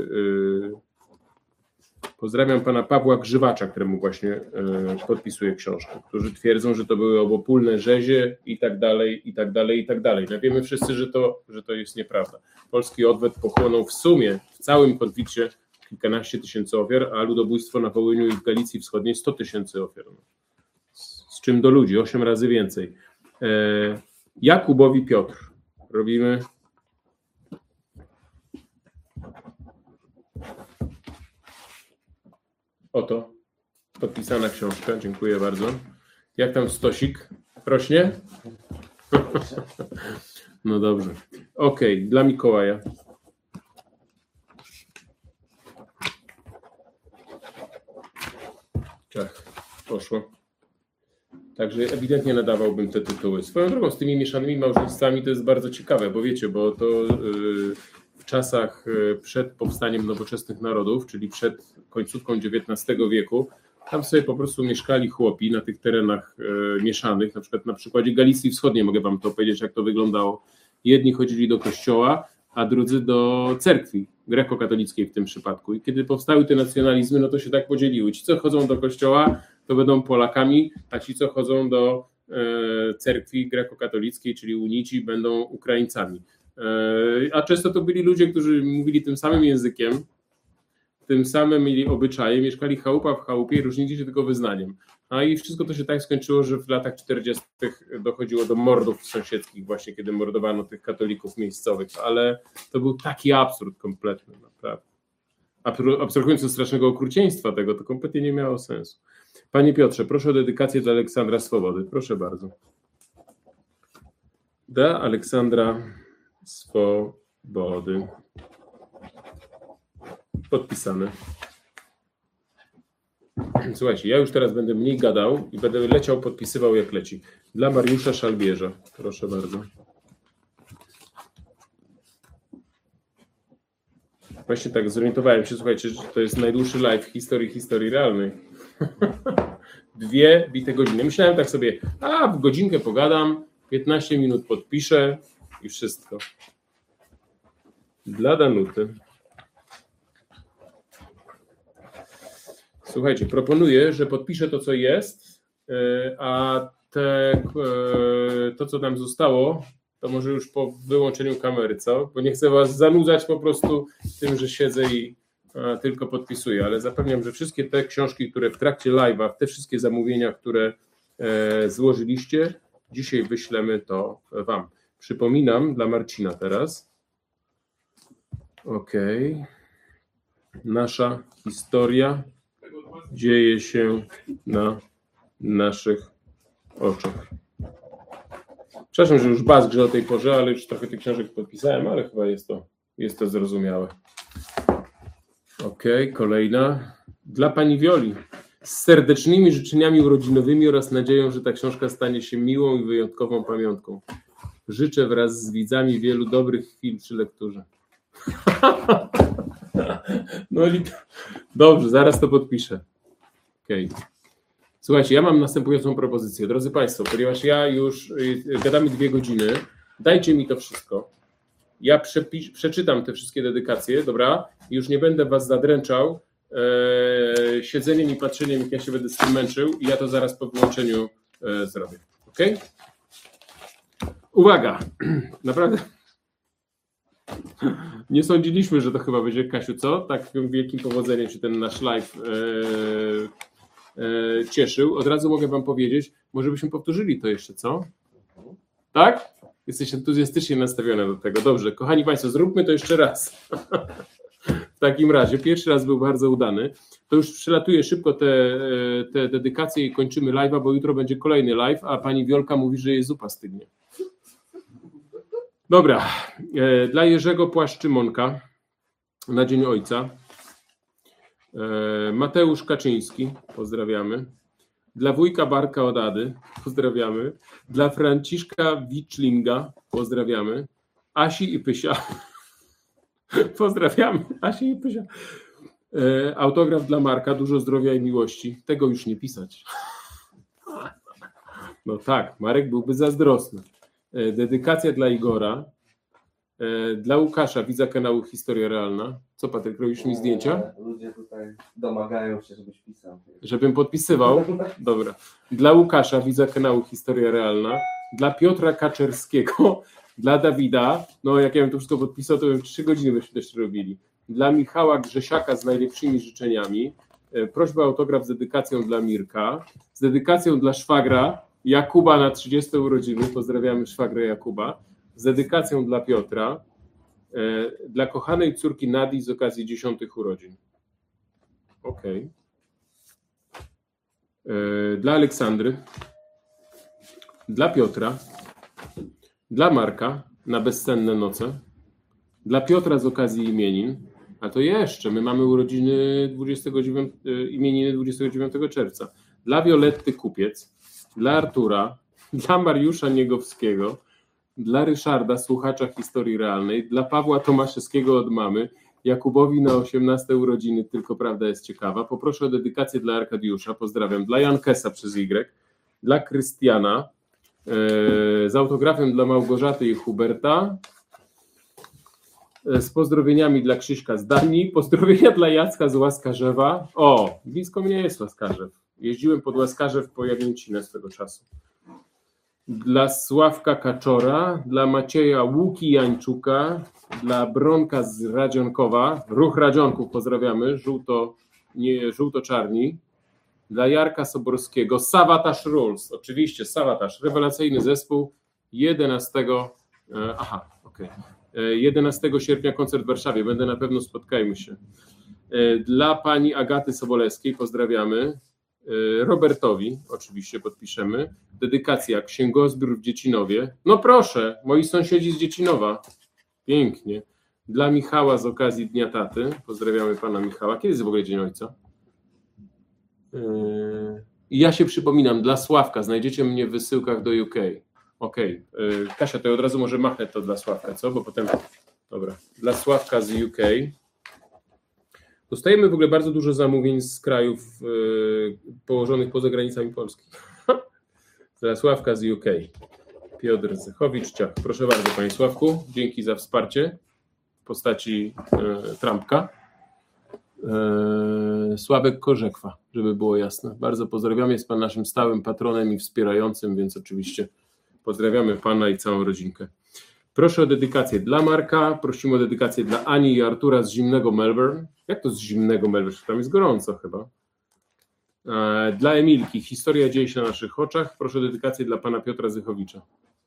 Pozdrawiam pana Pawła Grzywacza, któremu właśnie podpisuję książkę, którzy twierdzą, że to były obopólne rzezie i tak dalej, i tak dalej, i tak dalej. No wiemy wszyscy, że to jest nieprawda. Polski odwet pochłonął w sumie w całym konflikcie kilkanaście tysięcy ofiar, a ludobójstwo na Wołyniu i w Galicji Wschodniej 100 tysięcy ofiar. Z czym do ludzi, 8 razy więcej. Jakubowi Piotr. Robimy... Oto, podpisana książka, dziękuję bardzo. Jak tam stosik? Rośnie? No dobrze. Okej, dla Mikołaja. Tak, poszło. Także ewidentnie nadawałbym te tytuły. Swoją drogą z tymi mieszanymi małżeństwami to jest bardzo ciekawe, bo wiecie, bo to w czasach przed powstaniem nowoczesnych narodów, czyli przed końcówką XIX wieku, tam sobie po prostu mieszkali chłopi na tych terenach mieszanych, na przykładzie Galicji Wschodniej mogę wam to opowiedzieć, jak to wyglądało. Jedni chodzili do kościoła, a drudzy do cerkwi grekokatolickiej w tym przypadku. I kiedy powstały te nacjonalizmy, no to się tak podzieliły. Ci, co chodzą do kościoła, to będą Polakami, a ci, co chodzą do cerkwi grekokatolickiej, czyli unici, będą Ukraińcami. A często to byli ludzie, którzy mówili tym samym językiem, tym samym mieli obyczaje, mieszkali chałupa w chałupie i różnili się tylko wyznaniem. A i wszystko to się tak skończyło, że w latach 40. dochodziło do mordów sąsiedzkich, właśnie kiedy mordowano tych katolików miejscowych, ale to był taki absurd kompletny, naprawdę. Abstrahując od strasznego okrucieństwa tego, to kompletnie nie miało sensu. Panie Piotrze, proszę o dedykację dla Aleksandra Swobody. Proszę bardzo. Dla Aleksandra Swobody. Podpisane. Słuchajcie, ja już teraz będę mniej gadał i będę leciał, podpisywał jak leci. Dla Mariusza Szalbierza. Proszę bardzo. Właśnie tak zorientowałem się, słuchajcie, że to jest najdłuższy live w historii realnej. 2 bite godziny. Myślałem tak sobie, w godzinkę pogadam, 15 minut podpiszę i wszystko. Dla Danuty. Słuchajcie, proponuję, że podpiszę to, co jest, a to, co nam zostało, to może już po wyłączeniu kamery, co? Bo nie chcę was zanudzać po prostu tym, że siedzę i tylko podpisuję, ale zapewniam, że wszystkie te książki, które w trakcie live'a, te wszystkie zamówienia, które złożyliście, dzisiaj wyślemy to wam. Przypominam dla Marcina teraz. Okej. Nasza historia dzieje się na naszych oczach. Przepraszam, że już bazgrze o tej porze, ale już trochę tych książek podpisałem, ale chyba jest to zrozumiałe. Okej, kolejna. Dla pani Wioli. Z serdecznymi życzeniami urodzinowymi oraz nadzieją, że ta książka stanie się miłą i wyjątkową pamiątką. Życzę wraz z widzami wielu dobrych chwil przy lekturze. No i dobrze, zaraz to podpiszę. Okej. Słuchajcie, ja mam następującą propozycję. Drodzy Państwo, ponieważ ja już gadamy 2 godziny, dajcie mi to wszystko. Ja przeczytam te wszystkie dedykacje, dobra? Już nie będę was zadręczał siedzeniem i patrzeniem, jak ja się będę z tym męczył i ja to zaraz po wyłączeniu zrobię. Okej? Uwaga! Naprawdę nie sądziliśmy, że to chyba będzie, Kasiu, co? Tak wielkim powodzeniem się ten nasz live cieszył. Od razu mogę wam powiedzieć, może byśmy powtórzyli to jeszcze, co? Tak? Jesteś entuzjastycznie nastawiony do tego. Dobrze, kochani Państwo, zróbmy to jeszcze raz. W takim razie, pierwszy raz był bardzo udany. To już przelatuje szybko te dedykacje i kończymy live'a, bo jutro będzie kolejny live, a pani Wiolka mówi, że jej zupa stygnie. Dobra, dla Jerzego Płaszczymonka na Dzień Ojca. Mateusz Kaczyński, pozdrawiamy. Dla wujka Barka od Ady, pozdrawiamy. Dla Franciszka Wiczlinga, pozdrawiamy. Asi i Pysia, pozdrawiamy. Asi i Pysia. Autograf dla Marka, dużo zdrowia i miłości. Tego już nie pisać. No tak, Marek byłby zazdrosny. Dedykacja dla Igora. Dla Łukasza, widza kanału Historia Realna. Co, Patryk, robisz mi zdjęcia? Ludzie tutaj domagają się, żebyś pisał. Żebym podpisywał? Dobra. Dla Łukasza, widza kanału Historia Realna. Dla Piotra Kaczerskiego. Dla Dawida. No, jak ja bym to wszystko podpisał, to bym 3 godziny byśmy też robili. Dla Michała Grzesiaka z najlepszymi życzeniami. Prośba o autograf z dedykacją dla Mirka. Z dedykacją dla szwagra Jakuba na 30 urodziny. Pozdrawiamy szwagra Jakuba. Z dedykacją dla Piotra, dla kochanej córki Nadii z okazji 10 urodzin. Okej. Dla Aleksandry, dla Piotra, dla Marka na bezsenne noce, dla Piotra z okazji imienin, A to jeszcze, my mamy urodziny 29, imieniny 29 czerwca. Dla Violetty Kupiec, dla Artura, dla Mariusza Niegowskiego, dla Ryszarda, słuchacza historii realnej, dla Pawła Tomaszewskiego od mamy, Jakubowi na 18 urodziny, tylko prawda jest ciekawa. Poproszę o dedykację dla Arkadiusza, pozdrawiam. Dla Jankesa przez Y, dla Krystiana, z autografem dla Małgorzaty i Huberta, z pozdrowieniami dla Krzyśka z Danii, pozdrowienia dla Jacka z Łaskarzewa. O, blisko mnie jest Łaskarzew. Jeździłem pod Łaskarzew po Jagnięcinę swego czasu. Dla Sławka Kaczora, dla Macieja Łuki Jańczuka, dla Bronka z Radzionkowa, Ruch Radzionków pozdrawiamy, żółto-czarni, dla Jarka Soborskiego, Savatage Rules, oczywiście Savatage, rewelacyjny zespół, 11 sierpnia koncert w Warszawie, będę na pewno, spotkajmy się. Dla pani Agaty Sobolewskiej pozdrawiamy, Robertowi oczywiście podpiszemy, dedykacja Księgozbiór w Dziecinowie, no proszę, moi sąsiedzi z Dziecinowa, pięknie. Dla Michała z okazji Dnia Taty, pozdrawiamy pana Michała, kiedy jest w ogóle Dzień Ojca? I ja się przypominam, dla Sławka, znajdziecie mnie w wysyłkach do UK. Okej. Kasia, to ja od razu może machnę to dla Sławka, co? Bo potem, dobra, dla Sławka z UK. Dostajemy w ogóle bardzo dużo zamówień z krajów położonych poza granicami Polski. Dla Sławka z UK. Piotr Zychowicz, ciach. Proszę bardzo, panie Sławku, dzięki za wsparcie w postaci trampka. Sławek Korzekwa, żeby było jasne. Bardzo pozdrawiamy, jest pan naszym stałym patronem i wspierającym, więc oczywiście pozdrawiamy pana i całą rodzinkę. Proszę o dedykację dla Marka, prosimy o dedykację dla Ani i Artura z zimnego Melbourne. Jak to z zimnego Melbourne? Tam jest gorąco chyba. Dla Emilki, historia dzieje się na naszych oczach. Proszę o dedykację dla pana Piotra Zychowicza.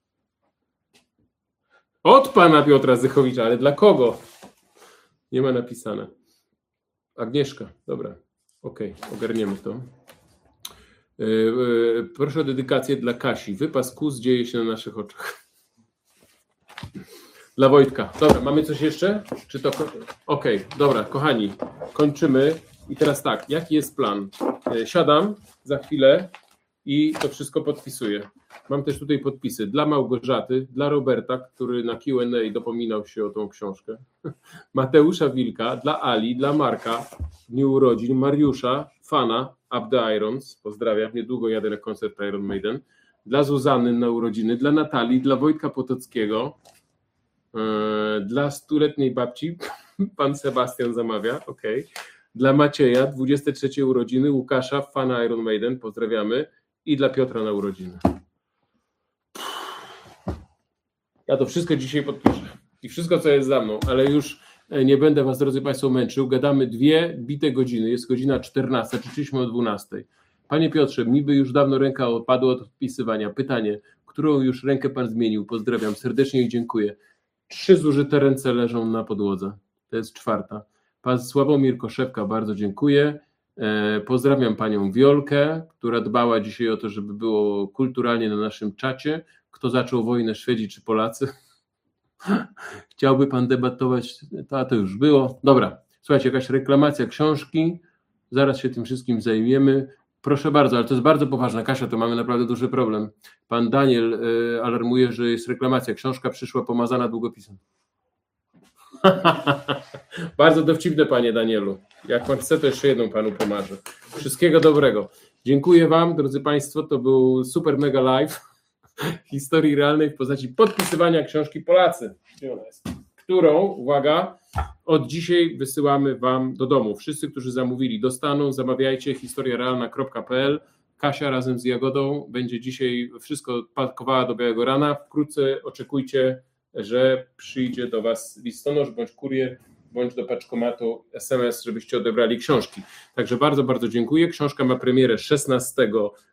Od pana Piotra Zychowicza, ale dla kogo? Nie ma napisane. Agnieszka, dobra, okej, ogarniemy to. Proszę o dedykację dla Kasi. Wypas kus dzieje się na naszych oczach. Dla Wojtka. Dobra, mamy coś jeszcze? Czy to... Okej, dobra, kochani, kończymy. I teraz tak, jaki jest plan? Siadam za chwilę i to wszystko podpisuję. Mam też tutaj podpisy dla Małgorzaty, dla Roberta, który na Q&A dopominał się o tą książkę, Mateusza Wilka, dla Ali, dla Marka, w dniu urodzin, Mariusza, Fana, Up the Irons, pozdrawiam, niedługo jadę na koncert Iron Maiden, dla Zuzanny na urodziny, dla Natalii, dla Wojtka Potockiego, dla 100-letniej babci, pan Sebastian zamawia, okej. Dla Macieja, 23 urodziny, Łukasza, Fana Iron Maiden, pozdrawiamy, i dla Piotra na urodziny. Ja to wszystko dzisiaj podpiszę i wszystko, co jest za mną, ale już nie będę was, drodzy państwo, męczył. Gadamy 2 bite godziny, jest godzina 14, czytaliśmy o 12. Panie Piotrze, mi by już dawno ręka odpadła od odpisywania. Pytanie, którą już rękę pan zmienił? Pozdrawiam serdecznie i dziękuję. 3 zużyte ręce leżą na podłodze, to jest 4. Pan Sławomir Koszewka, bardzo dziękuję. Pozdrawiam panią Wiolkę, która dbała dzisiaj o to, żeby było kulturalnie na naszym czacie. Kto zaczął wojnę, Szwedzi czy Polacy? Chciałby pan debatować? To już było. Dobra, słuchajcie, jakaś reklamacja książki. Zaraz się tym wszystkim zajmiemy. Proszę bardzo, ale to jest bardzo poważna. Kasia, to mamy naprawdę duży problem. Pan Daniel alarmuje, że jest reklamacja. Książka przyszła pomazana długopisem. Bardzo dowcipne, panie Danielu. Jak pan chce, to jeszcze jedną panu pomarzę. Wszystkiego dobrego. Dziękuję wam, drodzy państwo. To był super mega live historii realnej w postaci podpisywania książki Polacy. Gdzie ona jest? Którą, uwaga, od dzisiaj wysyłamy wam do domu. Wszyscy, którzy zamówili, dostaną. Zamawiajcie historiarealna.pl. Kasia razem z Jagodą będzie dzisiaj wszystko pakowała do białego rana. Wkrótce oczekujcie, że przyjdzie do was listonosz bądź kurier, bądź do paczkomatu SMS, żebyście odebrali książki. Także bardzo, bardzo dziękuję. Książka ma premierę 16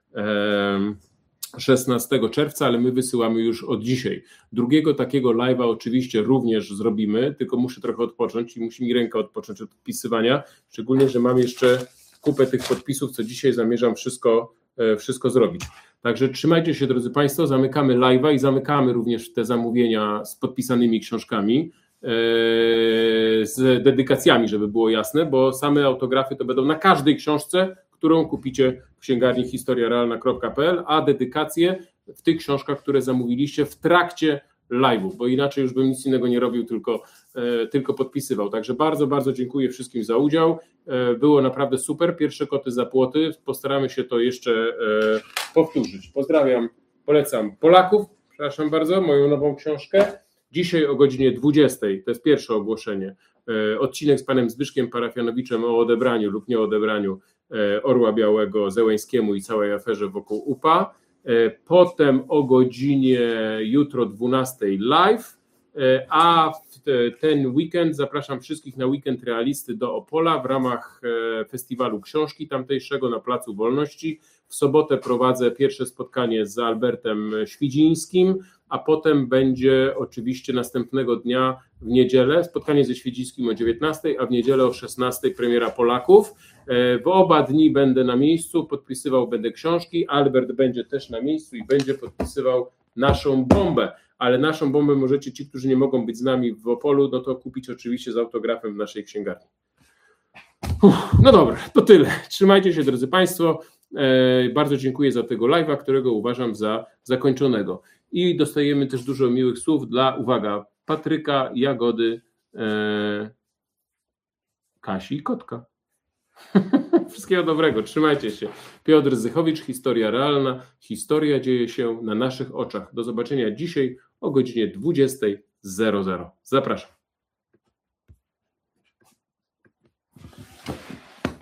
czerwca, ale my wysyłamy już od dzisiaj. Drugiego takiego live'a oczywiście również zrobimy, tylko muszę trochę odpocząć i musi mi ręka odpocząć od podpisywania, szczególnie, że mam jeszcze kupę tych podpisów, co dzisiaj zamierzam wszystko zrobić. Także trzymajcie się, drodzy państwo, zamykamy live'a i zamykamy również te zamówienia z podpisanymi książkami. z dedykacjami, żeby było jasne, bo same autografy to będą na każdej książce, którą kupicie w księgarni historiarealna.pl, a dedykacje w tych książkach, które zamówiliście w trakcie live'u, bo inaczej już bym nic innego nie robił, tylko podpisywał. Także bardzo, bardzo dziękuję wszystkim za udział. Było naprawdę super. Pierwsze koty za płoty. Postaramy się to jeszcze powtórzyć. Pozdrawiam, polecam Polaków, przepraszam bardzo, moją nową książkę. Dzisiaj o godzinie 20, to jest pierwsze ogłoszenie, odcinek z panem Zbyszkiem Parafianowiczem o odebraniu lub nieodebraniu Orła Białego Zełańskiemu i całej aferze wokół UPA. Potem o godzinie jutro 12 live, a w ten weekend zapraszam wszystkich na weekend realisty do Opola w ramach festiwalu książki tamtejszego na Placu Wolności. W sobotę prowadzę pierwsze spotkanie z Albertem Świdzińskim, a potem będzie oczywiście następnego dnia w niedzielę spotkanie ze Świdzińskim o 19, a w niedzielę o 16 premiera Polaków. W oba dni będę na miejscu, podpisywał będę książki, Albert będzie też na miejscu i będzie podpisywał naszą bombę, ale naszą bombę możecie ci, którzy nie mogą być z nami w Opolu, no to kupić oczywiście z autografem w naszej księgarni. No dobra, to tyle. Trzymajcie się, drodzy Państwo. Bardzo dziękuję za tego live'a, którego uważam za zakończonego. I dostajemy też dużo miłych słów dla, uwaga, Patryka, Jagody, Kasi i Kotka. Wszystkiego dobrego, trzymajcie się. Piotr Zychowicz, Historia Realna. Historia dzieje się na naszych oczach. Do zobaczenia dzisiaj o godzinie 20:00. Zapraszam.